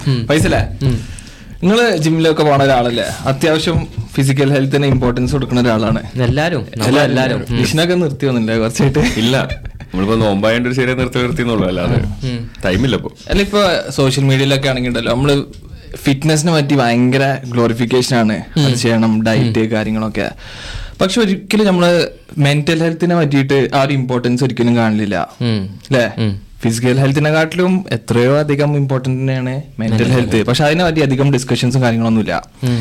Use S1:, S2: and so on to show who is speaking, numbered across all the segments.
S1: പൈസല്ലേ, നിങ്ങള് ജിമ്മിലൊക്കെ പോണ ഒരാളല്ലേ, അത്യാവശ്യം ഫിസിക്കൽ ഹെൽത്തിന് ഇമ്പോർട്ടൻസ് കൊടുക്കുന്ന ഒരാളാണ്.
S2: എല്ലാരും
S1: വിഷ്ണൊക്കെ നിർത്തിയൊന്നുമില്ല കുറച്ചായിട്ട്?
S3: ഇല്ല, നമ്മളിപ്പോ നോമ്പായോണ്ട് ഒരു ശരിയായി നിർത്തിയെന്നുള്ളൂ, അല്ലാതെ ടൈമില്ല ഇപ്പൊ.
S1: അല്ല, ഇപ്പൊ സോഷ്യൽ മീഡിയയിലൊക്കെ ആണെങ്കിൽ ഉണ്ടല്ലോ, നമ്മള് ഫിറ്റ്നസിനെ പറ്റി ഭയങ്കര ഗ്ലോറിഫിക്കേഷൻ ആണ്, അത് ചെയ്യണം, ഡയറ്റ് കാര്യങ്ങളൊക്കെ. പക്ഷെ ഒരിക്കലും നമ്മള് മെന്റൽ ഹെൽത്തിനെ പറ്റിയിട്ട് ആ ഒരു ഇമ്പോർട്ടൻസ് ഒരിക്കലും കാണില്ല അല്ലേ? ഫിസിക്കൽ ഹെൽത്തിനെക്കാട്ടിലും എത്രയോ അധികം ഇമ്പോർട്ടന്റ് തന്നെയാണ് മെന്റൽ ഹെൽത്ത്. പക്ഷെ അതിനെ പറ്റി അധികം ഡിസ്കഷൻസും കാര്യങ്ങളൊന്നുമില്ല.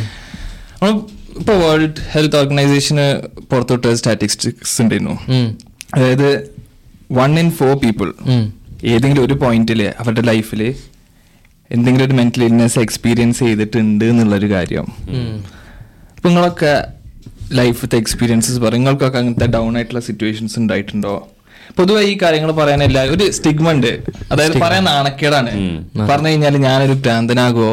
S1: ഇപ്പൊ വേൾഡ് ഹെൽത്ത് ഓർഗനൈസേഷന് പുറത്തോട്ട് സ്റ്റാറ്റിസ്റ്റിക്സ് ഉണ്ടായിരുന്നു. അതായത് 1 in 4 people ഏതെങ്കിലും ഒരു പോയിന്റില് അവരുടെ ലൈഫിൽ എന്തെങ്കിലും ഒരു മെന്റൽ ഇൽനെസ് എക്സ്പീരിയൻസ് ചെയ്തിട്ടുണ്ട് എന്നുള്ളൊരു കാര്യം. ഇപ്പൊ നിങ്ങളൊക്കെ ലൈഫത്തെ എക്സ്പീരിയൻസസ് പറയും, നിങ്ങൾക്കൊക്കെ അങ്ങനത്തെ ഡൗൺ ആയിട്ടുള്ള സിറ്റുവേഷൻസ് ഉണ്ടായിട്ടുണ്ടോ? പൊതുവെ ഈ കാര്യങ്ങൾ പറയാൻ എല്ലാവരും ഒരു സ്റ്റിഗ്മ ഉണ്ട്, അതായത് പറയാൻ നാണക്കേടാണ്. പറഞ്ഞു കഴിഞ്ഞാൽ ഞാനൊരു ഭ്രാന്തനാകുമോ,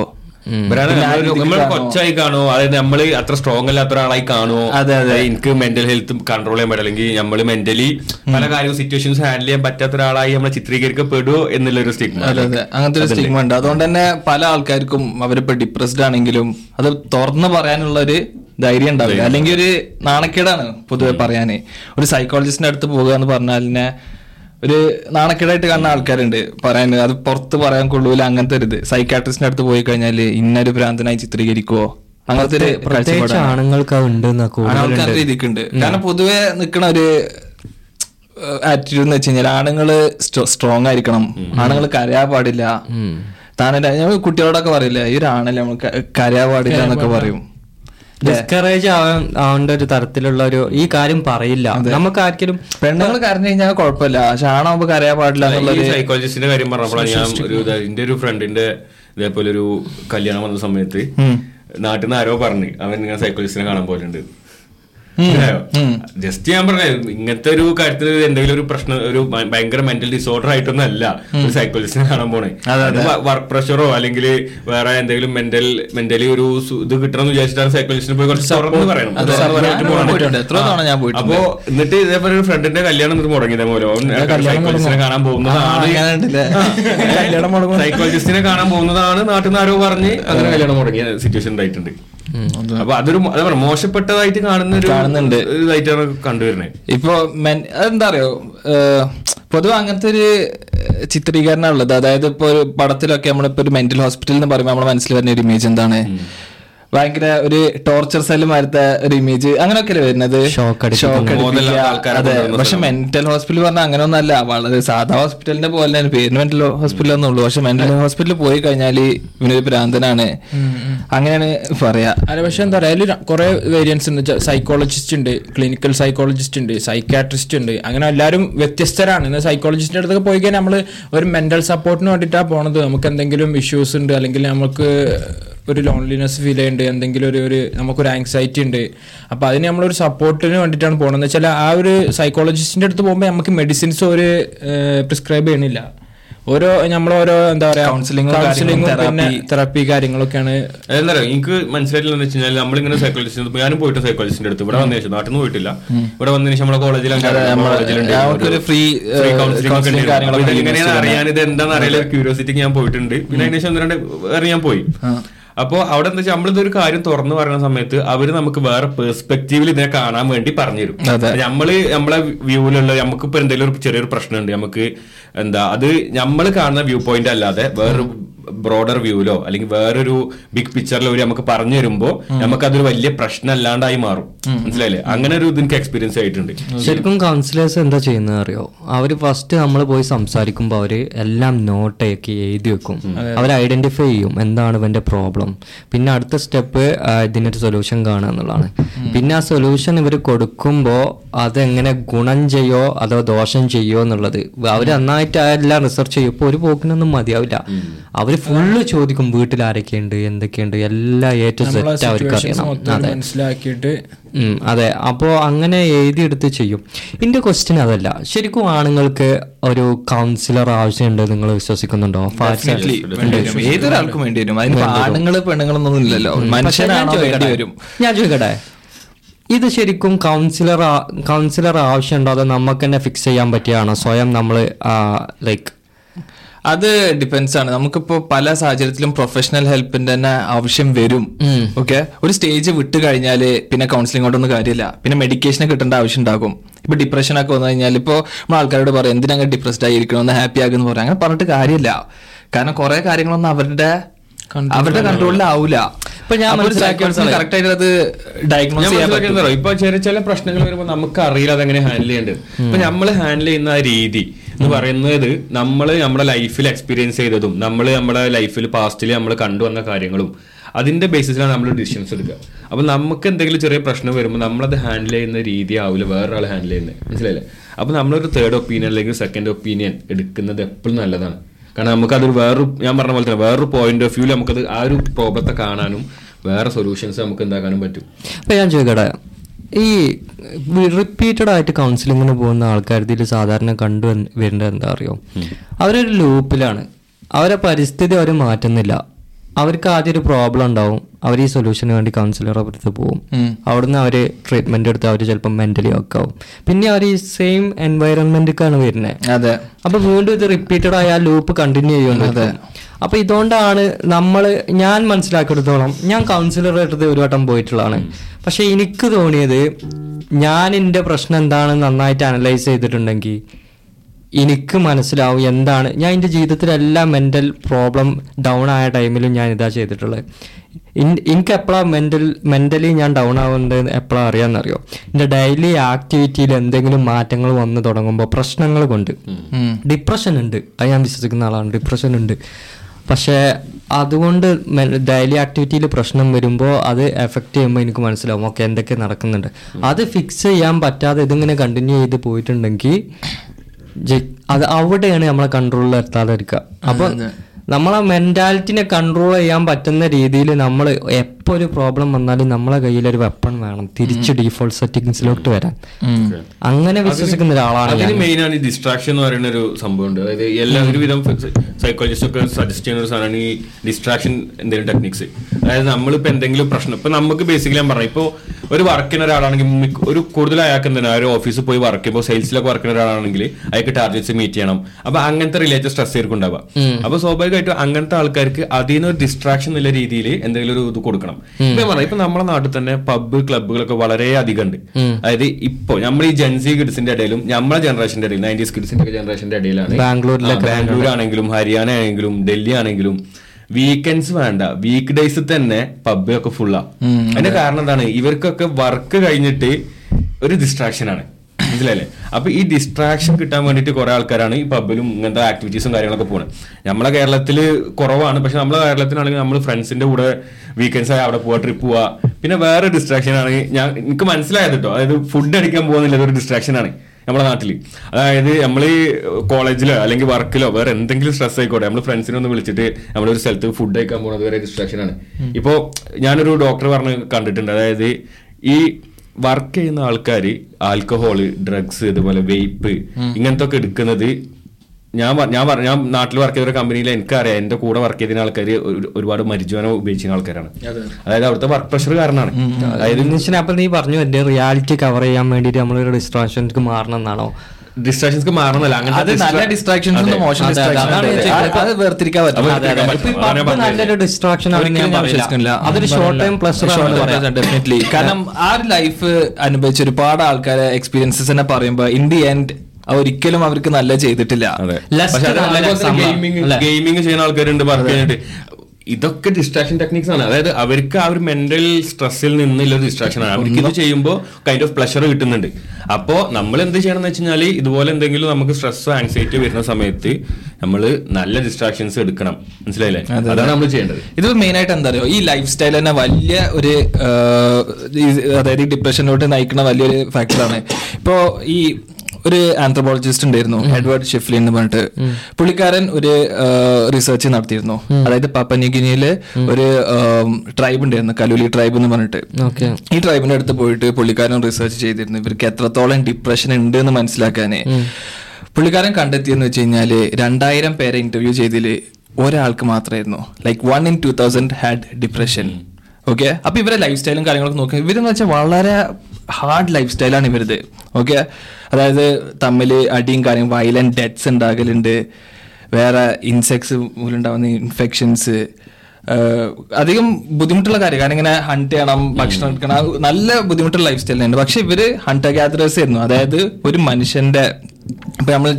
S3: കൊച്ചായി കാണുമോ, അതായത് നമ്മള് അത്ര സ്ട്രോങ് അല്ലാത്ത ഒരാളായി കാണുമോ, എനിക്ക് മെന്റൽ ഹെൽത്ത് കൺട്രോൾ ചെയ്യാൻ പറ്റില്ല, അല്ലെങ്കിൽ നമ്മള് മെന്റലി പല കാര്യവും സിറ്റുവേഷൻസ് ഹാൻഡിൽ ചെയ്യാൻ പറ്റാത്ത ഒരാളായി നമ്മൾ ചിത്രീകരിക്കപ്പെടുമോ എന്നുള്ളൊരു സ്റ്റിഗ്മ.
S1: അതെ, അങ്ങനത്തെ ഒരു സ്റ്റിഗ്മ ഉണ്ട്. അതുകൊണ്ട് തന്നെ പല ആൾക്കാർക്കും അവരിപ്പോ ഡിപ്രസ്ഡ് ആണെങ്കിലും അത് തുറന്ന് പറയാനുള്ള ഒരു ധൈര്യം ഉണ്ടാവില്ല, അല്ലെങ്കിൽ ഒരു നാണക്കേടാണ് പൊതുവെ പറയാന്. ഒരു സൈക്കോളജിസ്റ്റിന്റെ അടുത്ത് പോകുക എന്ന് പറഞ്ഞാൽ തന്നെ ഒരു നാണക്കേടായിട്ട് കാണുന്ന ആൾക്കാരുണ്ട്, പറയാൻ അത് പുറത്ത് പറയാൻ കൊള്ളൂല, അങ്ങനത്തെ ഒരു ഇത്. സൈക്കാട്രിസ്റ്റിന്റെ അടുത്ത് പോയി കഴിഞ്ഞാൽ ഇന്നൊരു ഭ്രാന്തനായി ചിത്രീകരിക്കുവോ, അങ്ങനത്തെ ഒരു ആൾക്കാരുടെ രീതിക്കുണ്ട്. കാരണം പൊതുവെ നിൽക്കുന്ന ഒരു ആറ്റിറ്റ്യൂഡ് എന്ന് വെച്ച് കഴിഞ്ഞാൽ ആണുങ്ങള് സ്ട്രോങ് ആയിരിക്കണം, ആണുങ്ങൾ കരയാൻ പാടില്ല. താനെ കുട്ടികളോടൊക്കെ പറയില്ല, ഈ ഒരു ആണല്ലേ നമ്മൾ കരയാൻ പാടില്ല എന്നൊക്കെ പറയും.
S2: ഡിസ്കറേജ് ആവേണ്ട ഒരു തരത്തിലുള്ള ഒരു ഈ കാര്യം പറയില്ല. നമുക്ക് ആർക്കും
S1: പെണ്ണുങ്ങൾ കരഞ്ഞു കഴിഞ്ഞാൽ കുഴപ്പമില്ല, പക്ഷെ ആണാകുമ്പോ കരയാൻ പാടില്ല എന്നുള്ളത്.
S3: സൈക്കോളജിസ്റ്റിന്റെ കാര്യം പറഞ്ഞപ്പോഴാണ് ഞാൻ എന്റെ ഒരു ഫ്രണ്ടിന്റെ ഇതേപോലെ ഒരു കല്യാണം വന്ന സമയത്ത് നാട്ടിൽ നിന്ന് ആരോ പറഞ്ഞു അവൻ ഇങ്ങനെ സൈക്കോളജിസ്റ്റിനെ കാണാൻ പോലുണ്ട്. ജസ്റ്റ് ഞാൻ പറഞ്ഞ ഇങ്ങനത്തെ ഒരു കാര്യത്തിൽ എന്തെങ്കിലും ഒരു പ്രശ്നം, ഒരു ഭയങ്കര മെന്റൽ ഡിസോർഡർ ആയിട്ടൊന്നും അല്ല ഒരു സൈക്കോളജിസ്റ്റിനെ കാണാൻ പോണേ. വർക്ക് പ്രഷറോ അല്ലെങ്കിൽ വേറെ എന്തെങ്കിലും മെന്റലി ഒരു ഇത് കിട്ടണമെന്ന് വിചാരിച്ചിട്ടാണ് സൈക്കോളജിസ്റ്റിനെ പോയി കുറച്ച് തുറന്ന് പറയണം. അപ്പോ എന്നിട്ട് ഇതേപോലെ ഒരു ഫ്രണ്ടിന്റെ കല്യാണം എന്നിട്ട് മുടങ്ങിയതേ പോലെ സൈക്കോളജിസ്റ്റിനെ കാണാൻ പോകുന്നതാണ്, സൈക്കോളജിസ്റ്റിനെ കാണാൻ പോകുന്നതാണ് നാട്ടിൽ നിന്ന് ആരോ പറഞ്ഞ് അങ്ങനെ കല്യാണം മുടങ്ങിയ സിറ്റുവേഷൻ ഉണ്ടായിട്ടുണ്ട്. അപ്പൊ അതൊരു മോശപ്പെട്ടതായിട്ട് കാണുന്നുണ്ട് ഇതായിട്ടാണ് കണ്ടുവരുന്നത്.
S1: ഇപ്പൊ അതെന്താ അറിയോ, പൊതുവെ അങ്ങനത്തെ ഒരു ചിത്രീകരണം ഉള്ളത്. അതായത് ഇപ്പൊ ഒരു പടത്തിലൊക്കെ നമ്മളിപ്പോ ഒരു മെന്റൽ ഹോസ്പിറ്റൽ എന്ന് പറയുമ്പോൾ നമ്മുടെ മനസ്സിൽ വരുന്ന ഒരു ഇമേജ് എന്താണ്, ഭയങ്കര ഒരു ടോർച്ചർ സെല്ല് മാരത്തെ ഒരു ഇമേജ്, അങ്ങനെയൊക്കെ വരുന്നത്. അതെ, പക്ഷെ മെന്റൽ ഹോസ്പിറ്റൽ പറഞ്ഞാൽ അങ്ങനെ ഒന്നല്ല, വളരെ സാധാ ഹോസ്പിറ്റലിന്റെ പോലെ പേരിന് മെന്റൽ ഹോസ്പിറ്റൽ എന്നുള്ളൂ. പക്ഷെ മെന്റൽ ഹോസ്പിറ്റലിൽ പോയി കഴിഞ്ഞാൽ ഇവനൊരു ഭ്രാന്തനാണ്, അങ്ങനെയാണ് പറയാ.
S4: അല്ല, പക്ഷെ എന്താ പറയാ, അതിൽ കുറെ വേരിയൻസ് ഉണ്ട്. സൈക്കോളജിസ്റ്റ് ഉണ്ട്, ക്ലിനിക്കൽ സൈക്കോളജിസ്റ്റ് ഉണ്ട്, സൈക്കാട്രിസ്റ്റ് ഉണ്ട്, അങ്ങനെ എല്ലാവരും വ്യത്യസ്തരാണ്. സൈക്കോളജിസ്റ്റിന്റെ അടുത്തൊക്കെ പോയി കഴിഞ്ഞാൽ നമ്മൾ ഒരു മെന്റൽ സപ്പോർട്ടിന് വേണ്ടിയിട്ടാണ് പോണത്. നമുക്ക് എന്തെങ്കിലും ഇഷ്യൂസ് ഉണ്ട്, അല്ലെങ്കിൽ നമുക്ക് ഒരു ലോൺലിനെസ് ഫീൽ ചെയ്യുന്നുണ്ട്, എന്തെങ്കിലും ഒരു നമുക്കൊരു ആങ്സൈറ്റി ഉണ്ട്, അപ്പോൾ അതിന് നമ്മളൊരു സപ്പോർട്ടിന് വേണ്ടിയിട്ടാണ് പോകണമെന്ന് വെച്ചാൽ ആ ഒരു സൈക്കോളജിസ്റ്റിൻ്റെ അടുത്ത് പോകുമ്പോൾ നമുക്ക് മെഡിസിൻസ് ഒരു പ്രിസ്ക്രൈബ് ചെയ്യണില്ല. നമ്മളോരോ എന്താ പറയാ കൗൺസിലിംഗും പിന്നെ തെറാപ്പി കാര്യങ്ങളൊക്കെയാണ്.
S3: എന്താ പറയുക, എനിക്ക് മനസ്സിലായിട്ടില്ലെന്ന് വെച്ച് കഴിഞ്ഞാൽ നമ്മളിങ്ങനെ സൈക്കോളജിസ്റ്റ്, ഞാനും പോയിട്ട് സൈക്കോളജിസ്റ്റിന്റെ അടുത്ത് ഇവിടെ വന്ന ശേഷം, നാട്ടിൽ നിന്ന് പോയിട്ടില്ല, ഇവിടെ വന്നതിന് ശേഷം നമ്മളെ കോളേജിലാണ് ഫ്രീ കൗൺസിലിംഗ് കാര്യങ്ങൾ. ഇതെങ്ങനെയാണ് അറിയാൻ, ഇത് എന്താണെന്ന് അറിയില്ല, ക്യൂരിയോസിറ്റിക്ക് ഞാൻ പോയിട്ടുണ്ട്. പിന്നെ അതിന് ശേഷം 2 വേറെ ഞാൻ പോയി. അപ്പോൾ അവിടെ എന്താ വെച്ചാൽ നമ്മളിതൊരു കാര്യം തുറന്നു പറയുന്ന സമയത്ത് അവര് നമുക്ക് വേറെ പെർസ്പെക്റ്റീവിൽ ഇതിനെ കാണാൻ വേണ്ടി പറഞ്ഞുതരും. നമ്മളെ വ്യൂവിലുള്ള നമുക്കിപ്പോ എന്തെങ്കിലും ഒരു ചെറിയൊരു പ്രശ്നമുണ്ട്, നമുക്ക് എന്താ അത് നമ്മൾ കാണുന്ന വ്യൂ പോയിന്റ് അല്ലാതെ വേറൊരു ബ്രോഡർ വ്യൂവിലോ അല്ലെങ്കിൽ വേറൊരു ബിഗ് പിക്ചറിലോ നമുക്ക് പറഞ്ഞു തരുമ്പോ നമുക്കതൊരു വലിയ പ്രശ്നം അല്ലാണ്ടായി മാറും. മനസ്സിലായില്ലേ? അങ്ങനെ ഒരു ഇതിന് എക്സ്പീരിയൻസ് ആയിട്ടുണ്ട്.
S2: ശരിക്കും കൗൺസിലേഴ്സ് എന്താ ചെയ്യുന്നത് അറിയോ, അവര് ഫസ്റ്റ് നമ്മൾ പോയി സംസാരിക്കുമ്പോൾ അവര് എല്ലാം നോട്ടൊക്കെ എഴുതി വെക്കും, അവർ ഐഡന്റിഫൈ ചെയ്യും എന്താണ് ഇവന്റെ പ്രോബ്ലം, പിന്നെ അടുത്ത സ്റ്റെപ്പ് ഇതിനൊരു സൊല്യൂഷൻ കാണുക എന്നുള്ളതാണ്. പിന്നെ ആ സൊല്യൂഷൻ ഇവർ കൊടുക്കുമ്പോൾ അതെങ്ങനെ ഗുണം ചെയ്യോ അതോ ദോഷം ചെയ്യോ എന്നുള്ളത് അവർ നന്നായിട്ട് എല്ലാം റിസർച്ച് ചെയ്യും. ഇപ്പോൾ ഒരു പോക്കിനൊന്നും മതിയാവില്ല, അവർ ഫുള്ള് ചോദിക്കും വീട്ടിൽ ആരൊക്കെയുണ്ട്, എന്തൊക്കെയുണ്ട്, എല്ലാം ഏറ്റവും സെറ്റ് അവർക്ക് അറിയണം. അതെ,
S4: മനസ്സിലാക്കിയിട്ട്
S2: അതെ. അപ്പോൾ അങ്ങനെ എഴുതിയെടുത്ത് ചെയ്യും. എൻ്റെ ക്വസ്റ്റ്യൻ അതല്ല, ശരിക്കും ആണുങ്ങൾക്ക് ഒരു കൗൺസിലർ ആവശ്യമുണ്ട് നിങ്ങൾ വിശ്വസിക്കുന്നുണ്ടോ?
S1: ഏതൊരാൾക്കും വേണ്ടി വരും, അതിന് ആണുങ്ങള് പെണ്ണുങ്ങളൊന്നും ഇല്ലല്ലോ, മനുഷ്യനാണോ വേണ്ടി വരും.
S2: ഞാൻ ചോദിക്കട്ടെ, ഇത് ശരിക്കും കൗൺസിലർ ആവശ്യമുണ്ടോ അതോ നമുക്ക് തന്നെ ഫിക്സ് ചെയ്യാൻ പറ്റിയാണോ സ്വയം നമ്മൾ ലൈക്ക്?
S1: അത് ഡിപ്പെൻസ് ആണ്. നമുക്കിപ്പോ പല സാഹചര്യത്തിലും പ്രൊഫഷണൽ ഹെൽപ്പിന്റെ തന്നെ ആവശ്യം വരും. ഓക്കെ, ഒരു സ്റ്റേജ് വിട്ട് കഴിഞ്ഞാല് പിന്നെ കൗൺസിലിംഗ് കൊണ്ടൊന്നും കാര്യമില്ല, പിന്നെ മെഡിക്കേഷനെ കിട്ടേണ്ട ആവശ്യം ഉണ്ടാകും. ഇപ്പൊ ഡിപ്രഷൻ ഒക്കെ വന്നു കഴിഞ്ഞാൽ ഇപ്പൊ നമ്മൾ ആൾക്കാരോട് പറയും എന്തിനാ ഡിപ്രസ്ഡ് ആയിരിക്കണം, ഒന്ന് ഹാപ്പി ആകുമെന്ന് പറയാം. അങ്ങനെ പറഞ്ഞിട്ട് കാര്യമില്ല. കാരണം കുറെ കാര്യങ്ങളൊന്നും അവരുടെ കൺട്രോളിലാവൂല. ഇപ്പൊ ഞാൻ കറക്റ്റ് ആയിട്ട് അത് ഡയഗ്നോസ് ചെയ്യാൻ പറ്റും.
S3: ഇപ്പൊ ചില പ്രശ്നങ്ങൾ വരുമ്പോൾ നമുക്ക് അറിയില്ല അതെങ്ങനെ ഹാൻഡിൽ ചെയ്യേണ്ടത്. ഇപ്പൊ നമ്മൾ ഹാൻഡിൽ ചെയ്യുന്ന ആ രീതി എന്ന് പറയുന്നത് നമ്മുടെ ലൈഫിൽ എക്സ്പീരിയൻസ് ചെയ്തതും നമ്മുടെ ലൈഫിൽ പാസ്റ്റിൽ നമ്മൾ കണ്ടുവന്ന കാര്യങ്ങളും അതിന്റെ ബേസിസിലാണ് നമ്മൾ ഡിസിഷൻസ് എടുക്കുക. അപ്പൊ നമുക്ക് എന്തെങ്കിലും ചെറിയ പ്രശ്നം വരുമ്പോൾ നമ്മളത് ഹാൻഡിൽ ചെയ്യുന്ന രീതി ആവില്ല വേറൊരാൾ ഹാൻഡിൽ ചെയ്യുന്നത്, മനസ്സിലായില്ലേ? അപ്പൊ നമ്മളൊരു തേർഡ് ഒപ്പീനിയൻ അല്ലെങ്കിൽ സെക്കൻഡ് ഒപ്പീനിയൻ എടുക്കുന്നത് എപ്പോഴും നല്ലതാണ്. കാരണം നമുക്കതൊരു ഞാൻ പറഞ്ഞ പോലെ തന്നെ വേറൊരു പോയിന്റ് ഓഫ് വ്യൂവിൽ നമുക്കത് ആ ഒരു പ്രോബ്ലത്തെ കാണാനും വേറെ സൊല്യൂഷൻസ് നമുക്ക് എന്താക്കാനും പറ്റും.
S2: അപ്പൊ ഞാൻ ചോദിക്കട്ടെ, ഈ റിപ്പീറ്റഡ് ആയിട്ട് കൗൺസിലിങ്ങിന് പോകുന്ന ആൾക്കാർ സാധാരണ കണ്ടുവരേണ്ടത് എന്താ അറിയോ? അവരൊരു ലൂപ്പിലാണ്, അവരെ പരിസ്ഥിതി അവർ മാറ്റുന്നില്ല. അവർക്ക് ആദ്യം ഒരു പ്രോബ്ലം ഉണ്ടാവും, അവർ ഈ സൊല്യൂഷന് വേണ്ടി കൗൺസിലറെ അടുത്ത് പോകും, അവിടുന്ന് അവർ ട്രീറ്റ്മെന്റ് എടുത്ത് അവർ ചിലപ്പോൾ മെന്റലി ഒക്കെ ആവും, പിന്നെ അവർ ഈ സെയിം എൻവയറൺമെന്റിലേക്കാണ് വരുന്നത്.
S1: അതെ,
S2: അപ്പൊ വീണ്ടും ഇത് റിപ്പീറ്റഡ് ആയ ലൂപ്പ് കണ്ടിന്യൂ ചെയ്യുന്നത്. അപ്പൊ ഇതുകൊണ്ടാണ് ഞാൻ മനസ്സിലാക്കിയെടുത്തോളം, ഞാൻ കൗൺസിലറുടെ അടുത്ത് ഒരു വട്ടം പോയിട്ടുള്ളതാണ്. പക്ഷെ എനിക്ക് തോന്നിയത്, ഞാൻ എൻ്റെ പ്രശ്നം എന്താണെന്ന് നന്നായിട്ട് അനലൈസ് ചെയ്തിട്ടുണ്ടെങ്കിൽ എനിക്ക് മനസ്സിലാവും എന്താണ് ഞാൻ എൻ്റെ ജീവിതത്തിലെല്ലാം മെൻ്റൽ പ്രോബ്ലം ഡൗൺ ആയ ടൈമിലും ഞാൻ ഇതാ ചെയ്തിട്ടുള്ളത്. എനിക്ക് എപ്പോഴാണ് മെൻ്റലി ഞാൻ ഡൗൺ ആവുന്നത് എപ്പോഴാണ് അറിയാമെന്നറിയോ? എൻ്റെ ഡെയിലി ആക്ടിവിറ്റിയിൽ എന്തെങ്കിലും മാറ്റങ്ങൾ വന്ന് തുടങ്ങുമ്പോൾ പ്രശ്നങ്ങൾ കൊണ്ട് ഡിപ്രഷൻ ഉണ്ട്, അത് ഞാൻ വിശ്വസിക്കുന്ന ആളാണ്, ഡിപ്രഷൻ ഉണ്ട്. പക്ഷേ അതുകൊണ്ട് ഡെയിലി ആക്ടിവിറ്റിയിൽ പ്രശ്നം വരുമ്പോൾ അത് എഫക്റ്റ് ചെയ്യുമ്പോൾ എനിക്ക് മനസ്സിലാവും ഓക്കെ എന്തൊക്കെ നടക്കുന്നുണ്ട്. അത് ഫിക്സ് ചെയ്യാൻ പറ്റാതെ ഇതിങ്ങനെ കണ്ടിന്യൂ ചെയ്ത് പോയിട്ടുണ്ടെങ്കിൽ അത് അവിടെയാണ് നമ്മളെ കൺട്രോളിൽ എത്താതെ ഇരിക്കുക. അപ്പൊ നമ്മളെ മെന്റാലിറ്റിനെ കൺട്രോൾ ചെയ്യാൻ പറ്റുന്ന രീതിയിൽ നമ്മൾ എപ്പോൾ ഒരു പ്രോബ്ലം വന്നാലും നമ്മളെ കയ്യിലൊരു വെപ്പൺ വേണം തിരിച്ച് ഡീഫോൾട്ട് സെറ്റിംഗ്സിലോട്ട് വരാൻ. അങ്ങനെ വിശ്വസിക്കുന്ന ഒരാളാണ്.
S3: അതിന് മെയിൻ ആണ് ഈ ഡിസ്ട്രാക്ഷൻ എന്ന് പറയുന്ന ഒരു സംഭവം ഉണ്ട്. അതായത് എല്ലാവരും വിധം സൈക്കോളജിസ്റ്റ് ഒക്കെ സജസ്റ്റ് ചെയ്യുന്ന ഒരു സാധനമാണ് ഈ ഡിസ്ട്രാക്ഷൻ എന്തെങ്കിലും ടെക്നിക്സ്. അതായത് നമ്മളിപ്പോ എന്തെങ്കിലും പ്രശ്നം, ഇപ്പൊ നമുക്ക് ബേസിക്കലി ഞാൻ പറഞ്ഞു, ഇപ്പൊ ഒരു വർക്കിന് ഒരാളാണെങ്കിൽ ഒരു കൂടുതൽ അയാൾക്ക് എന്താണ് ഒരു ഓഫീസിൽ പോയി വർക്ക് ചെയ്യുമ്പോൾ സെയിൽസിലൊക്കെ വർക്കിന് ഒരാളാണെങ്കിൽ അയാൾക്ക് ടാർഗറ്റ്സ് മീറ്റ് ചെയ്യണം. അപ്പൊ അങ്ങനത്തെ റിലേറ്റഡ് സ്ട്രെസ് ആയിരിക്കും ഉണ്ടാവുക. അപ്പൊ സ്വാഭാവികമായിട്ടും അങ്ങനത്തെ ആൾക്കാർക്ക് അതിൽ നിന്ന് ഒരു ഡിസ്ട്രാക്ഷൻ എന്നുള്ള രീതിയിൽ എന്തെങ്കിലും ഒരു ഇത് കൊടുക്കണം. ഇപ്പൊ ഞാൻ പറയാം, ഇപ്പൊ നമ്മുടെ നാട്ടിൽ തന്നെ പബ് ക്ലബ്ബുകളൊക്കെ വളരെ അധികം ഉണ്ട്. അതായത് ഇപ്പൊ നമ്മൾ ഈ ജെൻസി കിഡ്സിന്റെ ഇടയിലും നമ്മളെ ജനറേഷന്റെ ഇടയിൽ 90s കിഡ്സിന്റെ ഒക്കെ ജനറേഷന്റെ ഇടയിലാണ്. ബാംഗ്ലൂർ ആണെങ്കിലും ഹരിയാന ആണെങ്കിലും ഡൽഹി ആണെങ്കിലും വീക്കെൻഡ്സ് വേണ്ട, വീക്ക് ഡേയ്സിൽ തന്നെ പബ്ബൊക്കെ ഫുള്ളാ. അതിന്റെ കാരണം എന്താണ്? ഇവർക്കൊക്കെ വർക്ക് കഴിഞ്ഞിട്ട് ഒരു ഡിസ്ട്രാക്ഷൻ ആണ്, മനസ്സിലായില്ലേ? അപ്പൊ ഈ ഡിസ്ട്രാക്ഷൻ കിട്ടാൻ വേണ്ടിയിട്ട് കുറെ ആൾക്കാരാണ് ഈ പബ്ബിലും ഇങ്ങനത്തെ ആക്ടിവിറ്റീസും കാര്യങ്ങളൊക്കെ പോകുന്നത്. നമ്മളെ കേരളത്തിൽ കുറവാണ്, പക്ഷെ നമ്മളെ കേരളത്തിലാണെങ്കിൽ നമ്മൾ ഫ്രണ്ട്സിന്റെ കൂടെ വീക്കെൻഡ്സ് ആയി അവിടെ പോവാ, ട്രിപ്പ് പോവാ. പിന്നെ വേറെ ഡിസ്ട്രാക്ഷൻ ആണ് എനിക്ക് മനസ്സിലായത് കേട്ടോ, അതായത് ഫുഡ് അടിക്കാൻ പോകുന്നില്ല, അതൊരു ഡിസ്ട്രാക്ഷൻ ആണ് നമ്മുടെ നാട്ടിൽ. അതായത് നമ്മൾ ഈ കോളേജിലോ അല്ലെങ്കിൽ വർക്കിലോ വേറെ എന്തെങ്കിലും സ്ട്രെസ് ആയിക്കോട്ടെ, നമ്മൾ ഫ്രണ്ട്സിനെ ഒന്ന് വിളിച്ചിട്ട് നമ്മളൊരു സ്ഥലത്ത് ഫുഡ് കഴിക്കാൻ പോകുന്നത് വരെ ഡിസ്ട്രാക്ഷൻ ആണ്. ഇപ്പോ ഞാനൊരു ഡോക്ടർ പറഞ്ഞ് കണ്ടിട്ടുണ്ട്, അതായത് ഈ വർക്ക് ചെയ്യുന്ന ആൾക്കാർ ആൽക്കഹോള്, ഡ്രഗ്സ്, ഇതുപോലെ വെയ്പ്പ് ഇങ്ങനത്തെ ഒക്കെ എടുക്കുന്നത്, ഞാൻ നാട്ടിൽ വർക്ക് ചെയ്ത കമ്പനിയിൽ എനിക്കറിയാം, എന്റെ കൂടെ വർക്ക് ചെയ്ത ആൾക്കാർ ഒരുപാട് മരിജുവാനം ഉപയോഗിക്കുന്ന ആൾക്കാരാണ്. അതായത് അവിടുത്തെ വർക്ക് പ്രഷർ കാരണമാണ്.
S2: അതായത് അപ്പൊ നീ പറഞ്ഞു എന്റെ റിയാലിറ്റി കവർ ചെയ്യാൻ വേണ്ടിട്ട് നമ്മൾ ഡിസ്ട്രാക്ഷൻസ് മാറണം എന്നാണോ?
S3: ഡിസ്ട്രാക്ഷൻസ് മാറണമല്ല, അങ്ങനത്തെ
S1: നല്ല ഡിസ്ട്രാക്ഷൻസ് മോശം ഡിസ്ട്രാക്ഷൻ വേർതിരിക്കാൻ പറ്റും.
S2: നല്ലൊരു ഡിസ്ട്രാക്ഷൻ അതൊരു ഷോർട്ട് ടൈം പ്ലഷർ
S1: ഡെഫിനറ്റ്ലി. കാരണം ആ ഒരു ലൈഫ് അനുഭവിച്ച ഒരുപാട് ആൾക്കാരെ എക്സ്പീരിയൻസസ് തന്നെ പറയുമ്പോ ഇൻ ദി എൻഡ് ഒരിക്കലും അവർക്ക് നല്ല ചെയ്തിട്ടില്ല.
S3: ഗെയിമിങ് ചെയ്യുന്ന ആൾക്കാരുണ്ട് വർക്ക് ചെയ്തിട്ട്. ഇതൊക്കെ ഡിസ്ട്രാക്ഷൻ ടെക്നിക്സ് ആണ്. അതായത് അവർക്ക് ആ ഒരു മെന്റൽ സ്ട്രെസ്സിൽ നിന്നുള്ള ഡിസ്ട്രാക്ഷൻ ആണ്. അവർക്ക് ഇത് ചെയ്യുമ്പോൾ കൈൻഡ് ഓഫ് പ്ലഷർ കിട്ടുന്നുണ്ട്. അപ്പോ നമ്മൾ എന്ത് ചെയ്യണം എന്ന് വെച്ചാൽ, ഇതുപോലെ എന്തെങ്കിലും നമുക്ക് സ്ട്രെസ്സോ ആൻസൈറ്റി വരുന്ന സമയത്ത് നമ്മൾ നല്ല ഡിസ്ട്രാക്ഷൻസ് എടുക്കണം, മനസ്സിലായില്ലേ? അതാണ് നമ്മൾ ചെയ്യേണ്ടത്.
S1: ഇത് മെയിൻ ആയിട്ട് എന്താ പറയുക, ഈ ലൈഫ് സ്റ്റൈൽ തന്നെ വലിയ ഒരു അതായത് ഡിപ്രഷനിലോട്ട് നയിക്കുന്ന വലിയൊരു ഫാക്ടറാണ്. ഇപ്പോ ഈ ഒരു ആന്ത്രോപോളജിസ്റ്റ് ഉണ്ടായിരുന്നു, എഡ്വേർഡ് ഷിഫ്ലിൻ എന്ന് പറഞ്ഞിട്ട്. പുള്ളിക്കാരൻ ഒരു റിസർച്ച് നടത്തിയിരുന്നു. അതായത് പാപ്പന്യൂഗിനിയില് ഒരു ട്രൈബ് ഉണ്ടായിരുന്നു, കലൂലി ട്രൈബ് എന്ന് പറഞ്ഞിട്ട്. ഈ ട്രൈബിന്റെ അടുത്ത് പോയിട്ട് പുള്ളിക്കാരൻ റിസർച്ച് ചെയ്തിരുന്നു ഇവർക്ക് എത്രത്തോളം ഡിപ്രഷൻ ഉണ്ട് എന്ന് മനസ്സിലാക്കാന്. പുള്ളിക്കാരൻ കണ്ടെത്തിയെന്ന് വെച്ച് കഴിഞ്ഞാല് 2000 പേരെ ഇന്റർവ്യൂ ചെയ്തതിൽ ഒരാൾക്ക് മാത്രമായിരുന്നു, like 1 in 2000 had depression. Okay, അപ്പൊ ഇവരെ ലൈഫ് സ്റ്റൈലും കാര്യങ്ങളൊക്കെ നോക്കുക, ഇവരെന്ന് വെച്ചാൽ വളരെ ഹാർഡ് ലൈഫ് സ്റ്റൈലാണ് ഇവരത്. ഓക്കെ, അതായത് തമ്മിൽ അടിയും കാര്യം, വയലന്റ് ഡെത്ത്സ് ഉണ്ടാകലുണ്ട്, വേറെ ഇൻസെക്ട്സ് മൂലമുണ്ടാവുന്ന ഇൻഫെക്ഷൻസ്, അധികം ബുദ്ധിമുട്ടുള്ള കാര്യം. കാരണം ഇങ്ങനെ ഹണ്ട് ചെയ്യണം, ഭക്ഷണം എടുക്കണം, നല്ല ബുദ്ധിമുട്ടുള്ള ലൈഫ് സ്റ്റൈലുണ്ട്. പക്ഷെ ഇവര് ഹണ്ടർ ഗ്യാദറേഴ്സ് ആയിരുന്നു. അതായത് ഒരു മനുഷ്യന്റെ ഇപ്പൊ നമ്മൾ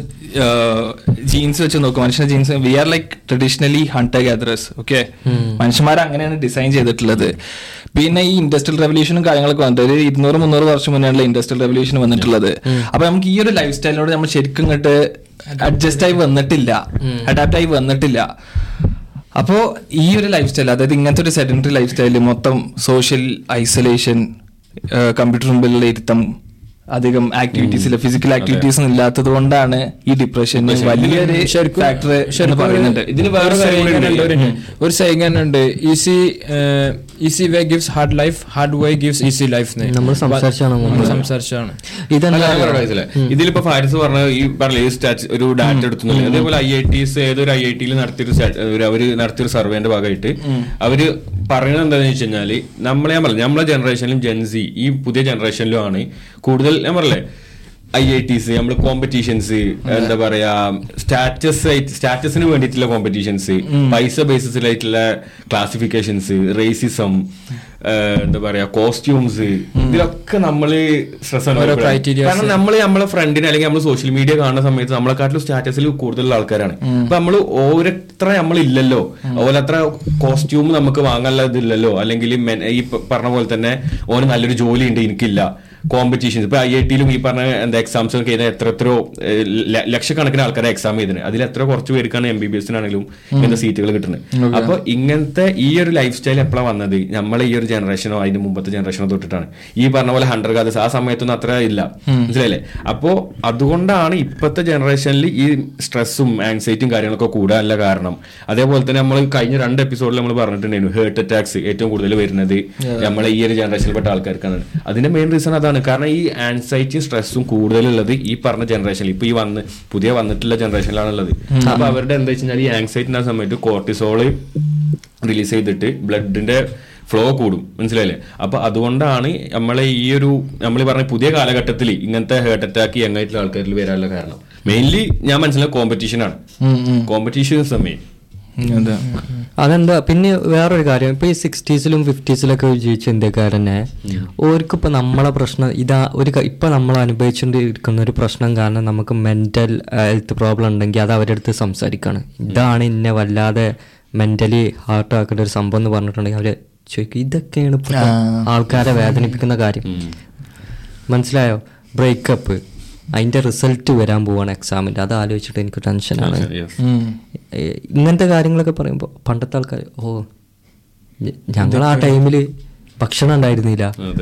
S1: ജീൻസ് വെച്ച് നോക്കും, മനുഷ്യന്റെ genes we are like traditionally hunter gatherers. Okay, മനുഷ്യന്മാർ അങ്ങനെയാണ് ഡിസൈൻ ചെയ്തിട്ടുള്ളത്. പിന്നെ ഈ ഇൻഡസ്ട്രിയൽ റെവല്യൂഷനും കാര്യങ്ങളൊക്കെ വന്നിട്ട് ഒരു 200-300 വർഷം മുന്നേ ഇൻഡസ്ട്രിയൽ റെവല്യൂഷൻ വന്നിട്ടുള്ളത്. അപ്പൊ നമുക്ക് ഈ ഒരു ലൈഫ് സ്റ്റൈലിനോട് നമ്മൾ ശരിക്കും ഇങ്ങോട്ട് അഡ്ജസ്റ്റ് ആയി വന്നിട്ടില്ല, അഡാപ്റ്റ് ആയി വന്നിട്ടില്ല. അപ്പോ ഈ ഒരു ലൈഫ് സ്റ്റൈൽ, അതായത് ഇങ്ങനത്തെ ഒരു സെഡന്ററി ലൈഫ് സ്റ്റൈല്, മൊത്തം സോഷ്യൽ ഐസൊലേഷൻ, കമ്പ്യൂട്ടർ മുമ്പിലുള്ള ഇരുത്തം, അധികം ആക്ടിവിറ്റീസില്ല, ഫിസിക്കൽ ആക്ടിവിറ്റീസ് ഇല്ലാത്തത് കൊണ്ടാണ് ഈ ഡിപ്രഷൻ വലിയൊരു ഫാക്ടർ എന്ന് പറയുന്നുണ്ട്.
S4: ഇതിന് വേറെ ഒരു സൈഗൻ ഉണ്ട്, easy way gives hard life, hard way gives easy life. നമ്മൾ സംസാരിച്ചാണ്
S3: ഇതിലിപ്പോ ഫാരിസ് പറഞ്ഞ ഈ പറഞ്ഞ ഒരു ഡാറ്റ എടുത്തുന്നില്ല. അതേപോലെ IITs ഏതൊരു IITയിൽ നടത്തിയൊരു സർവേന്റെ ഭാഗമായിട്ട് അവര് പറയുന്നത് എന്താണെന്ന് വെച്ച് കഴിഞ്ഞാല് നമ്മളെ ജനറേഷനിലും ജെൻസി ഈ പുതിയ ജനറേഷനിലും ആണ് കൂടുതൽ. ഞാൻ പറഞ്ഞേ IITs, നമ്മള് കോമ്പറ്റീഷൻസ്, എന്താ പറയാ സ്റ്റാറ്റസിന് വേണ്ടിയിട്ടുള്ള കോമ്പറ്റീഷൻസ്, പൈസ ബേസിസിലായിട്ടുള്ള ക്ലാസിഫിക്കേഷൻസ്, റേസിസം, എന്താ പറയാ കോസ്റ്റ്യൂംസ്, ഇതിലൊക്കെ നമ്മള് സ്ട്രെസ് അനുഭവിക്കും. കാരണം നമ്മളെ ഫ്രണ്ടിനെ അല്ലെങ്കിൽ നമ്മൾ സോഷ്യൽ മീഡിയ കാണുന്ന സമയത്ത് നമ്മളെക്കാട്ടിലും സ്റ്റാറ്റസിൽ കൂടുതലുള്ള ആൾക്കാരാണ്. അപ്പൊ നമ്മള് ഓരോത്ര നമ്മളില്ലല്ലോ, ഓരോത്ര കോസ്റ്റ്യൂം നമുക്ക് വാങ്ങാനുള്ള ഇതില്ലല്ലോ, അല്ലെങ്കിൽ ഈ പറഞ്ഞ പോലെ തന്നെ ഓന് നല്ലൊരു ജോലി ഉണ്ട് എനിക്കില്ല. കോമ്പറ്റീഷൻസ് ഇപ്പൊ IITയിലും ഈ പറഞ്ഞ എന്താ എക്സാംസ് ഒക്കെ ചെയ്താൽ എത്രയോ ലക്ഷക്കണക്കിന് ആൾക്കാരെ എക്സാം ചെയ്തിന്, അതിൽ എത്ര കുറച്ച് പേർക്കാണ് MBBSനാണെങ്കിലും ഇങ്ങനത്തെ സീറ്റുകൾ കിട്ടുന്നത്. അപ്പൊ ഇങ്ങനത്തെ ഈ ഒരു ലൈഫ് സ്റ്റൈൽ എപ്പോഴാണ് വന്നത്? നമ്മളെ ഈ ഒരു ജനറേഷനോ അതിന്റെ മുമ്പത്തെ ജനറേഷനോ തൊട്ടിട്ടാണ്. ഈ പറഞ്ഞ പോലെ 100 ഗാദേഴ്സ് ആ സമയത്തൊന്നും അത്ര ഇല്ല, മനസ്സിലായില്ലേ? അപ്പോ അതുകൊണ്ടാണ് ഇപ്പോഴത്തെ ജനറേഷനിൽ ഈ സ്ട്രെസ്സും ആൻസൈറ്റിയും കാര്യങ്ങളൊക്കെ കൂടാനുള്ള കാരണം. അതേപോലെ തന്നെ നമ്മൾ കഴിഞ്ഞ 2 എപ്പിസോഡിൽ നമ്മൾ പറഞ്ഞിട്ടുണ്ടായിരുന്നു ഹേർട്ട് അറ്റാക്സ് ഏറ്റവും കൂടുതൽ വരുന്നത് നമ്മളെ ഈ ഒരു ജനറേഷനിൽപ്പെട്ട ആൾക്കാർക്കാണ്. അതിന്റെ മെയിൻ റീസൺ അതാണ്. കാരണം ഈ ആൻസൈറ്റിയും സ്ട്രെസ്സും കൂടുതലുള്ളത് ഈ പറഞ്ഞ ജനറേഷനിൽ, ഇപ്പൊ ഈ പുതിയ വന്നിട്ടുള്ള ജനറേഷനിലാണുള്ളത്. അപ്പൊ അവരുടെ എന്താ വെച്ച് കഴിഞ്ഞാൽ ഈ ആൻസൈറ്റിന്റെ സമയത്ത് കോർട്ടിസോള് റിലീസ് ചെയ്തിട്ട് ബ്ലഡിന്റെ ഫ്ലോ കൂടും, മനസ്സിലായില്ലേ? അപ്പൊ അതുകൊണ്ടാണ് നമ്മളെ ഈ ഒരു നമ്മൾ പറഞ്ഞ പുതിയ കാലഘട്ടത്തിൽ ഇങ്ങനത്തെ ഹേർട്ട് അറ്റാക്ക് യങ്ങായിട്ടുള്ള ആൾക്കാരിൽ വരാനുള്ള കാരണം മെയിൻലി ഞാൻ മനസ്സിലായ കോമ്പറ്റീഷനാണ്. കോമ്പറ്റീഷൻ സമയം
S2: അതെന്താ. പിന്നെ വേറൊരു കാര്യം, ഇപ്പൊ ഈ 60s-ലും 50s-ലൊക്കെ ജീവിച്ച ഇന്ത്യക്കാരനെ ഓർക്കിപ്പോ നമ്മളെ പ്രശ്നം ഇതാ ഇപ്പൊ നമ്മൾ അനുഭവിച്ചുകൊണ്ടിരിക്കുന്ന ഒരു പ്രശ്നം കാരണം നമുക്ക് മെന്റൽ ഹെൽത്ത് പ്രോബ്ലം ഉണ്ടെങ്കിൽ അത് അവരുടെ അടുത്ത് സംസാരിക്കാണ്. ഇതാണ് ഇന്നെ വല്ലാതെ മെന്റലി ഹാർട്ട് ആക്കേണ്ട ഒരു സംഭവം എന്ന് പറഞ്ഞിട്ടുണ്ടെങ്കിൽ അവര് ചോദിക്കും ഇതൊക്കെയാണ് ആൾക്കാരെ വേദനിപ്പിക്കുന്ന കാര്യം. മനസ്സിലായോ? ബ്രേക്കപ്പ്, അതിന്റെ റിസൾട്ട് വരാൻ പോവാണ് എക്സാമിന്റെ, അത് ആലോചിച്ചിട്ട് എനിക്ക് ടെൻഷനാണ്. ഇങ്ങനത്തെ കാര്യങ്ങളൊക്കെ പറയുമ്പോൾ പണ്ടത്തെ ആൾക്കാർ ഞങ്ങൾ ആ ടൈമില് ഭക്ഷണം ഉണ്ടായിരുന്നില്ല,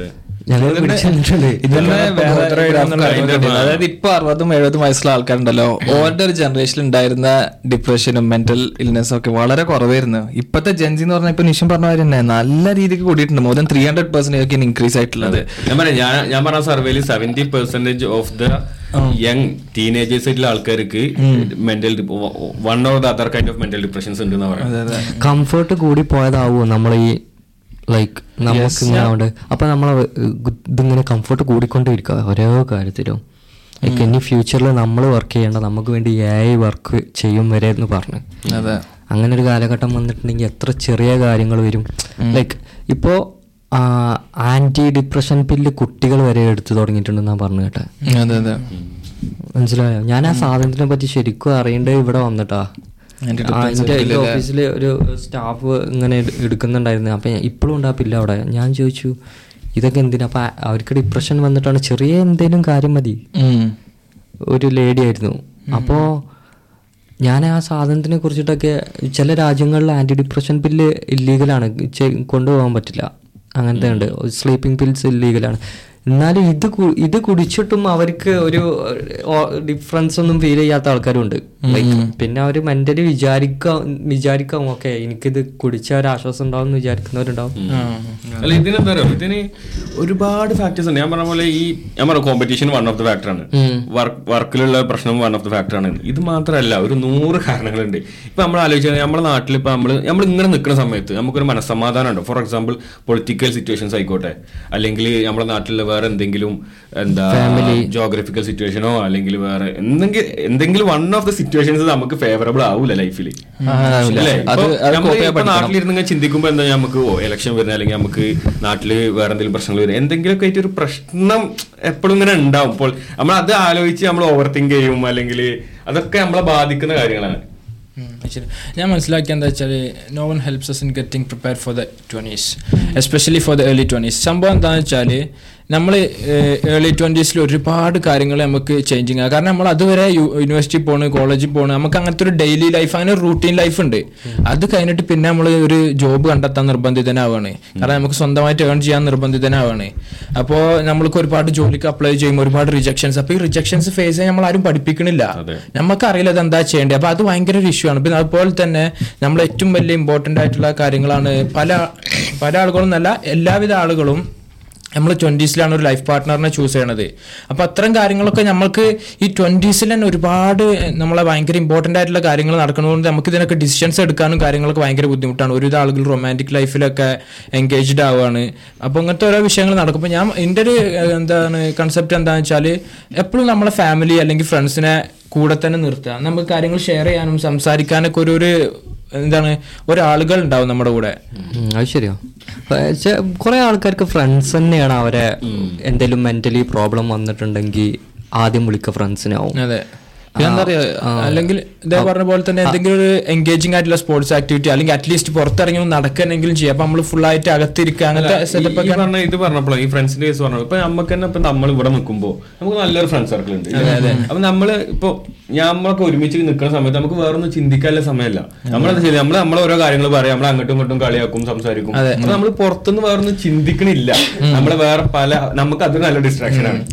S1: അതായത് ഇപ്പൊ 60-70 വയസ്സുള്ള ആൾക്കാരുണ്ടല്ലോ, ഓരുടെ ഒരു ജനറേഷനിൽ ഉണ്ടായിരുന്ന ഡിപ്രഷനും മെന്റൽ ഇൽനെസ്സും ഒക്കെ വളരെ കുറവായിരുന്നു. ഇപ്പത്തെ ജെൻസി എന്ന് പറഞ്ഞാൽ ഇപ്പൊ നിഷം പറഞ്ഞ കാര്യം തന്നെ നല്ല രീതിക്ക് കൂടിയിട്ടുണ്ട്. മോർ ദാൻ 300% ഇൻക്രീസ് ആയിട്ടുള്ളത്.
S3: ഞാൻ പറഞ്ഞ സർവേയിൽ 70% ഓഫ് ദ യങ് ടീനേജേഴ്സ് ആയിട്ടുള്ള ആൾക്കാർക്ക് mental one or the other kind of mental depressions ഉണ്ട് എന്ന് പറയാം.
S2: കംഫർട്ട് കൂടി പോയതാവോ നമ്മൾ ഈ ലൈക്ക് നമുക്ക് ഇങ്ങനെ. അപ്പൊ നമ്മളെ ഇതിങ്ങനെ കംഫർട്ട് കൂടിക്കൊണ്ടിരിക്കുക ഓരോ കാര്യത്തിലും. ലൈക്ക് ഇനി ഫ്യൂച്ചറിൽ നമ്മൾ വർക്ക് ചെയ്യേണ്ട നമുക്ക് വേണ്ടി AI വർക്ക് ചെയ്യും വരെ എന്ന് പറഞ്ഞു. അങ്ങനെ ഒരു കാലഘട്ടം വന്നിട്ടുണ്ടെങ്കിൽ എത്ര ചെറിയ കാര്യങ്ങൾ വരും. ലൈക്ക് ഇപ്പോ ആന്റി ഡിപ്രഷൻ പില്ല് കുട്ടികൾ വരെ എടുത്തു തുടങ്ങിയിട്ടുണ്ടെന്നാ പറഞ്ഞു കേട്ടെ. മനസ്സിലായോ? ഞാൻ ആ സാധനത്തിനെ പറ്റി ശരിക്കും അറിയേണ്ടത് ഇവിടെ വന്നിട്ടാ. എൻ്റെ ഓഫീസിൽ ഒരു സ്റ്റാഫ് ഇങ്ങനെ എടുക്കുന്നുണ്ടായിരുന്നു. അപ്പം ഇപ്പോഴും ഉണ്ടാപ്പില്ല അവിടെ. ഞാൻ ചോദിച്ചു ഇതൊക്കെ എന്തിനാ? അപ്പം അവർക്ക് ഡിപ്രഷൻ വന്നിട്ടാണ്, ചെറിയ എന്തെങ്കിലും കാര്യം മതി. ഒരു ലേഡി ആയിരുന്നു. അപ്പോൾ ഞാൻ ആ സാധനത്തിനെ കുറിച്ചിട്ടൊക്കെ, ചില രാജ്യങ്ങളിൽ ആൻറ്റി ഡിപ്രഷൻ പില്ല് ഇല്ലീഗലാണ്, കൊണ്ടുപോകാൻ പറ്റില്ല, അങ്ങനത്തെ ഉണ്ട്. സ്ലീപ്പിംഗ് പിൽസ് ഇല്ലീഗലാണ്. എന്നാലും ഇത് കുടിച്ചിട്ടും അവർക്ക് ഒരു ഡിഫറൻസ് ഒന്നും ഫീൽ ചെയ്യാത്ത ആൾക്കാരുണ്ട്. പിന്നെ അവര് മെന്റലി വിചാരിക്കാം ഓക്കെ എനിക്കിത് കുടിച്ച ഒരു ആശ്വാസം ഉണ്ടാവും എന്ന് വിചാരിക്കുന്നവരുണ്ടാവും.
S3: അല്ല, ഇതിനെന്താ പറയുക, ഇതിന് ഒരുപാട് ഫാക്ടേഴ്സ് ഉണ്ട്. ഞാൻ പറഞ്ഞ പോലെ ഞാൻ പറഞ്ഞ കോമ്പറ്റീഷൻ വൺ ഓഫ് ദ ഫാക്ടറാണ്, വർക്കിലുള്ള പ്രശ്നം വൺ ഓഫ് ദ ഫാക്ടറാണ്. ഇത് മാത്രമല്ല, ഒരു 100 കാരണങ്ങളുണ്ട്. ഇപ്പൊ നമ്മൾ ആലോചിച്ചാൽ നമ്മുടെ നാട്ടിൽ ഇപ്പൊ നമ്മൾ ഇങ്ങനെ നിൽക്കുന്ന സമയത്ത് നമുക്കൊരു മനസ്സമാധാനം ഉണ്ട്. ഫോർ എക്സാമ്പിൾ പൊളിറ്റിക്കൽ സിറ്റുവേഷൻസ് ആയിക്കോട്ടെ, അല്ലെങ്കിൽ നമ്മുടെ നാട്ടിലെ വേറെ എന്തെങ്കിലും ജോഗ്രഫിക്കൽ സിറ്റുവേഷനോ അല്ലെങ്കിൽ വേറെ എന്തെങ്കിലും one of the situation situations നമുക്ക് ഫേവറബിൾ ആവൂല ലൈഫിൽ. നാട്ടിലിരുന്ന് ചിന്തിക്കുമ്പോ എന്താ നമുക്ക് ഇലക്ഷൻ വരുന്ന അല്ലെങ്കിൽ നമുക്ക് നാട്ടില് വേറെ എന്തെങ്കിലും പ്രശ്നങ്ങൾ വരുന്നത് എന്തെങ്കിലുമൊക്കെ ആയിട്ട് ഒരു പ്രശ്നം എപ്പോഴും ഇങ്ങനെ ഉണ്ടാവും. അപ്പോൾ നമ്മൾ അത് ആലോചിച്ച് നമ്മൾ ഓവർ തിങ്ക് ചെയ്യും, അല്ലെങ്കിൽ അതൊക്കെ നമ്മളെ ബാധിക്കുന്ന കാര്യങ്ങളാണ്.
S4: ഞാൻ മനസ്സിലാക്കിയ എന്താ വെച്ചാൽ no one helps us in getting prepared for the 20s, especially for the early 20s. സംഭവം എന്താണെന്ന് വെച്ചാൽ നമ്മൾ ഏർലി 20s ഒരുപാട് കാര്യങ്ങൾ നമുക്ക് ചേഞ്ചിങ് ആണ്. കാരണം നമ്മൾ അതുവരെ യൂണിവേഴ്സിറ്റി പോണ്, കോളേജിൽ പോണ്, നമുക്ക് അങ്ങനത്തെ ഒരു ഡെയിലി ലൈഫ്, അങ്ങനെ ഒരു റൂട്ടീൻ ലൈഫ് ഉണ്ട്. അത് കഴിഞ്ഞിട്ട് പിന്നെ നമ്മൾ ഒരു ജോബ് കണ്ടെത്താൻ നിർബന്ധിതനാവാണ്. കാരണം നമുക്ക് സ്വന്തമായിട്ട് ഏൺ ചെയ്യാൻ നിർബന്ധിതനാവാണ്. അപ്പോൾ നമ്മൾക്ക് ഒരുപാട് ജോലിക്ക് അപ്ലൈ ചെയ്യുമ്പോൾ ഒരുപാട് റിജക്ഷൻസ്. അപ്പോൾ ഈ റിജക്ഷൻസ് ഫേസ് ചെയ്യാൻ നമ്മൾ ആരും പഠിപ്പിക്കണില്ല, നമുക്കറിയില്ല അത് എന്താ ചെയ്യേണ്ടത്. അപ്പോൾ അത് ഭയങ്കര ഒരു ഇഷ്യൂ ആണ്. പിന്നെ അതുപോലെ തന്നെ നമ്മൾ ഏറ്റവും വലിയ ഇമ്പോർട്ടൻ്റ് ആയിട്ടുള്ള കാര്യങ്ങളാണ് പല ആളുകളും എന്നല്ല എല്ലാവിധ ആളുകളും നമ്മൾ 20s ഒരു ലൈഫ് പാർട്ട്ണറിനെ ചൂസ് ചെയ്യണത്. അപ്പോൾ അത്തരം കാര്യങ്ങളൊക്കെ നമ്മൾക്ക് ഈ 20s തന്നെ ഒരുപാട് നമ്മളെ ഭയങ്കര ഇമ്പോർട്ടൻ്റ് ആയിട്ടുള്ള കാര്യങ്ങൾ നടക്കുന്നതുകൊണ്ട് നമുക്ക് ഇതിനൊക്കെ ഡിസിഷൻസ് എടുക്കാനും കാര്യങ്ങളൊക്കെ ഭയങ്കര ബുദ്ധിമുട്ടാണ്. ഒരുവിധ ആളുകൾ റൊമാൻറ്റിക് ലൈഫിലൊക്കെ എൻഗേജ്ഡ് ആവുകയാണ്. അപ്പോൾ അങ്ങനത്തെ ഓരോ വിഷയങ്ങൾ നടക്കും. അപ്പോൾ എൻ്റെ ഒരു കൺസെപ്റ്റ് എന്താണെന്ന് വെച്ചാൽ എപ്പോഴും നമ്മളെ ഫാമിലി അല്ലെങ്കിൽ ഫ്രണ്ട്സിനെ കൂടെ തന്നെ നിർത്തുക. നമുക്ക് കാര്യങ്ങൾ ഷെയർ ചെയ്യാനും സംസാരിക്കാനൊക്കെ ഒരു ഒരാളുകൾ ഉണ്ടാവും നമ്മുടെ കൂടെ.
S2: അത് ശരിയാ. കുറെ ആൾക്കാർക്ക് ഫ്രണ്ട്സ് തന്നെയാണ് അവരെ എന്തെങ്കിലും മെന്റലി പ്രോബ്ലം വന്നിട്ടുണ്ടെങ്കിൽ ആദ്യം വിളിക്കുക ഫ്രണ്ട്സിനാവും.
S4: അതെ, എന്താ പറയാ, അല്ലെങ്കിൽ ഇതേ പറഞ്ഞ പോലെ തന്നെ എന്തെങ്കിലും ഒരു എൻഗേജിംഗ് ആയിട്ടുള്ള സ്പോർട്സ് ആക്ടിവിറ്റി അല്ലെങ്കിൽ അറ്റ്ലീസ്റ്റ് പുറത്തിറങ്ങി നടക്കാനെങ്കിലും ചെയ്യാം. അപ്പൊ നമ്മൾ ഫുൾ ആയിട്ട് അകത്തിരിക്കുക അങ്ങനത്തെ സെറ്റപ്പ് ഒക്കെ പറഞ്ഞ
S3: ഇത് പറഞ്ഞപ്പോൾ ഈ ഫ്രണ്ട്സിന്റെ കേസ് പറഞ്ഞു. ഇപ്പൊ നമുക്ക് തന്നെ ഇപ്പൊ നമ്മൾ ഇവിടെ നിൽക്കുമ്പോൾ നമുക്ക് നല്ലൊരു ഫ്രണ്ട് സർക്കിൾ ഉണ്ട്. അപ്പൊ നമ്മള് ഇപ്പൊ നമ്മളൊക്കെ ഒരുമിച്ച് നിൽക്കുന്ന സമയത്ത് നമുക്ക് വേറൊന്നും ചിന്തിക്കാനുള്ള സമയമല്ല. നമ്മളത് ശരി, നമ്മളെ ഓരോ കാര്യങ്ങൾ പറയാം, നമ്മൾ അങ്ങോട്ടും ഇങ്ങോട്ടും കളിയാക്കും, സംസാരിക്കും. അപ്പൊ നമ്മൾ പുറത്തുനിന്ന് വേറൊന്നും ചിന്തിക്കണില്ല. നമ്മള് വേറെ നമുക്ക് അത് നല്ല ഡിസ്ട്രാക്ഷൻ ആണ്.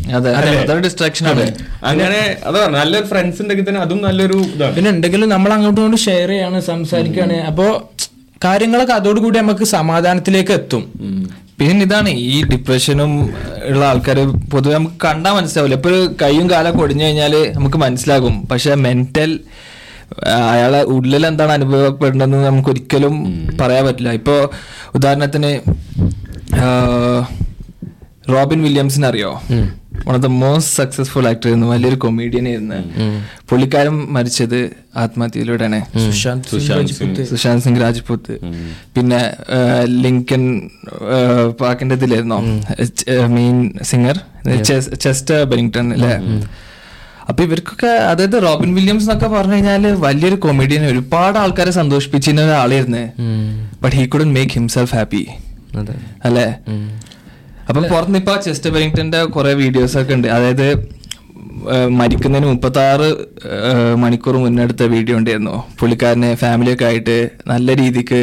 S3: അങ്ങനെ അത് പറഞ്ഞു നല്ലൊരു ഫ്രണ്ട്സ് ഉണ്ടെങ്കിൽ തന്നെ അതും നല്ലൊരു ഇതാണ്.
S4: പിന്നെ എന്തെങ്കിലും നമ്മൾ അങ്ങോട്ടും ഇങ്ങോട്ടും ഷെയർ ചെയ്യാണ്, സംസാരിക്കുകയാണ്. അപ്പോ കാര്യങ്ങളൊക്കെ അതോടുകൂടി നമുക്ക് സമാധാനത്തിലേക്ക് എത്തും.
S1: പിന്നെ ഇതാണ് ഈ ഡിപ്രഷനും ഉള്ള ആൾക്കാർ പൊതുവെ നമുക്ക് കണ്ടാൽ മനസ്സിലാവില്ല. ഇപ്പൊ കൈയും കാലൊക്കെ ഒടിഞ്ഞു കഴിഞ്ഞാൽ നമുക്ക് മനസ്സിലാകും. പക്ഷെ മെന്റൽ അയാളെ ഉള്ളിൽ എന്താണ് അനുഭവപ്പെടുന്നതെന്ന് നമുക്ക് ഒരിക്കലും പറയാൻ പറ്റില്ല. ഇപ്പോ ഉദാഹരണത്തിന് റോബിൻ വില്യംസിനെ അറിയോ? One of the most successful actor ആയിരുന്നു, വലിയൊരു കൊമീഡിയൻ ആയിരുന്നു. പുള്ളിക്കാരൻ മരിച്ചത് ആത്മഹത്യയിലൂടെയാണ്. സുശാന്ത് സിംഗ് രാജ്പൂത്ത്. പിന്നെ ലിങ്കൻ പാർക്കിന്റെ ഇതിലായിരുന്നോ മെയിൻ സിംഗർ, ചെസ്റ്റർ ബെനിങ്ടൺ അല്ലേ? അപ്പൊ ഇവർക്കൊക്കെ, അതായത് റോബിൻ വില്യംസ് എന്നൊക്കെ പറഞ്ഞു കഴിഞ്ഞാല് വലിയൊരു കൊമീഡിയൻ, ഒരുപാട് ആൾക്കാരെ സന്തോഷിപ്പിച്ചിരുന്ന ഒരാളായിരുന്നു. But he couldn't make himself happy അല്ലേ? അപ്പം പുറത്തുനിന്ന് ഇപ്പൊ ചെസ്റ്റർ ബെനിങ്ടന്റെ കുറെ വീഡിയോസ് ഒക്കെ ഉണ്ട്. അതായത് മരിക്കുന്നതിന് 36 മണിക്കൂർ മുന്നെടുത്ത വീഡിയോ ഉണ്ടായിരുന്നു. പുള്ളിക്കാരന് ഫാമിലിയൊക്കെ ആയിട്ട് നല്ല രീതിക്ക്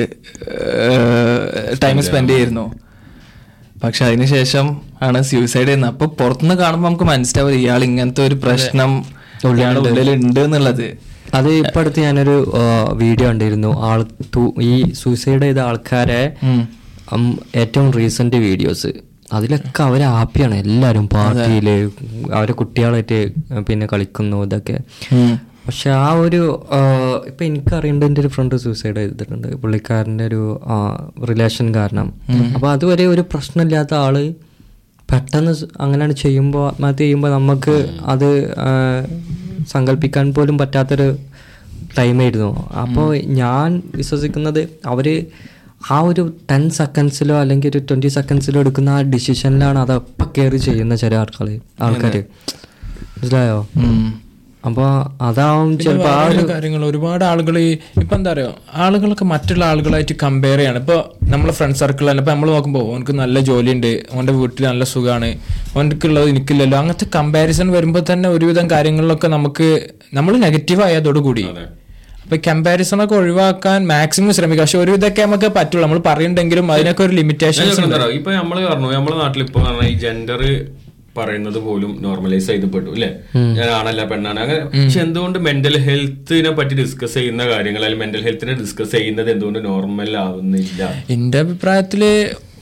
S1: ടൈം സ്പെൻഡ് ചെയ്യായിരുന്നു. പക്ഷെ അതിനുശേഷം ആണ് സൂയിസൈഡ് ചെയ്യുന്നത്. അപ്പൊ പുറത്തുനിന്ന് കാണുമ്പോൾ നമുക്ക് മനസ്സിലാവും ഇയാൾ ഇങ്ങനത്തെ ഒരു പ്രശ്നം ഉള്ളിലുണ്ട് എന്നുള്ളത്.
S2: അത് ഇപ്പൊ അടുത്ത് ഞാനൊരു വീഡിയോ കണ്ടിരുന്നു. ഈ സൂയിസൈഡ് ചെയ്ത ആൾക്കാരെ ഏറ്റവും റീസെന്റ് വീഡിയോസ്, അതിലൊക്കെ അവർ ഹാപ്പിയാണ്. എല്ലാവരും പാർട്ടിയില് അവരെ കുട്ടികളായിട്ട് പിന്നെ കളിക്കുന്നു ഇതൊക്കെ. പക്ഷെ ആ ഒരു ഇപ്പൊ എനിക്കറിയേണ്ട എൻ്റെ ഒരു ഫ്രണ്ട് സൂയിസൈഡ് ചെയ്തിട്ടുണ്ട്, പുള്ളിക്കാരൻ്റെ ഒരു റിലേഷൻ കാരണം. അപ്പൊ അതുവരെ ഒരു പ്രശ്നമില്ലാത്ത ആള് പെട്ടെന്ന് അങ്ങനെയാണ് ചെയ്യുമ്പോൾ, ആത്മഹത്യ ചെയ്യുമ്പോൾ നമുക്ക് അത് സങ്കല്പിക്കാൻ പോലും പറ്റാത്തൊരു ടൈമായിരുന്നു. അപ്പോൾ ഞാൻ വിശ്വസിക്കുന്നത് അവര് ആ ഒരു 10 സെക്കൻഡ്സിലോ അല്ലെങ്കിൽ ഒരു 20 സെക്കൻഡ്സിലോ എടുക്കുന്ന ആ ഡിസിഷനിലാണ് അതപ്പം കയറി ചെയ്യുന്ന ചില ആൾക്കാര് മനസ്സിലായോ? അപ്പൊ അതാവും ചിലപ്പോ ആ ഒരു
S4: കാര്യങ്ങൾ. ഒരുപാട് ആളുകൾ ഇപ്പൊ എന്താ പറയുക, ആളുകളൊക്കെ മറ്റുള്ള ആളുകളായിട്ട് കമ്പയർ ചെയ്യാണ്. ഇപ്പൊ നമ്മളെ ഫ്രണ്ട് സർക്കിളല്ല, ഇപ്പൊ നമ്മൾ നോക്കുമ്പോൾ ഓനക്ക് നല്ല ജോലിയുണ്ട്, ഓന്റെ വീട്ടിൽ നല്ല സുഖമാണ്, ഓനക്കുള്ളത് എനിക്കില്ലല്ലോ, അങ്ങനത്തെ കമ്പാരിസൺ വരുമ്പോൾ തന്നെ ഒരുവിധം കാര്യങ്ങളിലൊക്കെ നമ്മൾ നെഗറ്റീവ് ആയതോടുകൂടി അപ്പൊ കമ്പാരിസൺ ഒക്കെ ഒഴിവാക്കാൻ മാക്സിമം ശ്രമിക്കുക. പക്ഷെ ഒരു ഇതൊക്കെ നമുക്ക് പറ്റുള്ളൂ, നമ്മൾ പറയുന്നുണ്ടെങ്കിലും അതിനൊക്കെ ഒരു ലിമിറ്റേഷൻസ് ഉണ്ട്.
S3: ഇപ്പൊ നമ്മള് പറഞ്ഞു നമ്മളെ നാട്ടിൽ ഇപ്പൊ ഈ ജെൻഡർ പറയുന്നത് പോലും നോർമലൈസ് ചെയ്തപ്പെട്ടു അല്ലെ, ഞാൻ ആണല്ല പെണ്ണാണ് അങ്ങനെ. പക്ഷെ എന്തുകൊണ്ട് മെന്റൽ ഹെൽത്തിനെ പറ്റി ഡിസ്കസ് ചെയ്യുന്ന കാര്യങ്ങൾ അല്ലെങ്കിൽ മെന്റൽ ഹെൽത്തിനെ ഡിസ്കസ് ചെയ്യുന്നത് എന്തുകൊണ്ട് നോർമൽ ആവുന്നില്ല?
S4: എന്റെ അഭിപ്രായത്തില്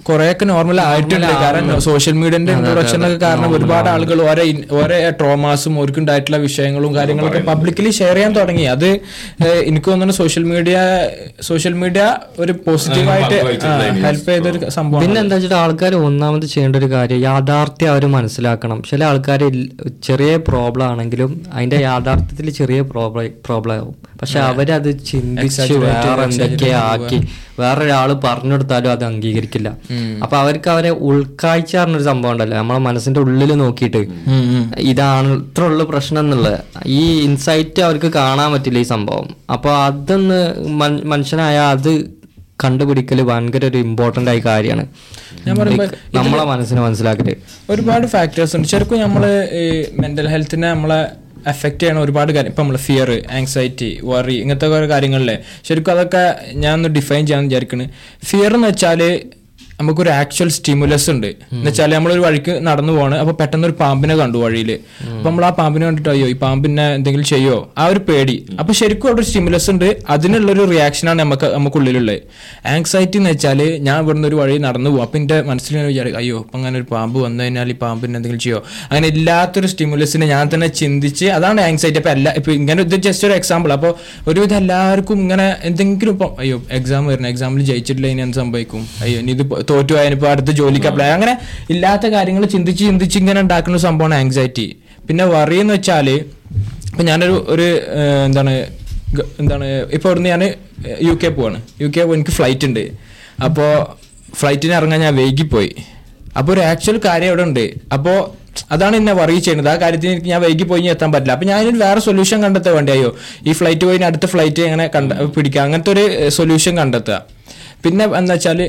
S4: കുറെയൊക്കെ നോർമൽ ആയിട്ടുണ്ട്. കാരണം സോഷ്യൽ മീഡിയന്റെ ഇൻട്രൊഡക്ഷനൊക്കെ കാരണം ഒരുപാട് ആളുകൾ ഓരോ ട്രോമാസും ഓർക്കുണ്ടായിട്ടുള്ള വിഷയങ്ങളും കാര്യങ്ങളൊക്കെ പബ്ലിക്കലി ഷെയർ ചെയ്യാൻ തുടങ്ങി. അത് എനിക്ക് തോന്നുന്നു സോഷ്യൽ മീഡിയ ഒരു പോസിറ്റീവായിട്ട് ഹെൽപ്പ് ചെയ്തൊരു സംഭവം.
S2: പിന്നെ എന്താ വെച്ചിട്ട് ആൾക്കാർ ഒന്നാമത് ചെയ്യേണ്ട ഒരു കാര്യം യാഥാർത്ഥ്യം അവർ മനസ്സിലാക്കണം. ചില ആൾക്കാർ ചെറിയ പ്രോബ്ലം ആണെങ്കിലും അതിന്റെ യാഥാർത്ഥ്യത്തിൽ ചെറിയ പ്രോബ്ലം ആവും, പക്ഷെ അവരത് ചിന്തിച്ച് വേറെ എന്തൊക്കെയാ ആക്കി വേറൊരാൾ പറഞ്ഞെടുത്താലും അത് അംഗീകരിക്കില്ല. അപ്പൊ അവർക്ക് അവരെ ഉൾക്കാഴ്ച പറഞ്ഞൊരു സംഭവം ഉണ്ടല്ലോ, നമ്മളെ മനസ്സിന്റെ ഉള്ളിൽ നോക്കിയിട്ട് ഇതാണ് ഇത്ര ഉള്ള പ്രശ്നം എന്നുള്ളത്, ഈ ഇൻസൈറ്റ് അവർക്ക് കാണാൻ പറ്റില്ല ഈ സംഭവം. അപ്പൊ അതൊന്ന് മനുഷ്യനായ അത് കണ്ടുപിടിക്കല് ഭയങ്കര ഒരു ഇമ്പോർട്ടന്റ് ആയ കാര്യമാണ്. നമ്മളെ മനസ്സിനെ മനസ്സിലാക്കിട്ട്
S4: ഒരുപാട് ഫാക്ടേഴ്സ് ഉണ്ട്. ശരിക്കും നമ്മള് മെന്റൽ ഹെൽത്തിനെ നമ്മളെ എഫക്റ്റ് ചെയ്യണ ഒരുപാട് കാര്യം. ഇപ്പം നമ്മൾ ഫിയർ, ആങ്സൈറ്റി, വറി ഇങ്ങനത്തെ ഓരോ കാര്യങ്ങളിലെ ശരിക്കും അതൊക്കെ ഞാൻ ഒന്ന് ഡിഫൈൻ ചെയ്യാൻ വിചാരിക്കുന്നത്. ഫിയർ എന്ന് വെച്ചാൽ നമുക്കൊരു ആക്ച്വൽ സ്റ്റിമുലസ് ഉണ്ട്. എന്ന് വെച്ചാൽ നമ്മളൊരു വഴിക്ക് നടന്നു പോവാണ്, അപ്പൊ പെട്ടെന്ന് ഒരു പാമ്പിനെ കണ്ടു വഴിയിൽ. അപ്പൊ നമ്മൾ ആ പാമ്പിനെ കണ്ടിട്ട് അയ്യോ ഈ പാമ്പിനെ എന്തെങ്കിലും ചെയ്യോ, ആ ഒരു പേടി. അപ്പൊ ശരിക്കും അവിടെ ഒരു സ്റ്റിമുലസ് ഉണ്ട്, അതിനുള്ളൊരു റിയാക്ഷനാണ് നമുക്കുള്ളിലുള്ളത്. ആങ്സൈറ്റി എന്ന് വെച്ചാൽ ഞാൻ ഇവിടുന്ന് ഒരു വഴി നടന്നു പോകും, അപ്പൊ എന്റെ മനസ്സിൽ ഞാൻ വിചാരിക്കും അയ്യോ അപ്പൊ അങ്ങനെ ഒരു പാമ്പ് വന്നു കഴിഞ്ഞാൽ ഈ പാമ്പിനെ എന്തെങ്കിലും ചെയ്യോ, അങ്ങനെ ഇല്ലാത്തൊരു സ്റ്റിമുലസിനെ ഞാൻ തന്നെ ചിന്തിച്ച്, അതാണ് ആങ്സൈറ്റി. അപ്പൊ ഇപ്പൊ ഇങ്ങനെ ഇത് ജസ്റ്റ് ഒരു എക്സാമ്പിൾ. അപ്പൊ ഒരുവിധം എല്ലാവർക്കും ഇങ്ങനെ എന്തെങ്കിലും ഇപ്പൊ അയ്യോ എക്സാം വരുന്ന, എക്സാമിൽ ജയിച്ചിട്ടില്ല ഇനി എന്ത് സംഭവിക്കും, അയ്യോ ഇനി ഇത് തോറ്റു പോയതിനിപ്പോ അടുത്ത ജോലിക്ക് അപ്ലൈ, അങ്ങനെ ഇല്ലാത്ത കാര്യങ്ങൾ ചിന്തിച്ച് ഇങ്ങനെ ഉണ്ടാക്കുന്ന സംഭവമാണ് ആങ്സൈറ്റി. പിന്നെ വറി എന്ന് വെച്ചാല് ഇപ്പൊ ഞാനൊരു എന്താണ് ഇപ്പൊ ഇവിടുന്ന് ഞാൻ UK പോവാണ്. UK എനിക്ക് ഫ്ലൈറ്റ് ഉണ്ട്. അപ്പോൾ ഫ്ലൈറ്റിന് ഇറങ്ങാൻ ഞാൻ വൈകിപ്പോയി. അപ്പോൾ ഒരു ആക്ച്വൽ കാര്യം ഇവിടെ ഉണ്ട്. അപ്പോൾ അതാണ് എന്നെ വറി ചെയ്യുന്നത്. ആ കാര്യത്തിന് എനിക്ക് ഞാൻ വൈകി പോയി എത്താൻ പറ്റില്ല. അപ്പൊ ഞാൻ വേറെ സൊല്യൂഷൻ കണ്ടെത്താൻ വേണ്ടി അയ്യോ ഈ ഫ്ലൈറ്റ് പോയി അടുത്ത ഫ്ലൈറ്റ് എങ്ങനെ പിടിക്കുക, അങ്ങനത്തെ ഒരു സൊല്യൂഷൻ കണ്ടെത്തുക. പിന്നെ എന്താ വെച്ചാൽ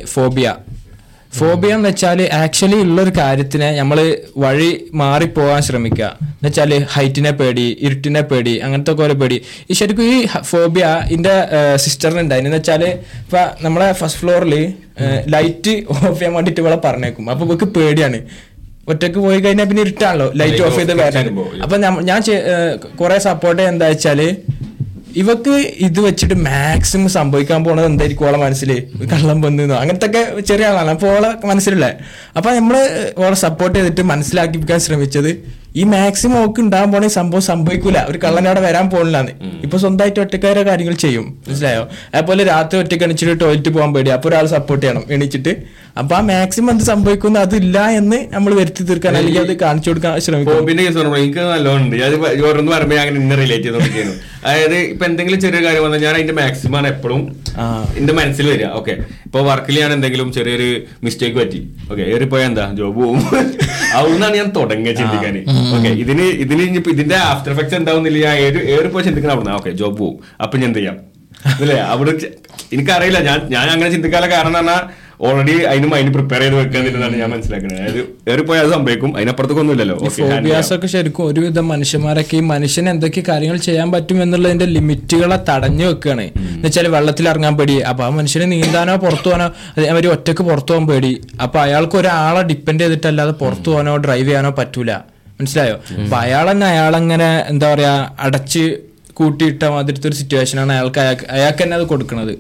S4: ഫോബിയ എന്ന് വെച്ചാൽ ആക്ച്വലി ഉള്ളൊരു കാര്യത്തിനെ നമ്മൾ വഴി മാറിപ്പോകാൻ ശ്രമിക്കുക. എന്ന് വെച്ചാൽ ഹൈറ്റിനെ പേടി, ഇരുട്ടിനെ പേടി, അങ്ങനത്തെ ഒക്കെ ഓരോ പേടി. ഈ ശരിക്കും ഈ ഫോബിയ എൻ്റെ സിസ്റ്ററിന് ഉണ്ടായിരുന്നു. എന്ന് വെച്ചാൽ ഇപ്പൊ നമ്മളെ ഫസ്റ്റ് ഫ്ലോറിൽ ലൈറ്റ് ഓഫ് ചെയ്യാൻ വേണ്ടിയിട്ട് ഇവിടെ പറഞ്ഞേക്കും. അപ്പൊ ഇവർക്ക് പേടിയാണ്, ഒറ്റക്ക് പോയി കഴിഞ്ഞാൽ പിന്നെ ഇരുട്ടാണല്ലോ, ലൈറ്റ് ഓഫ് ചെയ്ത് വരാൻ. അപ്പൊ ഞാൻ കുറെ സപ്പോർട്ട് എന്താ വെച്ചാല് ഇവക്ക് ഇത് വെച്ചിട്ട് മാക്സിമം സംഭവിക്കാൻ പോണത് എന്തായിരിക്കും ഓളെ മനസ്സിൽ, കള്ളം വന്നോ അങ്ങനത്തെ ഒക്കെ ചെറിയ ആളാണ്. അപ്പോൾ ഓളെ മനസ്സിലുള്ള അപ്പൊ നമ്മള് ഓളെ സപ്പോർട്ട് ചെയ്തിട്ട് മനസ്സിലാക്കിപ്പിക്കാൻ ശ്രമിച്ചത് ഈ മാക്സിമം ഓക്ക് ഉണ്ടാകാൻ പോണ സംഭവം സംഭവിക്കൂല, ഒരു കള്ളൻ അവിടെ വരാൻ പോണില്ലാന്ന്. ഇപ്പൊ സ്വന്തമായിട്ട് ഒറ്റക്കാരെ കാര്യങ്ങൾ ചെയ്യും, മനസ്സിലായോ? അതുപോലെ രാത്രി ഒറ്റക്ക് എണിച്ചിട്ട് ടോയ്ലറ്റ് പോകാൻ പേടി, അപ്പൊ ഒരാൾ സപ്പോർട്ട് ചെയ്യണം എണീച്ചിട്ട്. അപ്പൊ ആ മാക്സിമം എന്ത് സംഭവിക്കുന്നു അതില്ല എന്ന് നമ്മൾ വരുത്തി തീർക്കാൻ അല്ലെങ്കിൽ അത് കാണിച്ചു കൊടുക്കാൻ ശ്രമിക്കും.
S3: എനിക്ക് നല്ലോണ്ട് ഓരോന്ന് പറയുമ്പോൾ ഞാൻ അങ്ങനെ റിലേറ്റ് ചെയ്തോണ്ടിരിക്കുന്നു. അതായത് ഇപ്പൊ എന്തെങ്കിലും ചെറിയ കാര്യം വന്നാൽ ഞാൻ അതിന്റെ മാക്സിമം ആണ് എപ്പോഴും എന്റെ മനസ്സിൽ വരിക. ഓക്കെ ഇപ്പൊ വർക്കിൽ ഞാൻ എന്തെങ്കിലും ചെറിയൊരു മിസ്റ്റേക്ക് പറ്റി, ഓക്കെ ഏറിപ്പോയാ എന്താ ജോബ് പോകും, അവിടുന്നാണ് ഞാൻ തുടങ്ങിയ ചിന്തിക്കാൻ. ഓക്കെ ഇതിന് ഇതിന്റെ ആഫ്റ്റർ എഫക്ട്സ് എന്താവുന്നില്ല, ഞാൻ ഏറിപ്പോ ചിന്തിക്കണം അവിടുന്ന്. ഓക്കെ ജോബ് പോകും, അപ്പൊ ഞാൻ എന്ത് ചെയ്യാം അല്ലേ? അവിടെ എനിക്കറിയില്ല, ഞാൻ അങ്ങനെ ചിന്തിക്കാനുള്ള കാരണം എന്ന് പറഞ്ഞാൽ ഓൾറെഡി അതിന് പ്രിപ്പയർ ചെയ്ത് വെക്കാന്നില്ലെന്നാണ് ഞാൻ മനസ്സിലാക്കുന്നത്. അതായത് ഏറിപ്പോയി അത് സംഭവിക്കും, അതിനപ്പുറത്തൊക്കെ ഒന്നുമില്ലല്ലോ.
S4: ഫോബിയാസൊക്കെ ശരിക്കും ഒരുവിധം മനുഷ്യന്മാരൊക്കെ ഈ മനുഷ്യന് എന്തൊക്കെ കാര്യങ്ങൾ ചെയ്യാൻ പറ്റും എന്നുള്ളതിന്റെ ലിമിറ്റുകളെ തടഞ്ഞു വെക്കുകയാണ്. എന്ന് വെച്ചാൽ വെള്ളത്തിൽ ഇറങ്ങാൻ പേടി, അപ്പൊ ആ മനുഷ്യന് നീന്താനോ പുറത്തു പോകാനോ അതേമാതിരി ഒറ്റക്ക് പുറത്തു പോകാൻ പേടി. അപ്പൊ അയാൾക്ക് ഒരാളെ ഡിപ്പെൻഡ് ചെയ്തിട്ടല്ലാതെ പുറത്തു പോകാനോ ഡ്രൈവ് ചെയ്യാനോ പറ്റൂല, മനസ്സിലായോ? അപ്പൊ അയാളങ്ങനെ എന്താ പറയാ അടച്ച് കൂട്ടിയിട്ട മാതിരത്തെ ഒരു സിറ്റുവേഷനാണ് അയാൾക്ക് തന്നെ അത് കൊടുക്കുന്നത്.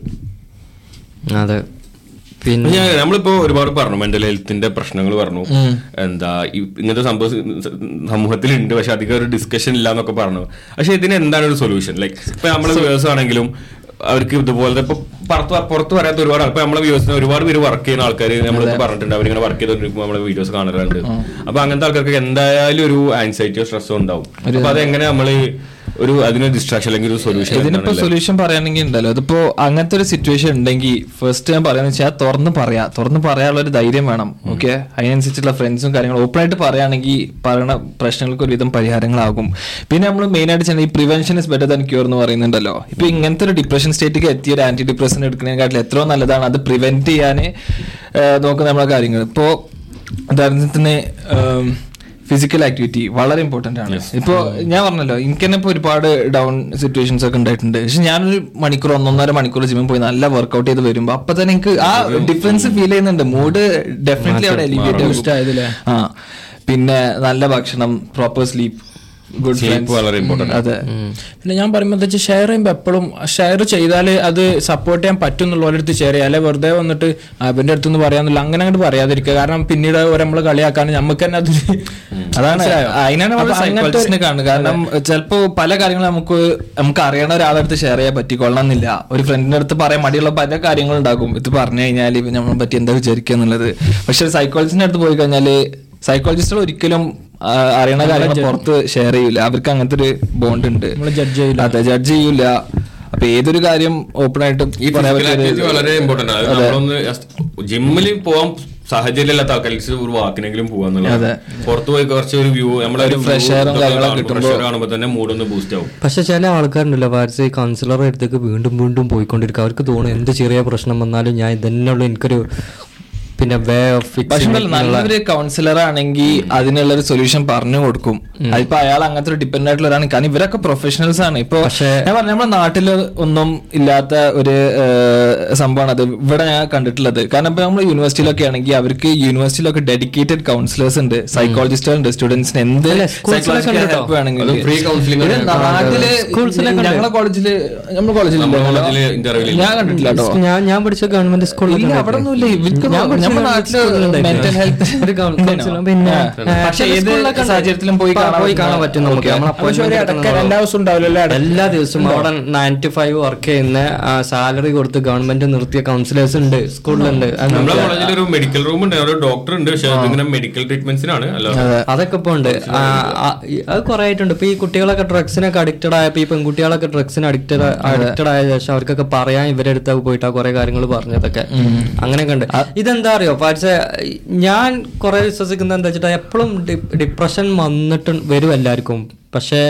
S2: അതെ.
S3: പിന്നെ നമ്മളിപ്പോ ഒരുപാട് പറഞ്ഞു മെന്റൽ ഹെൽത്തിന്റെ പ്രശ്നങ്ങൾ പറഞ്ഞു, എന്താ ഇങ്ങനത്തെ സമൂഹത്തിലുണ്ട്, പക്ഷെ അധികം ഒരു ഡിസ്കഷൻ ഇല്ല എന്നൊക്കെ പറഞ്ഞു. പക്ഷെ ഇതിന് എന്താണ് ഒരു സൊല്യൂഷൻ? ലൈക്ക് ഇപ്പൊ നമ്മളെ വ്യൂവേഴ്സ് ആണെങ്കിലും അവർക്ക് ഇതുപോലത്തെ ഇപ്പൊ പുറത്ത് വരാത്ത ഒരുപാട് ഇപ്പൊ നമ്മളെ വ്യൂവേഴ്സിന് ഒരുപാട് പേര് വർക്ക് ചെയ്യുന്ന ആൾക്കാർ നമ്മളിപ്പോ പറഞ്ഞിട്ടുണ്ട്, അവരിങ്ങനെ വർക്ക് ചെയ്തോണ്ടിരിക്കുമ്പോൾ നമ്മളെ വീഡിയോസ് കാണാറുണ്ട്. അപ്പൊ അങ്ങനത്തെ ആൾക്കാർക്ക് എന്തായാലും ഒരു ആൻസൈറ്റിയോ സ്ട്രെസ്സോ ഉണ്ടാവും. അപ്പൊ അതെങ്ങനെ നമ്മള് അതിനൊരു ഡിസ്ട്രാക്ഷൻ അല്ലെങ്കിൽ ഒരു സൊല്യൂഷൻ?
S1: ഇതിനിപ്പോ സൊല്യൂഷൻ പറയുകയാണെങ്കിൽ ഉണ്ടല്ലോ, അതിപ്പോ അങ്ങനത്തെ ഒരു സിറ്റുവേഷൻ ഉണ്ടെങ്കിൽ ഫസ്റ്റ് ഞാൻ പറയാന്ന് വെച്ചാൽ തുറന്ന് പറയാനുള്ള ഒരു ധൈര്യം വേണം. ഓക്കെ അതിനനുസരിച്ചുള്ള ഫ്രണ്ട്സും കാര്യങ്ങളും ഓപ്പൺ ആയിട്ട് പറയുകയാണെങ്കിൽ പറയുന്ന പ്രശ്നങ്ങൾക്ക് ഒരുവിധം പരിഹാരങ്ങളാകും. പിന്നെ നമ്മൾ മെയിൻ ആയിട്ട് ചെയ്യുന്നത് ഈ prevention is better than cure എന്ന് പറയുന്നുണ്ടല്ലോ. ഇപ്പൊ ഇങ്ങനത്തെ ഒരു ഡിപ്രഷൻ സ്റ്റേറ്റിലേക്ക് എത്തിയ ഒരു ആന്റി ഡിപ്രഷൻ എടുക്കുന്നതിനെക്കാട്ടിൽ എത്രയോ നല്ലതാണ് അത് പ്രിവെന്റ് ചെയ്യാൻ നോക്കുന്ന നമ്മളെ കാര്യങ്ങൾ. ഇപ്പോ ഉദാഹരണത്തിന് ഫിസിക്കൽ ആക്ടിവിറ്റി വളരെ ഇമ്പോർട്ടന്റ് ആണ്. ഇപ്പൊ ഞാൻ പറഞ്ഞല്ലോ എനിക്ക് തന്നെ ഇപ്പൊ ഒരുപാട് ഡൗൺ സിറ്റുവേഷൻസ് ഒക്കെ ഉണ്ടായിട്ടുണ്ട്. പക്ഷെ ഞാനൊരു മണിക്കൂർ 1.5 മണിക്കൂർ ജിമ്മിൽ പോയി നല്ല വർക്ക്ഔട്ട് ചെയ്ത് വരുമ്പോ അപ്പൊ തന്നെ എനിക്ക് ആ ഡിഫറൻസ് ഫീൽ ചെയ്യുന്നുണ്ട്. മൂഡ് ഡെഫിനറ്റ്ലി അവിടെ എലിവേറ്റ് ആയതില്ലേ. പിന്നെ നല്ല ഭക്ഷണം, പ്രോപ്പർ സ്ലീപ്പ്, ഗുഡ് ഫ്രണ്ട്സ്
S3: വളരെ ഇമ്പോർട്ടന്റ്.
S1: അതെ.
S4: പിന്നെ ഞാൻ പറയുമ്പോൾ എന്താ വെച്ചാൽ ഷെയർ ചെയ്യുമ്പോൾ എപ്പോഴും ഷെയർ ചെയ്താൽ അത് സപ്പോർട്ട് ചെയ്യാൻ പറ്റും എന്നുള്ളവരുടെ അടുത്ത് ഷെയർ ചെയ്യുക, അല്ലെ വെറുതെ വന്നിട്ട് അവന്റെ അടുത്തൊന്ന് പറയാന്നില്ല അങ്ങനെ അങ്ങോട്ട് പറയാതിരിക്കുക. കാരണം പിന്നീട് നമ്മള് കളിയാക്കാൻ നമുക്ക് തന്നെ അത്
S1: അതാണ് അതിനാണ് നമ്മൾ സൈക്കോളജിസ്റ്റിനെ കാണുന്നത്. കാരണം ചിലപ്പോ പല കാര്യങ്ങളും നമുക്ക് അറിയണ ഒരാളുടെ അടുത്ത് ഷെയർ ചെയ്യാൻ പറ്റിക്കൊള്ളണമെന്നില്ല. ഒരു ഫ്രണ്ടിന്റെ അടുത്ത് പറയാൻ മടിയുള്ള പല കാര്യങ്ങളും ഉണ്ടാകും. ഇത് പറഞ്ഞു കഴിഞ്ഞാൽ നമ്മളെ പറ്റി എന്താ വിചാരിക്കുക എന്നുള്ളത്. പക്ഷെ സൈക്കോളജിസ്റ്റിന്റെ അടുത്ത് പോയി കഴിഞ്ഞാല് സൈക്കോളജിസ്റ്റുകൾ ഒരിക്കലും അറിയണ കാര്യങ്ങൾ പുറത്ത് ഷെയർ ചെയ്യൂല. അവർക്ക് അങ്ങനത്തെ ഒരു ബോണ്ട് ഉണ്ട്. അതെ, ജഡ്ജ് ചെയ്യൂല. അപ്പൊ ഏതൊരു കാര്യം ഓപ്പൺ ആയിട്ട്
S3: വളരെ ഇമ്പോർട്ടന്റ് ആണ്. ജിമ്മിൽ പോവാൻ സാഹചര്യം ഇല്ലാത്ത ആൾക്കാർക്ക് ഒരു വാക്കിനെങ്കിലും പോവാന്നുള്ളത്, പുറത്തു പോയി കുറച്ച് ഒരു വ്യൂ നമ്മളെ
S1: ഫ്രഷ്
S3: കാണുമ്പോൾ തന്നെ മൂഡൊന്ന് ബൂസ്റ്റ് ആവും.
S2: പക്ഷെ ചില ആൾക്കാരുണ്ടല്ലോ വാട്സ് ഈ കൗൺസിലറുടെ അടുത്തേക്ക് വീണ്ടും വീണ്ടും പോയിക്കൊണ്ടിരിക്കുക. അവർക്ക് തോന്നും എന്ത് ചെറിയ പ്രശ്നം വന്നാലും ഞാൻ ഇതന്നെയുള്ള എനിക്കൊരു പിന്നെ വേ ഓഫ്
S1: നല്ലൊരു കൗൺസിലർ ആണെങ്കിൽ അതിനുള്ളൊരു സൊല്യൂഷൻ പറഞ്ഞു കൊടുക്കും. അതിപ്പോ അയാൾ അങ്ങനത്തെ ഒരു ഡിപ്പെൻഡ് ആയിട്ടുള്ളവരാണ്. കാരണം ഇവരൊക്കെ പ്രൊഫഷണൽസ് ആണ്. ഇപ്പൊ ഞാൻ പറഞ്ഞു നമ്മുടെ നാട്ടില് ഒന്നും ഇല്ലാത്ത ഒരു സംഭവമാണ് അത് ഇവിടെ ഞാൻ കണ്ടിട്ടുള്ളത്. കാരണം ഇപ്പൊ നമ്മൾ യൂണിവേഴ്സിറ്റിയിലൊക്കെ ആണെങ്കിൽ അവർക്ക് യൂണിവേഴ്സിറ്റിയിലൊക്കെ ഡെഡിക്കേറ്റഡ് കൗൺസിലേഴ്സ് ഉണ്ട്, സൈക്കോളജിസ്റ്റുകൾ ഉണ്ട്. സ്റ്റുഡൻസിന് എന്ത് സൈക്കോളജിക്കൽ ഹെൽപ്പ് വേണമെങ്കിലും
S3: ഫ്രീ കൗൺസിലിംഗ്
S1: നാട്ടില് ഞങ്ങളെ കോളേജില് നമ്മുടെ കോളേജിൽ ഞാൻ കണ്ടിട്ടില്ല കേട്ടോ.
S2: ഞാൻ പഠിച്ച ഗവൺമെന്റ് സ്കൂളിൽ
S1: അവിടെ ഒന്നുമില്ല. ഇവർക്ക് മെന്റൽ ഹെൽത്ത്
S2: പിന്നെ
S1: പക്ഷെ ഏത് സാഹചര്യത്തിലും പോയി
S2: കാണാൻ പറ്റും നമുക്ക്.
S4: എല്ലാ ദിവസവും ഉണ്ടാവില്ല,
S2: എല്ലാ ദിവസവും അവിടെ 9 to 5 വർക്ക് ചെയ്യുന്ന സാലറി കൊടുത്ത് ഗവൺമെന്റ് നിർത്തിയ കൗൺസിലേഴ്സ് ഉണ്ട്, സ്കൂളിലുണ്ട്.
S3: നമ്മുടെ കോളേജിൽ ഒരു മെഡിക്കൽ റൂം ഉണ്ട്, ഒരു ഡോക്ടർ ഉണ്ട്. പക്ഷേ മെഡിക്കൽ ട്രീറ്റ്മെന്റ്സിനാണ്.
S2: അതൊക്കെ ഇപ്പൊ ഉണ്ട്. അത് കുറെ ആയിട്ടുണ്ട്. ഇപ്പൊ ഈ കുട്ടികളൊക്കെ ഡ്രഗ്സിനൊക്കെ അഡിക്റ്റഡ് ആയപ്പോ ഈ പെൺകുട്ടികളൊക്കെ ഡ്രഗ്സിന് അഡിക്റ്റഡ് ആയ ശേഷം അവർക്കൊക്കെ പറയാൻ ഇവരുടെ അടുത്തൊക്കെ പോയിട്ടാ കുറെ കാര്യങ്ങൾ പറഞ്ഞതൊക്കെ അങ്ങനെയൊക്കെ ഉണ്ട്. ഇതെന്താ അറിയോ പക്ഷേ ഞാൻ കുറെ വിശ്വസിക്കുന്നത് എന്താ വെച്ചിട്ടാ എപ്പോഴും ഡിപ്രഷൻ വന്നിട്ട് വരും എല്ലാവർക്കും. പക്ഷേ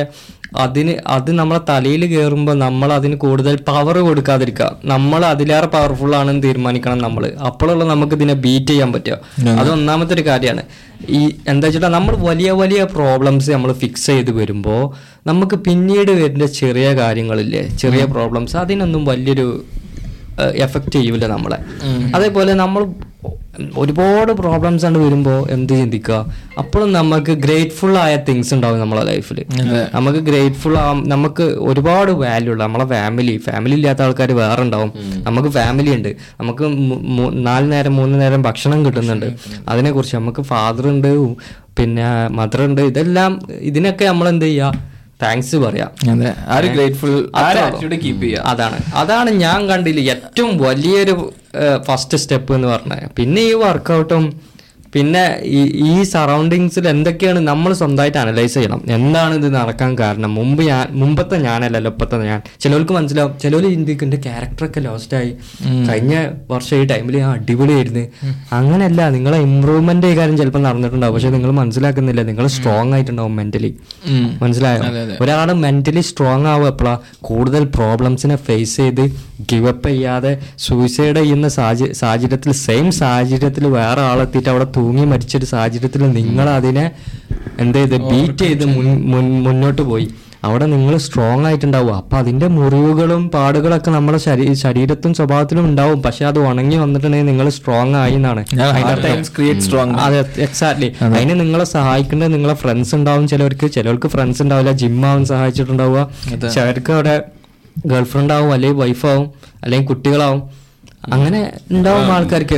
S2: അത് നമ്മളെ തലയിൽ കയറുമ്പോൾ നമ്മൾ അതിന് കൂടുതൽ പവർ കൊടുക്കാതിരിക്കുക. നമ്മൾ അതിലേറെ പവർഫുൾ ആണെന്ന് തീരുമാനിക്കണം നമ്മൾ. അപ്പോഴുള്ള നമുക്ക് ഇതിനെ ബീറ്റ് ചെയ്യാൻ പറ്റുക. അത് ഒന്നാമത്തെ ഒരു കാര്യമാണ്. ഈ എന്താ വെച്ചിട്ടാ നമ്മൾ വലിയ വലിയ പ്രോബ്ലംസ് നമ്മൾ ഫിക്സ് ചെയ്ത് വരുമ്പോൾ നമുക്ക് പിന്നീട് വരുന്ന ചെറിയ കാര്യങ്ങളില്ലേ, ചെറിയ പ്രോബ്ലംസ്, അതിനൊന്നും വലിയൊരു എഫക്റ്റ് ചെയ്യൂല നമ്മളെ. അതേപോലെ നമ്മൾ ഒരുപാട് പ്രോബ്ലംസ് ആണ് വരുമ്പോൾ എന്ത് ചിന്തിക്കുക, അപ്പോഴും നമുക്ക് ഗ്രേറ്റ്ഫുൾ ആയ തിങ്സ് ഉണ്ടാവും നമ്മളെ ലൈഫിൽ. നമുക്ക് ഗ്രേറ്റ്ഫുൾ നമുക്ക് ഒരുപാട് വാല്യൂ ഉള്ള നമ്മളെ ഫാമിലി ഇല്ലാത്ത ആൾക്കാർ വേറെ ഉണ്ടാവും. നമുക്ക് ഫാമിലി ഉണ്ട്, നമുക്ക് 4 നേരം 3 നേരം ഭക്ഷണം കിട്ടുന്നുണ്ട്. അതിനെക്കുറിച്ച് നമുക്ക് ഫാദർ ഉണ്ട്, പിന്നെ മദർ ഉണ്ട്. ഇതിനൊക്കെ നമ്മൾ എന്ത് ചെയ്യുക, താങ്ക്സ് പറയാം. അതാണ് ഞാൻ കണ്ടില്ല ഏറ്റവും വലിയൊരു ഫസ്റ്റ് സ്റ്റെപ്പ് എന്ന് പറഞ്ഞത്. പിന്നെ ഈ വർക്കൗട്ടും പിന്നെ ഈ സറൗണ്ടിങ്സിൽ എന്തൊക്കെയാണ് നമ്മൾ സ്വന്തമായിട്ട് അനലൈസ് ചെയ്യണം. എന്താണ് ഇത് നടക്കാൻ കാരണം? മുമ്പത്തെ ഞാനല്ലല്ലോ ഇപ്പത്തെ ഞാൻ. ചിലവർക്ക് മനസ്സിലാവും, ചിലവർ ചിന്തിക്കും എൻ്റെ ക്യാരക്ടറൊക്കെ ലോസ്റ്റായി, കഴിഞ്ഞ വർഷം ഈ ടൈമിൽ ഞാൻ അടിപൊളിയായിരുന്നു. അങ്ങനെയല്ല, നിങ്ങളെ ഇമ്പ്രൂവ്മെന്റ് ഈ കാര്യം ചിലപ്പോൾ നടന്നിട്ടുണ്ടാവും. പക്ഷെ നിങ്ങൾ മനസ്സിലാക്കുന്നില്ല, നിങ്ങൾ സ്ട്രോങ് ആയിട്ടുണ്ടാവും മെന്റലി. മനസ്സിലായോ? ഒരാൾ മെന്റലി സ്ട്രോങ് ആവുക എപ്പോഴാ? കൂടുതൽ പ്രോബ്ലംസിനെ ഫേസ് ചെയ്ത് ഗിവപ്പ് ചെയ്യാതെ സൂയിസൈഡ് ചെയ്യുന്ന സാഹചര്യത്തിൽ, സെയിം സാഹചര്യത്തിൽ വേറെ ആളെത്തിയിട്ട് അവിടെ തൂങ്ങി മരിച്ചൊരു സാഹചര്യത്തിൽ നിങ്ങൾ അതിനെ എന്ത് ചെയ്ത് ബീറ്റ് ചെയ്ത് മുന്നോട്ട് പോയി. അവിടെ നിങ്ങൾ സ്ട്രോങ് ആയിട്ടുണ്ടാവും. അപ്പൊ അതിന്റെ മുറിവുകളും പാടുകളൊക്കെ നമ്മുടെ ശരീരത്തും സ്വഭാവത്തിലും ഉണ്ടാവും. പക്ഷെ അത് ഉണങ്ങി വന്നിട്ടുണ്ടെങ്കിൽ നിങ്ങൾ സ്ട്രോങ് ആയി എന്നാണ്. അതെ, എക്സാക്ട്ലി. അതിന് നിങ്ങളെ സഹായിക്കേണ്ടത് നിങ്ങളെ ഫ്രണ്ട്സ് ഉണ്ടാവും. ചിലർക്ക് ഫ്രണ്ട്സ് ഉണ്ടാവില്ല, ജിമ്മാവും സഹായിച്ചിട്ടുണ്ടാവുക. ചിലർക്ക് അവിടെ ഗേൾ ഫ്രണ്ട് ആവും, അല്ലെങ്കിൽ വൈഫാവും, അല്ലെങ്കിൽ കുട്ടികളാവും. അങ്ങനെ ഉണ്ടാവും ആൾക്കാർക്ക്.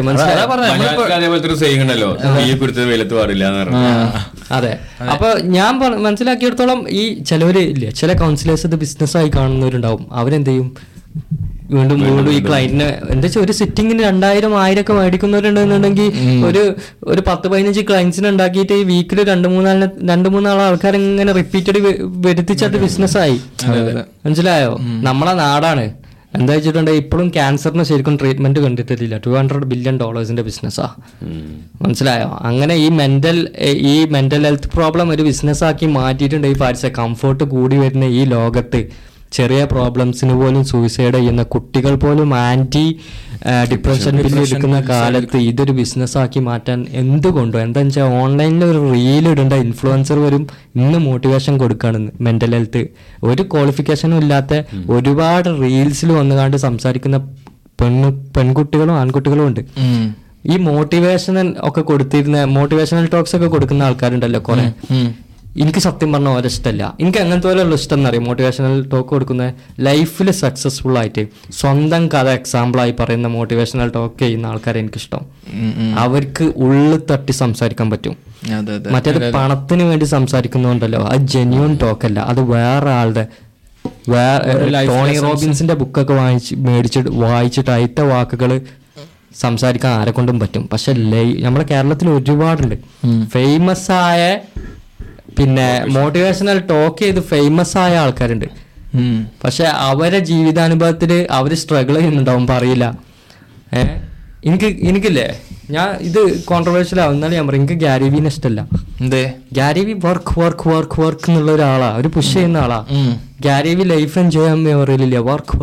S2: അതെ. അപ്പൊ ഞാൻ മനസ്സിലാക്കിയിടത്തോളം ഈ ചിലവര് ഇല്ലേ, ചില കൗൺസിലേഴ്സ് ഇത് ബിസിനസ്സായി കാണുന്നവരുണ്ടാവും. അവരെന്ത് ചെയ്യും, വീണ്ടും ഈ ക്ലയന്റിന് എന്താ വെച്ചാൽ ഒരു സിറ്റിങ്ങിന് 2000-1000 ഒക്കെ മേടിക്കുന്നവരുണ്ടെന്നുണ്ടെങ്കിൽ ഒരു 10-15 ക്ലയൻസിനെ ഉണ്ടാക്കിയിട്ട് ഈ വീക്കിൽ 2-3 ആൾക്കാർ ഇങ്ങനെ റിപ്പീറ്റഡ് വരുത്തിച്ചത് ബിസിനസ്സായി. മനസ്സിലായോ? നമ്മളെ നാടാണ്. എന്താ വെച്ചിട്ടുണ്ടെങ്കിൽ ഇപ്പോഴും ക്യാൻസറിന് ശരിക്കും ട്രീറ്റ്മെന്റ് കണ്ടിട്ടില്ല. $200 ബില്യൺ ബിസിനസ്സാ. മനസ്സിലായോ? അങ്ങനെ ഈ മെന്റൽ ഹെൽത്ത് പ്രോബ്ലം ഒരു ബിസിനസ്സാക്കി മാറ്റിയിട്ടുണ്ടെങ്കിൽ പാരിച്ച കംഫോർട്ട് കൂടി വരുന്ന ഈ ലോകത്ത് ചെറിയ പ്രോബ്ലംസിന് പോലും സൂയിസൈഡ് ചെയ്യുന്ന കുട്ടികൾ പോലും ആന്റി ഡിപ്രഷൻ ബില്ല് എടുക്കുന്ന കാലത്ത് ഇതൊരു ബിസിനസ്സാക്കി മാറ്റാൻ എന്തുകൊണ്ടോ? എന്താ വെച്ചാൽ ഓൺലൈനിൽ ഒരു റീൽ ഇടേണ്ട ഇൻഫ്ലുവൻസർ വരും ഇന്ന് മോട്ടിവേഷൻ കൊടുക്കുകയാണ്. മെന്റൽ ഹെൽത്ത് ഒരു ക്വാളിഫിക്കേഷനും ഇല്ലാത്ത ഒരുപാട് റീൽസിൽ വന്നുകാണ്ട് സംസാരിക്കുന്ന പെൺകുട്ടികളും ആൺകുട്ടികളും ഉണ്ട്. ഈ മോട്ടിവേഷണൽ ഒക്കെ കൊടുത്തിരുന്ന മോട്ടിവേഷണൽ ടോക്സ് ഒക്കെ കൊടുക്കുന്ന ആൾക്കാരുണ്ടല്ലോ കുറെ. എനിക്ക് സത്യം പറഞ്ഞ ഓരോ ഇഷ്ടമല്ല. എനിക്ക് അങ്ങനത്തെ പോലെയുള്ള ഇഷ്ടം എന്നറിയാം. മോട്ടിവേഷണൽ ടോക്ക് കൊടുക്കുന്ന ലൈഫിൽ സക്സസ്ഫുൾ ആയിട്ട് സ്വന്തം കഥ എക്സാമ്പിളായി പറയുന്ന മോട്ടിവേഷണൽ ടോക്ക് ചെയ്യുന്ന ആൾക്കാരെ എനിക്കിഷ്ടം. അവർക്ക് ഉള്ളിൽ തട്ടി സംസാരിക്കാൻ പറ്റും. മറ്റേത് പണത്തിന് വേണ്ടി സംസാരിക്കുന്നതുകൊണ്ടല്ലോ, അത് ജെന്യൂൻ ടോക്കല്ല, അത് വേറെ ആളുടെ ടോണി റോബിൻസിന്റെ ബുക്കൊക്കെ വായിച്ചിട്ട് അതിന്റെ വാക്കുകൾ സംസാരിക്കാൻ ആരെ കൊണ്ടും പറ്റും. പക്ഷെ നമ്മുടെ കേരളത്തിൽ ഒരുപാടുണ്ട് ഫേമസ് ആയ, പിന്നെ മോട്ടിവേഷണൽ ടോക്ക് ചെയ്ത് ഫേമസ് ആയ ആൾക്കാരുണ്ട്. പക്ഷെ ജീവിതാനുഭവത്തില് അവര് സ്ട്രഗിൾ ചെയ്യുന്നുണ്ടാവും, പറയില്ല. എനിക്കില്ലേ, ഞാൻ ഇത് കോൺട്രവേഴ്ഷ്യൽ ആവുന്നാലും ഞാൻ പറയും, എനിക്ക് ഗ്യാരി വീനെ ഇഷ്ടമല്ല. ഗ്യാരി വി വർക്ക് എന്നുള്ള ഒരാളാ, ഒരു പുഷ് ചെയ്യുന്ന ആളാ. ഗ്യാരി വി ലൈഫ് എൻജോയ് ചെയ്യാൻ പറയില്ല, വർക്ക്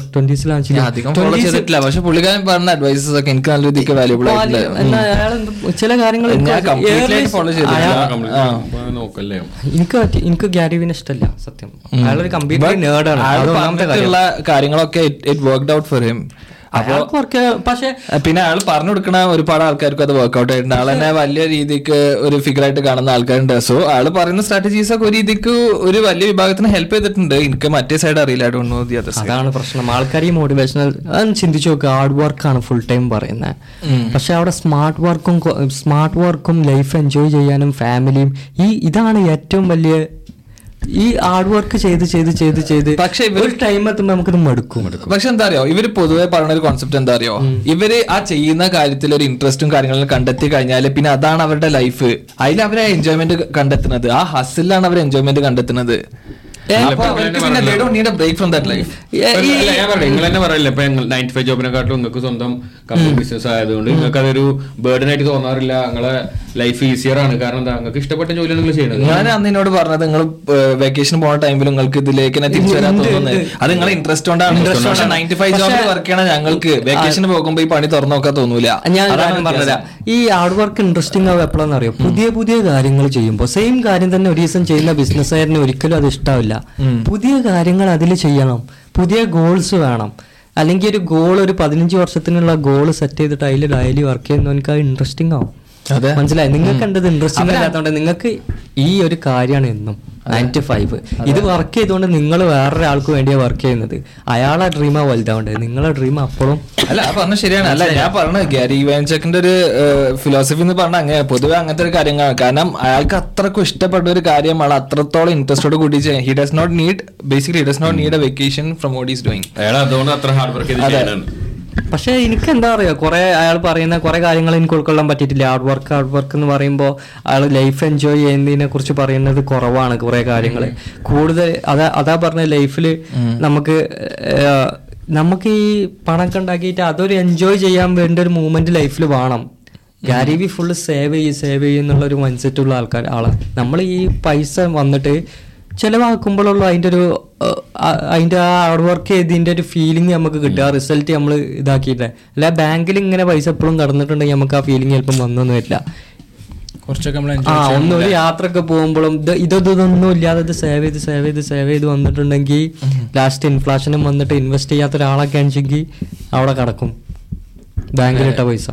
S1: 20s പക്ഷെ പുള്ളിക്കാരൻ പറഞ്ഞ അഡ്വൈസസ് ഒക്കെ എനിക്ക് നല്ല രീതിക്ക് വാല്യൂബിൾ ആയിട്ടുണ്ട്.
S2: ചില കാര്യങ്ങൾ എനിക്ക് ഗ്യാരി വീനെ ഇഷ്ടമല്ല സത്യം. അയാളൊരു കമ്പ്യൂട്ടർ നേടാണ്,
S1: കാര്യങ്ങളൊക്കെ it worked out for him.
S2: പക്ഷെ
S1: പിന്നെ അയാൾ പറഞ്ഞു കൊടുക്കണ ഒരുപാട് ആൾക്കാർക്ക് അത് വർക്ക്ഔട്ട് ആയിട്ടുണ്ട്. ആൾ തന്നെ വലിയ രീതിക്ക് ഒരു ഫിഗർ ആയിട്ട് കാണുന്ന ആൾക്കാരുണ്ട്. സോ ആള് പറയുന്ന സ്ട്രാറ്റജീസ് ഒക്കെ ഒരു രീതിക്ക് ഒരു വലിയ വിഭാഗത്തിന് ഹെൽപ്പ് ചെയ്തിട്ടുണ്ട്. എനിക്ക് മറ്റേ സൈഡ് അറിയില്ല.
S2: അതാണ് പ്രശ്നം. ആൾക്കാർ ഈ മോട്ടിവേഷണൽ ചിന്തിച്ചു നോക്കുക, ഹാർഡ് വർക്കാണ് ഫുൾ ടൈം പറയുന്നത്. പക്ഷെ അവിടെ സ്മാർട്ട് വർക്കും ലൈഫ് എൻജോയ് ചെയ്യാനും ഫാമിലിയും, ഇതാണ് ഏറ്റവും വലിയ. ഈ ഹാർഡ് വർക്ക് ചെയ്ത്
S1: പക്ഷെ
S2: ഒരു ടൈം എത്തുമ്പോൾ നമുക്കിത് മടുക്കും.
S1: പക്ഷെ എന്താ അറിയോ, ഇവര് പൊതുവെ പറയുന്ന ഒരു കോൺസെപ്റ്റ് എന്താ അറിയോ, ഇവര് ആ ചെയ്യുന്ന കാര്യത്തിൽ ഒരു ഇൻട്രസ്റ്റും കാര്യങ്ങളും കണ്ടെത്തി കഴിഞ്ഞാൽ പിന്നെ അതാണ് അവരുടെ ലൈഫ്. അതിൽ അവരെ എൻജോയ്മെന്റ് കണ്ടെത്തുന്നത്, ആ ഹസിലാണ് അവർ എൻജോയ്മെന്റ് കണ്ടെത്തുന്നത്.
S3: നിങ്ങൾ തന്നെ പറയില്ല, ഇപ്പൊ 9 to 5 ജോബിനെക്കാട്ടും നിങ്ങൾക്ക് സ്വന്തം കമ്പനി ബിസിനസ് ആയതുകൊണ്ട് നിങ്ങൾക്ക് അതൊരു ബേർഡൻ ആയിട്ട് തോന്നാറില്ല. നിങ്ങളെ ലൈഫ് ഈസിയർ ആണ്. കാരണം എന്താ, നിങ്ങൾക്ക് ഇഷ്ടപ്പെട്ട ജോലിയാണ് നിങ്ങൾ ചെയ്യുന്നത്.
S1: ഞാൻ അന്നിനോട് പറഞ്ഞത്, നിങ്ങൾ വെക്കേഷൻ പോകുന്ന ടൈമിൽ നിങ്ങൾക്ക് ഇതിലേക്ക് തന്നെ തിരിച്ചു വരാൻ തോന്നുന്നത് അത് നിങ്ങളെ ഇൻട്രസ്റ്റ് കൊണ്ടാണ്. 9 to 5 ജോബിൽ വർക്ക് ചെയ്യണം, ഞങ്ങൾക്ക് വെക്കേഷന് പോകുമ്പോ ഈ പണി തുറന്നു നോക്കാൻ തോന്നൂല.
S2: ഞാൻ പറഞ്ഞുതരാം, ഈ ഹാർഡ് വർക്ക് ഇൻട്രസ്റ്റിംഗ് ആവും എപ്പോഴാണെന്ന് അറിയോ, പുതിയ കാര്യങ്ങൾ ചെയ്യുമ്പോൾ. സെയിം കാര്യം തന്നെ ഒരു ദിവസം ചെയ്യുന്ന ബിസിനസ്സുകാരന് ഒരിക്കലും അത് ഇഷ്ടാവില്ല. പുതിയ കാര്യങ്ങൾ അതിൽ ചെയ്യണം, പുതിയ ഗോൾസ് വേണം. അല്ലെങ്കിൽ ഒരു ഗോൾ, ഒരു 15 വർഷത്തിനുള്ള ഗോൾ സെറ്റ് ചെയ്തിട്ട് അതിൽ ഡെയിലി വർക്ക് ചെയ്യുന്നവർക്ക് അത് ഇൻട്രസ്റ്റിംഗ് ആവും. മനസ്സിലായി? നിങ്ങൾക്ക് എന്തത് ഇൻട്രസ്റ്റിംഗ് അല്ലാത്തതുകൊണ്ട് നിങ്ങൾക്ക് ഈ ഒരു കാര്യമാണ് എന്നും 9 to 5. ഇത് വർക്ക് ചെയ്തുകൊണ്ട് നിങ്ങൾ വേറൊരാൾക്ക് വേണ്ടിയാണ് വർക്ക് ചെയ്യുന്നത്. അയാളെ ഡ്രീമാ വലുതാവേണ്ടത്, നിങ്ങളെ ഡ്രീം അപ്പോഴും
S1: അല്ല. പറഞ്ഞ ശരിയാണ്. അല്ല, ഞാൻ പറഞ്ഞത് ഗ്യാരി വാൻചക്കിന്റെ ഒരു ഫിലോസഫി എന്ന് പറഞ്ഞാൽ അങ്ങനെ പൊതുവെ അങ്ങനത്തെ ഒരു കാര്യങ്ങളാണ്. കാരണം അയാൾക്ക് അത്രക്കും ഇഷ്ടപ്പെട്ട ഒരു കാര്യം ആൾ അത്രത്തോളം ഇൻട്രസ്റ്റോട് കൂടി ചെയ്യാൻ. He does not need a vacation from what is doing.
S3: അയാൾ അതുകൊണ്ട് അത്ര ഹാർഡ് വർക്ക് ചെയ്തിട്ടാണ്.
S2: പക്ഷെ എനിക്ക് എന്താ പറയുക, കുറെ അയാൾ പറയുന്ന കുറെ കാര്യങ്ങൾ എനിക്ക് ഉൾക്കൊള്ളാൻ പറ്റിയിട്ടില്ല. ഹാർഡ് വർക്ക് എന്ന് പറയുമ്പോൾ അയാൾ ലൈഫ് എൻജോയ് ചെയ്യുന്നതിനെ കുറിച്ച് പറയുന്നത് കുറവാണ്. കുറെ കാര്യങ്ങൾ കൂടുതൽ അതാ പറഞ്ഞ ലൈഫിൽ നമുക്ക് ഈ പണമൊക്കെ ഉണ്ടാക്കിയിട്ട് അതൊരു എൻജോയ് ചെയ്യാൻ വേണ്ട ഒരു മൂവ്മെന്റ് ലൈഫിൽ വേണം. ഗ്യാരി വി ഫുള്ള് സേവ് ചെയ്യുന്നുള്ള ഒരു മൈൻഡ് സെറ്റ് ഉള്ള ആളാണ്. നമ്മൾ ഈ പൈസ വന്നിട്ട് ചിലവാക്കുമ്പോഴുള്ള അതിന്റെ ആ ഹാർഡ് വർക്ക് ചെയ്തതിന്റെ ഒരു ഫീലിംഗ് നമുക്ക് കിട്ടുക, റിസൾട്ട് നമ്മൾ ഇതാക്കിയിട്ട്. അല്ല ബാങ്കിൽ ഇങ്ങനെ പൈസ എപ്പോഴും കടന്നിട്ടുണ്ടെങ്കിൽ നമുക്ക് ആ ഫീലിംഗ് ചിലപ്പം വന്നൊന്നും വരില്ല. ഒന്നും ഒരു യാത്രയൊക്കെ പോകുമ്പോഴും ഇതൊന്നും ഇല്ലാതെ ഇത് സേവ് ചെയ്ത് വന്നിട്ടുണ്ടെങ്കിൽ ലാസ്റ്റ് ഇൻഫ്ലേഷനും വന്നിട്ട് ഇൻവെസ്റ്റ് ചെയ്യാത്ത ഒരാളൊക്കെ ആണെങ്കിൽ അവിടെ കിടക്കും ബാങ്കിലിട്ട പൈസ.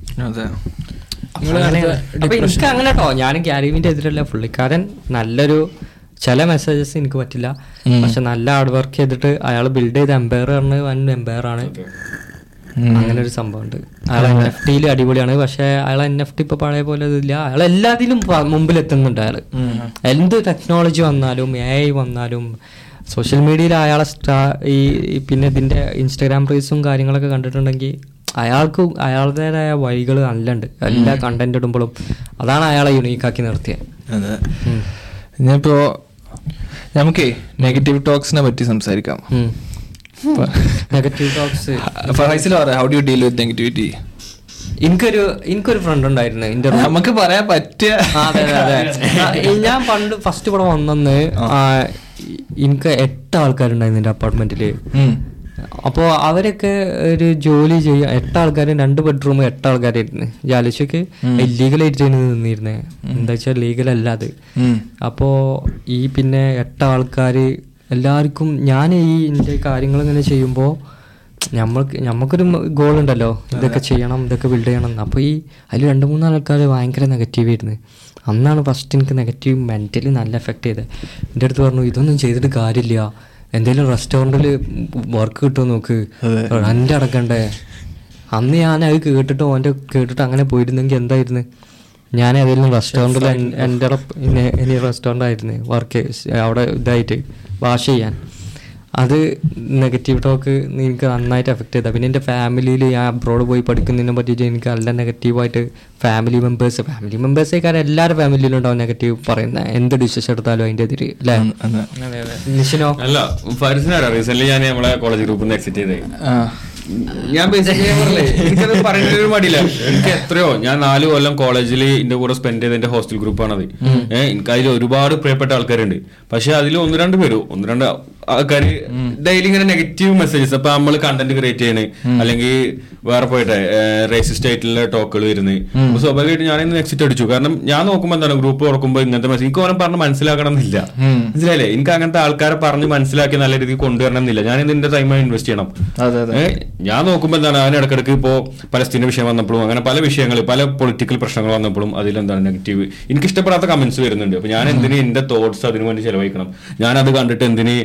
S2: അപ്പൊ എനിക്ക് അങ്ങനെ കേട്ടോ, ഞാൻ ഗ്യാരിവിന്റെ എതിരല്ല. പുള്ളിക്കാരൻ നല്ലൊരു ചില മെസ്സേജസ് എനിക്ക് പറ്റില്ല, പക്ഷെ നല്ല ഹാർഡ് വർക്ക് ചെയ്തിട്ട് അയാൾ ബിൽഡ് ചെയ്ത എംപയർ എംപയർ ആണ്. അങ്ങനെ ഒരു സംഭവം ഉണ്ട്. അയാൾ NFT അടിപൊളിയാണ്. പക്ഷെ അയാൾ NFT ഇപ്പൊ പഴയ പോലെ ഇല്ല. അയാൾ എല്ലാത്തിലും മുമ്പിൽ എത്തുന്നുണ്ട്. അയാൾ എന്ത് ടെക്നോളജി വന്നാലും AI വന്നാലും സോഷ്യൽ മീഡിയയിൽ അയാളെ പിന്നെ ഇതിന്റെ ഇൻസ്റ്റാഗ്രാം റീൽസും കാര്യങ്ങളൊക്കെ കണ്ടിട്ടുണ്ടെങ്കിൽ അയാൾക്ക് അയാളുടേതായ വഴികൾ നല്ലുണ്ട്. എല്ലാ കണ്ടന്റ് ഇടുമ്പോഴും അതാണ് അയാളെ യുണീക്കാക്കി നിർത്തിയത്.
S1: ഞാനിപ്പോ നമുക്ക് നെഗറ്റീവ് ടോക്സിനെ പറ്റി സംസാരിക്കാം.
S2: Negative talks
S1: how do you deal with negativity?
S2: എനിക്കൊരു ഫ്രണ്ട് ഉണ്ടായിരുന്നു.
S1: നമുക്ക് പറയാൻ പറ്റിയ
S2: ഞാൻ പണ്ട് ഫസ്റ്റ് ഇവിടെ വന്നെന്ന് എനിക്ക് 8 ആൾക്കാരുണ്ടായിരുന്നു എൻ്റെ അപ്പാർട്ട്മെന്റില്. അപ്പോൾ അവരൊക്കെ ഒരു ജോലി ചെയ്യാൻ 8 ആൾക്കാരും 2 ബെഡ്റൂം 8 ആൾക്കാരായിരുന്നു. ജാലിശക്ക് ഇല്ലീഗലായിട്ട് നിന്നിരുന്നേ. എന്താ വെച്ചാൽ ലീഗൽ അല്ലാതെ. അപ്പോൾ ഈ പിന്നെ 8 ആൾക്കാർ എല്ലാവർക്കും ഞാൻ എൻ്റെ കാര്യങ്ങൾ ഇങ്ങനെ ചെയ്യുമ്പോൾ നമുക്കൊരു ഗോൾ ഉണ്ടല്ലോ, ഇതൊക്കെ ചെയ്യണം, ഇതൊക്കെ ബിൽഡ് ചെയ്യണം. അപ്പോൾ അതിൽ 2-3 ആൾക്കാർ ഭയങ്കര നെഗറ്റീവ് ആയിരുന്നു. അന്നാണ് ഫസ്റ്റ് എനിക്ക് നെഗറ്റീവ് മെൻ്റലി നല്ല എഫക്റ്റ് ചെയ്തത്. എൻ്റെ അടുത്ത് പറഞ്ഞു ഇതൊന്നും ചെയ്തിട്ട് കാര്യമില്ല, എന്തെങ്കിലും റെസ്റ്റോറൻറ്റിൽ വർക്ക് കിട്ടുമോ നോക്ക്, റെൻ്റ് അടക്കണ്ടേ. അന്ന് ഞാൻ അത് കേട്ടിട്ട് അങ്ങനെ പോയിരുന്നെങ്കിൽ എന്തായിരുന്നു, ഞാൻ ഏതെങ്കിലും റെസ്റ്റോറൻറ്റിൽ എൻ്റെ ഇനി റെസ്റ്റോറൻ്റ് ആയിരുന്നു വർക്ക് അവിടെ ഇതായിട്ട് വാഷ് ചെയ്യാൻ. അത് നെഗറ്റീവ് ടോക്ക് എനിക്ക് നന്നായിട്ട് എഫക്റ്റ് ചെയ്താൽ. പിന്നെ എൻ്റെ ഫാമിലിയിൽ ഞാൻ അബ്രോഡ് പോയി പഠിക്കുന്നതിനെ പറ്റിയിട്ട് എനിക്ക് നല്ല നെഗറ്റീവായിട്ട് ഫാമിലി മെമ്പേഴ്സേക്കാരും എല്ലാവരുടെ ഫാമിലിയിലും ഉണ്ടാവും നെഗറ്റീവ് പറയുന്നത്, എന്ത് ഡിസിഷൻ എടുത്താലും അതിൻ്റെ എതിര് അല്ലേ. നിഷിനോ?
S3: അല്ല, ഫാരിസിനാരാ റീസെന്റ് ഞാൻ നമ്മളെ കോളേജ് ഗ്രൂപ്പിൽ നിന്ന് എക്സിറ്റ് ചെയ്തേ. ഞാൻ ബേസിക്കലി പറഞ്ഞേ എനിക്കത് പറയുന്ന ഒരു മടിയില്ല. എനിക്ക് എത്രയോ ഞാൻ 4 കൊല്ലം കോളേജിൽ എന്റെ കൂടെ സ്പെൻഡ് ചെയ്ത എന്റെ ഹോസ്റ്റൽ ഗ്രൂപ്പാണത്. എനിക്ക് അതിൽ ഒരുപാട് പ്രിയപ്പെട്ട ആൾക്കാരുണ്ട്. പക്ഷെ അതിൽ 1-2 ആൾക്കാർ ഡെയിലി ഇങ്ങനെ നെഗറ്റീവ് മെസ്സേജസ്, അപ്പൊ നമ്മൾ കണ്ടന്റ് ക്രിയേറ്റ് ചെയ്യണേ അല്ലെങ്കിൽ വേറെ പോയിട്ട് റേസിസ്റ്റ് ആയിട്ടുള്ള ടോക്കുകൾ വരുന്നത്. അപ്പൊ സ്വാഭാവികമായിട്ട് ഞാൻ ഇന്ന് എക്സിറ്റ് അടിച്ചു. കാരണം ഞാൻ നോക്കുമ്പോൾ എന്താണ് ഗ്രൂപ്പ് തുറക്കുമ്പോൾ ഇങ്ങനത്തെ മെസ്സേജ് എനിക്ക് ഓരോ പറഞ്ഞ് മനസ്സിലാക്കണം എന്നില്ല. മനസ്സിലായില്ലേ? എനിക്ക് അങ്ങനത്തെ ആൾക്കാരെ പറഞ്ഞ് മനസ്സിലാക്കി നല്ല രീതിയിൽ കൊണ്ടുവരണം എന്നില്ല. ഞാൻ ഇതിന്റെ ടൈം ഇൻവെസ്റ്റ് ചെയ്യണം. ഞാൻ നോക്കുമ്പോൾ എന്താണ് അതിന് ഇടക്കിടക്ക് ഇപ്പോ പലസ്തീന വിഷയം വന്നപ്പോഴും അങ്ങനെ പല വിഷയങ്ങൾ പല പൊളിറ്റിക്കൽ പ്രശ്നങ്ങൾ വന്നപ്പോഴും അതിലെന്താണ് നെഗറ്റീവ് എനിക്ക് ഇഷ്ടപ്പെടാത്ത കമന്റ്സ് വരുന്നുണ്ട്. അപ്പൊ ഞാൻ എന്തിന് എന്റെ തോട്ട്സ് അതിനു വേണ്ടി ചെലവഴിക്കണം? ഞാനത് കണ്ടിട്ട് എന്തിന്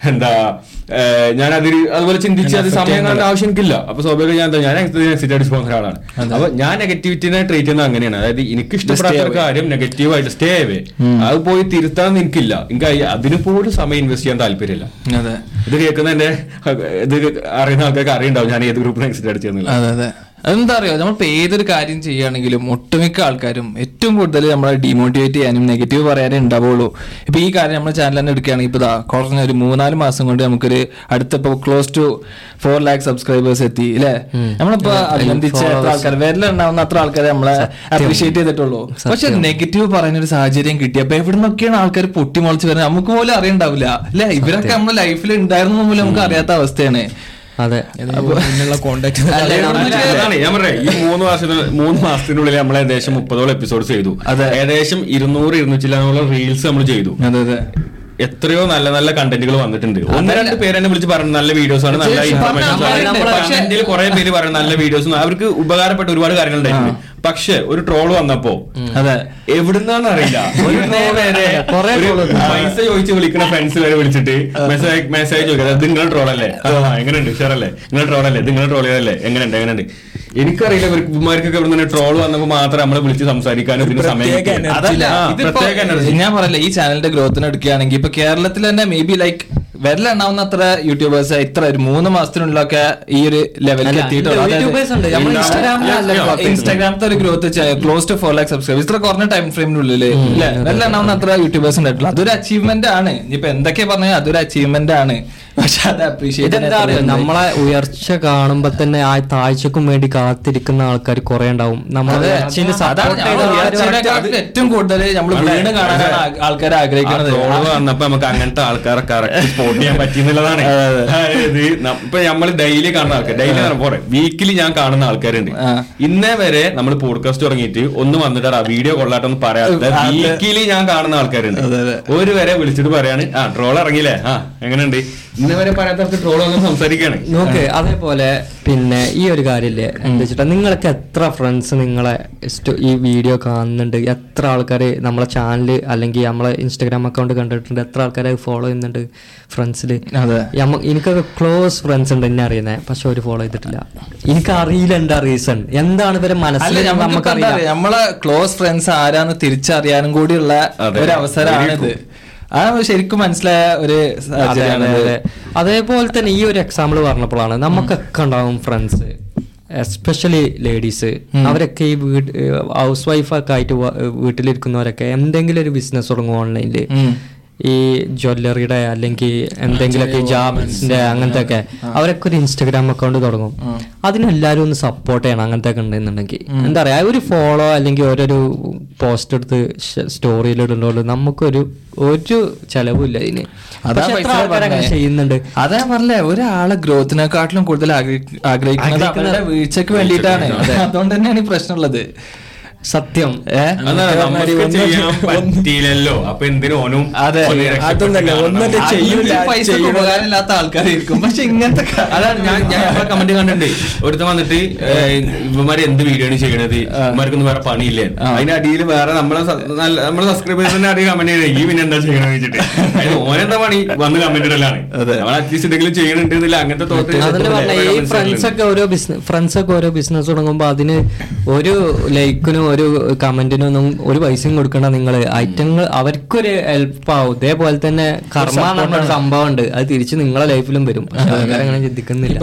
S3: ഞാൻ അതുപോലെ ചിന്തിച്ച് അത് സമയം കാണേണ്ട ആവശ്യം എനിക്കില്ല. അപ്പൊ സ്വാഭാവികം ഞാൻ എക്സിറ്റ് അടിച്ച് പോകുന്ന ഒരാളാണ്. അപ്പൊ ഞാൻ നെഗറ്റിവിറ്റിനെ ട്രീറ്റ് ചെയ്യുന്നത് അങ്ങനെയാണ്. അതായത് എനിക്ക് ഇഷ്ടപ്പെടാത്ത ഒരു കാര്യം നെഗറ്റീവായിട്ട് സ്റ്റേ ആവേ, അത് പോയി തിരുത്താൻ എനിക്കില്ല. എനിക്ക് അതിന് പോലും സമയം ഇൻവെസ്റ്റ് ചെയ്യാൻ താല്പര്യമില്ല. ഇത് കേൾക്കുന്ന എന്റെ ഇത് അറിയുന്ന ആൾക്കാർക്ക് അറിയുണ്ടാവും ഞാൻ ഏത് ഗ്രൂപ്പിൽ എക്സിറ്റ് അടിച്ചെന്നില്ല.
S1: അതെന്താ അറിയോ, നമ്മളിപ്പോ ഏതൊരു കാര്യം ചെയ്യുകയാണെങ്കിലും ഒട്ടുമിക്ക ആൾക്കാരും ഏറ്റവും കൂടുതൽ നമ്മളെ ഡീമോട്ടിവേറ്റ് ചെയ്യാനും നെഗറ്റീവ് പറയാനേ ഉണ്ടാവുള്ളൂ. ഇപ്പൊ ഈ കാര്യം നമ്മുടെ ചാനൽ തന്നെ എടുക്കുകയാണെങ്കിൽ ഇപ്പൊ കുറഞ്ഞ ഒരു 3-4 മാസം കൊണ്ട് നമുക്കൊരു അടുത്തിപ്പോ ക്ലോസ് ടു 4 lakh സബ്സ്ക്രൈബേഴ്സ് എത്തി അല്ലെ. നമ്മളിപ്പോ അഭിനന്ദിച്ച എത്ര ആൾക്കാർ വരലുണ്ടാവുന്ന അത്ര ആൾക്കാരെ നമ്മളെ അപ്രീഷിയേറ്റ് ചെയ്തിട്ടുള്ളൂ. പക്ഷെ നെഗറ്റീവ് പറയുന്ന ഒരു സാഹചര്യം കിട്ടി. അപ്പൊ എവിടെ നിന്നൊക്കെയാണ് ആൾക്കാർ പൊട്ടിമുളച്ച് വരുന്നത് നമുക്ക് പോലും അറിയണ്ടാവില്ല അല്ലെ. ഇവരൊക്കെ നമ്മുടെ ലൈഫിൽ ഉണ്ടായിരുന്നു പോലും നമുക്ക് അറിയാത്ത അവസ്ഥയാണ്.
S2: അതെ,
S3: കോണ്ടാക്ട് ഞാൻ പറയാം. ഈ 3 മാസത്തിനുള്ളിൽ നമ്മൾ ഏകദേശം 30ഓളം എപ്പിസോഡ്സ് ചെയ്തു. ഏകദേശം 200-200 റീൽസ് നമ്മൾ ചെയ്തു. എത്രയോ നല്ല നല്ല കണ്ടന്റുകൾ വന്നിട്ടുണ്ട്. 1-2 പേര് എന്നെ വിളിച്ച് പറഞ്ഞു നല്ല വീഡിയോസ് ആണ്, നല്ല ഇൻഫർമേഷൻ. കുറെ പേര് പറഞ്ഞു നല്ല വീഡിയോസ്, അവർക്ക് ഉപകാരപ്പെട്ട ഒരുപാട് കാര്യങ്ങൾ ഉണ്ടായിരുന്നു. പക്ഷെ ഒരു ട്രോള് വന്നപ്പോ എവിടുന്നാന്ന് അറിയില്ല പൈസ ചോദിച്ച് വിളിക്കുന്ന ഫ്രണ്ട്സ് വരെ വിളിച്ചിട്ട് മെസ്സേജ് ചോദിക്കുക ഇത് നിങ്ങളെ ട്രോളല്ലേ, എങ്ങനെയുണ്ട് ഉഷാറല്ലേ, നിങ്ങളെ ട്രോളല്ലേ, ഇത് നിങ്ങളെ ട്രോൾ ചെയ്തല്ലേ, എങ്ങനെയുണ്ട്. എനിക്കറിയില്ല ഇവന്മാർക്കൊക്കെ ഇവിടെ നിന്ന് ട്രോൾ വന്നപ്പോ മാത്രം നമ്മളെ വിളിച്ച് സംസാരിക്കാനും ഇതിന് സമയം.
S1: ഞാൻ പറയല്ലേ, ഈ ചാനലിന്റെ ഗ്രോത്തിന് എടുക്കുകയാണെങ്കിൽ ഇപ്പൊ കേരളത്തിൽ തന്നെ മേ ബി ലൈക്ക് വരലുണ്ടാവുന്ന അത്ര യൂട്യൂബേഴ്സ് ഇത്ര ഒരു 3 മാസത്തിനുള്ളൊക്കെ ഈ ഒരു ലെവലിൽ എത്തിയിട്ടുള്ളൂ. ഇൻസ്റ്റാഗ്രാമത്തെ ഒരു growth close to 4 lakh subscribers ഇത്ര കുറഞ്ഞ ടൈം ഫ്രെയിമിനുള്ളിൽ വരലുണ്ടാവുന്ന അത്ര യൂട്യൂബേഴ്സ് ഉണ്ടായിട്ടുള്ളൂ. അതൊരു അച്ചീവ്മെന്റ് ആണ്. ഇനിയിപ്പോ എന്തൊക്കെ പറഞ്ഞാൽ അതൊരു അച്ചീവ്മെന്റ് ആണ്. പക്ഷെ അത് അപ്രീഷിയേറ്റ്
S2: നമ്മളെ ഉയർച്ച കാണുമ്പോ തന്നെ ആ താഴ്ചക്കും വേണ്ടി കാത്തിരിക്കുന്ന ആൾക്കാർ കുറെ ഉണ്ടാവും.
S1: ഏറ്റവും കൂടുതൽ നമ്മൾ വീണ് കാണാനാണ് ആൾക്കാർ ആഗ്രഹിക്കുന്നത്.
S3: വന്നപ്പോ നമുക്ക് അങ്ങനത്തെ ആൾക്കാരെ കറക്റ്റ് സ്പോട്ട് ചെയ്യാൻ പറ്റിയെന്നുള്ളതാണ്. ഇപ്പൊ നമ്മൾ ഡെയിലി കാണുന്ന ആൾക്കാർ, ഡെയിലി പോരെ വീക്കിലി ഞാൻ കാണുന്ന ആൾക്കാരുണ്ട്. ഇന്നേ വരെ നമ്മൾ പോഡ്കാസ്റ്റ് തുടങ്ങിയിട്ട് ഒന്ന് വന്നിട്ട് ആ വീഡിയോ കൊള്ളാട്ടൊന്നും പറയാത്ത വീക്കിലി ഞാൻ കാണുന്ന ആൾക്കാരുണ്ട്. ഒരു വരെ വിളിച്ചിട്ട് പറയാണ് ട്രോൾ ഇറങ്ങിയില്ലേ, എങ്ങനെയുണ്ട്, ഇന്നവരെ പറയാത്ത ട്രോൾ ഒന്നും സംസാരിക്കാണ്
S2: നോക്ക്. അതേപോലെ പിന്നെ ഈ ഒരു കാര്യമില്ലേ എന്താ വെച്ചിട്ടാ, നിങ്ങൾക്ക് എത്ര ഫ്രണ്ട്സ് നിങ്ങളെ ഈ വീഡിയോ കാണുന്നുണ്ട്, എത്ര ആൾക്കാർ നമ്മളെ ചാനൽ അല്ലെങ്കിൽ നമ്മളെ ഇൻസ്റ്റാഗ്രാം അക്കൗണ്ട് കണ്ടിട്ടുണ്ട്, എത്ര ആൾക്കാരെ ഫോളോ ചെയ്യുന്നുണ്ട് ഫ്രണ്ട്സിൽ. എനിക്കൊക്കെ ക്ലോസ് ഫ്രണ്ട്സ് ഉണ്ട് എന്നെ അറിയുന്നത്, പക്ഷെ ഒരു ഫോളോ ചെയ്തിട്ടില്ല. എനിക്കറിയില്ല എന്താ റീസൺ, എന്താണ് ഇവരെ മനസ്സിൽ. നമുക്കറിയാം
S1: നമ്മളെ ക്ലോസ് ഫ്രണ്ട്സ് ആരാന്ന് തിരിച്ചറിയാനും കൂടിയുള്ള ഒരു അവസരമാണിത്. ആ ശരിക്കും മനസ്സിലായ ഒരു.
S2: അതേപോലെ തന്നെ ഈ ഒരു എക്സാമ്പിൾ പറഞ്ഞപ്പോഴാണ് നമുക്കൊക്കെ ഉണ്ടാവും ഫ്രണ്ട്സ്, എസ്പെഷ്യലി ലേഡീസ്. അവരൊക്കെ ഈ ഹൗസ് വൈഫൊക്കെ ആയിട്ട് വീട്ടിലിരിക്കുന്നവരൊക്കെ എന്തെങ്കിലും ഒരു ബിസിനസ് തുടങ്ങും ഓൺലൈനിൽ. ഈ ജ്വല്ലറിയുടെ അല്ലെങ്കിൽ എന്തെങ്കിലുമൊക്കെ ജാബ്സിന്റെ അങ്ങനത്തെ ഒക്കെ. അവരൊക്കെ ഒരു ഇൻസ്റ്റാഗ്രാം അക്കൗണ്ട് തുടങ്ങും. അതിനെല്ലാവരും ഒന്ന് സപ്പോർട്ട് ചെയ്യണം. അങ്ങനത്തെ ഒക്കെ ഉണ്ടെന്നുണ്ടെങ്കിൽ എന്താ പറയാ, ഒരു ഫോളോ അല്ലെങ്കിൽ ഓരോരു പോസ്റ്റ് എടുത്ത് സ്റ്റോറിയിൽ ഇടുന്നോണ്ട് നമുക്കൊരു ചെലവില്ല ഇതിന്. ചെയ്യുന്നുണ്ട്.
S1: അതാ പറഞ്ഞേ, ഒരാളെ ഗ്രോത്തിനെക്കാട്ടിലും കൂടുതൽ ആഗ്രഹിക്കുന്നത് വീഴ്ചക്ക് വേണ്ടിയിട്ടാണ്. അതുകൊണ്ട് തന്നെയാണ് ഈ പ്രശ്നമുള്ളത്.
S2: സത്യം
S3: പറ്റിയില്ലല്ലോ, അപ്പൊ എന്തിനും ഓനും
S1: ഉപകാരമില്ലാത്ത ആൾക്കാരായിരിക്കും. പക്ഷെ ഇങ്ങനത്തെ
S3: അതാണ് ഞാൻ കമന്റ് കണ്ടിട്ടുണ്ട്. ഒരുത്ത വന്നിട്ട് ഇവന്മാര് എന്ത് വീഡിയോ ആണ് ചെയ്യണത്, ഇവന്മാർക്കൊന്നും വേറെ പണിയില്ലേ, അതിന്റെ അടിയിൽ വേറെ നമ്മളെ സബ്സ്ക്രൈബേഴ്സിന്റെ അടിയിൽ കമന്റ് ചെയ്യണമെങ്കിൽ പിന്നെ എന്താ ചെയ്യണമെന്ന് വെച്ചിട്ട് ഓനെന്താ പണി വന്ന് കമന്റ് ഇടലാണ്. നമ്മൾ അറ്റ്ലീസ്റ്റ് എന്തെങ്കിലും ചെയ്യണുണ്ടെന്നില്ല അങ്ങനത്തെ തോട്ട്.
S2: ഈ ഫ്രണ്ട്സൊക്കെ ഓരോ ബിസിനസ് തുടങ്ങുമ്പോ അതിന് ഒരു ലൈക്കിനും ഒരു കമന്റിനും ഒന്നും ഒരു പൈസയും കൊടുക്കണ്ട. നിങ്ങള് ഐറ്റങ്ങൾ അവർക്കൊരു ഹെൽപ്പ് ആവും. ഇതേപോലെ തന്നെ കർമ്മ എന്നൊരു സംഭവം ഉണ്ട്, അത് തിരിച്ച് നിങ്ങളെ ലൈഫിലും വരും. പക്ഷെ അങ്ങനെ ചിന്തിക്കുന്നില്ല.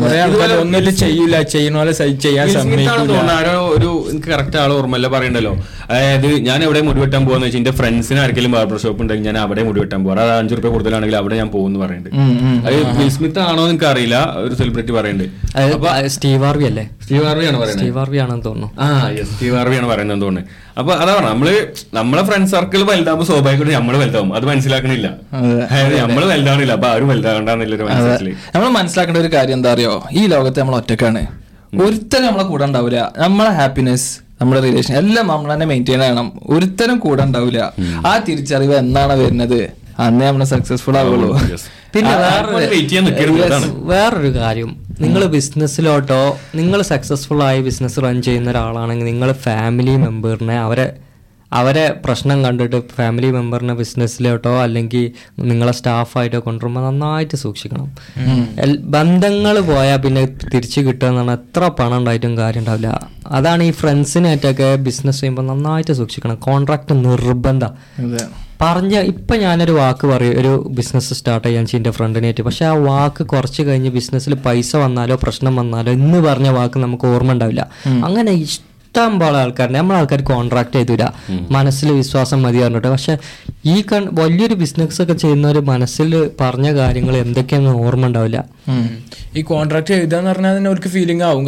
S3: ഒരു എനിക്ക് കറക്റ്റ് ആള് ഓർമ്മല്ല പറയണ്ടല്ലോ. അതായത് ഞാൻ എവിടെ മുടിവെട്ടാൻ പോകാന്ന് വെച്ചാൽ എന്റെ ഫ്രണ്ട്സിന് ആർക്കെങ്കിലും ബാർബർ ഷോപ്പ് ഉണ്ടെങ്കിൽ ഞാൻ അവിടെ മുടിവെട്ടാൻ പോകാം. അത് 5 രൂപ കൂടുതലാണെങ്കിൽ അവിടെ ഞാൻ പോകുന്നു പറയുന്നുണ്ട്. അത് വിൽ സ്മിത്ത് ആണോ എനിക്ക് അറിയില്ല, ഒരു സെലിബ്രിറ്റി പറയുന്നുണ്ട്.
S2: സ്റ്റീവ് ഹാർവി അല്ലേ?
S3: സ്റ്റീവ് ഹാർവി ആണ് പറയുന്നത്.
S2: സ്റ്റീവ് ഹാർവി ആണെന്ന് തോന്നുന്നു.
S3: സ്റ്റീവ് ഹാർവി ആണ് പറയുന്നത് തോന്നുന്നു. അപ്പൊ അതാ പറഞ്ഞ നമ്മളെ ഫ്രണ്ട് സർക്കിൾ വലുതാകുമ്പോൾ സ്വാഭാവികമായിട്ട് നമ്മള് വലുതാവും. അത് മനസ്സിലാക്കണില്ല, നമ്മള് വലുതാവണില്ല, അപ്പൊ ആരും വലുതാകണ്ടെന്നുള്ളൊരു മനസ്സിലാക്കി.
S1: നമ്മൾ മനസ്സിലാക്കേണ്ട ഒരു കാര്യം എന്താ അറിയോ, ഈ ലോകത്ത് നമ്മൾ ഒറ്റക്കാണ്. ഒരുത്തരും നമ്മളെ കൂടെ ഉണ്ടാവില്ല. നമ്മളെ ഹാപ്പിനെസ്, നമ്മുടെ റിലേഷൻ എല്ലാം നമ്മൾ തന്നെ മെയിൻറ്റെയിൻ ചെയ്യണം. ഒരുത്തരും കൂടെ ഉണ്ടാവില്ല. ആ തിരിച്ചറിവ് എന്നാണ് വരുന്നത് അന്നേ നമ്മൾ സക്സസ്ഫുൾ ആവുള്ളൂ.
S2: പിന്നെ വേറൊരു കാര്യം, നിങ്ങൾ ബിസിനസ്സിലോട്ടോ നിങ്ങൾ സക്സസ്ഫുൾ ആയി ബിസിനസ് റൺ ചെയ്യുന്ന ഒരാളാണെങ്കിൽ നിങ്ങൾ ഫാമിലി മെമ്പറിനെ അവരെ പ്രശ്നം കണ്ടിട്ട് ഫാമിലി മെമ്പറിനെ ബിസിനസ്സിലോട്ടോ അല്ലെങ്കിൽ നിങ്ങളെ സ്റ്റാഫായിട്ടോ കൊണ്ടുവരുമ്പോൾ നന്നായിട്ട് സൂക്ഷിക്കണം. ബന്ധങ്ങൾ പോയാൽ പിന്നെ തിരിച്ചു കിട്ടുക എന്ന് പറഞ്ഞാൽ എത്ര പണം ഉണ്ടായിട്ടും കാര്യം ഉണ്ടാവില്ല. അതാണ് ഈ ഫ്രണ്ട്സിനായിട്ടൊക്കെ ബിസിനസ് ചെയ്യുമ്പോൾ നന്നായിട്ട് സൂക്ഷിക്കണം. കോൺട്രാക്ട് നിർബന്ധം. ഇപ്പം ഞാനൊരു വാക്ക് പറയും, ഒരു ബിസിനസ് സ്റ്റാർട്ട് ചെയ്യാൻ എൻ്റെ ഫ്രണ്ടിനായിട്ട്. പക്ഷെ ആ വാക്ക് കുറച്ച് കഴിഞ്ഞ് ബിസിനസ്സിൽ പൈസ വന്നാലോ പ്രശ്നം വന്നാലോ എന്ന് പറഞ്ഞ വാക്ക് നമുക്ക് ഓർമ്മ ഉണ്ടാവില്ല. അങ്ങനെ ഇഷ്ടം പോലെ ആൾക്കാരുണ്ട്. നമ്മളെ ആൾക്കാർ കോൺട്രാക്ട് ചെയ്തില്ല, മനസ്സിൽ വിശ്വാസം മതി പറഞ്ഞിട്ട്. പക്ഷെ ഈ വലിയൊരു ബിസിനസ് ഒക്കെ ചെയ്യുന്നവർ മനസ്സിൽ പറഞ്ഞ കാര്യങ്ങൾ എന്തൊക്കെയാണെന്ന് ഓർമ്മ ഉണ്ടാവില്ല.
S4: ഈ കോൺട്രാക്ട് എഴുതാന്ന് പറഞ്ഞാൽ തന്നെ അവർക്ക് ഫീലിംഗ് ആവും.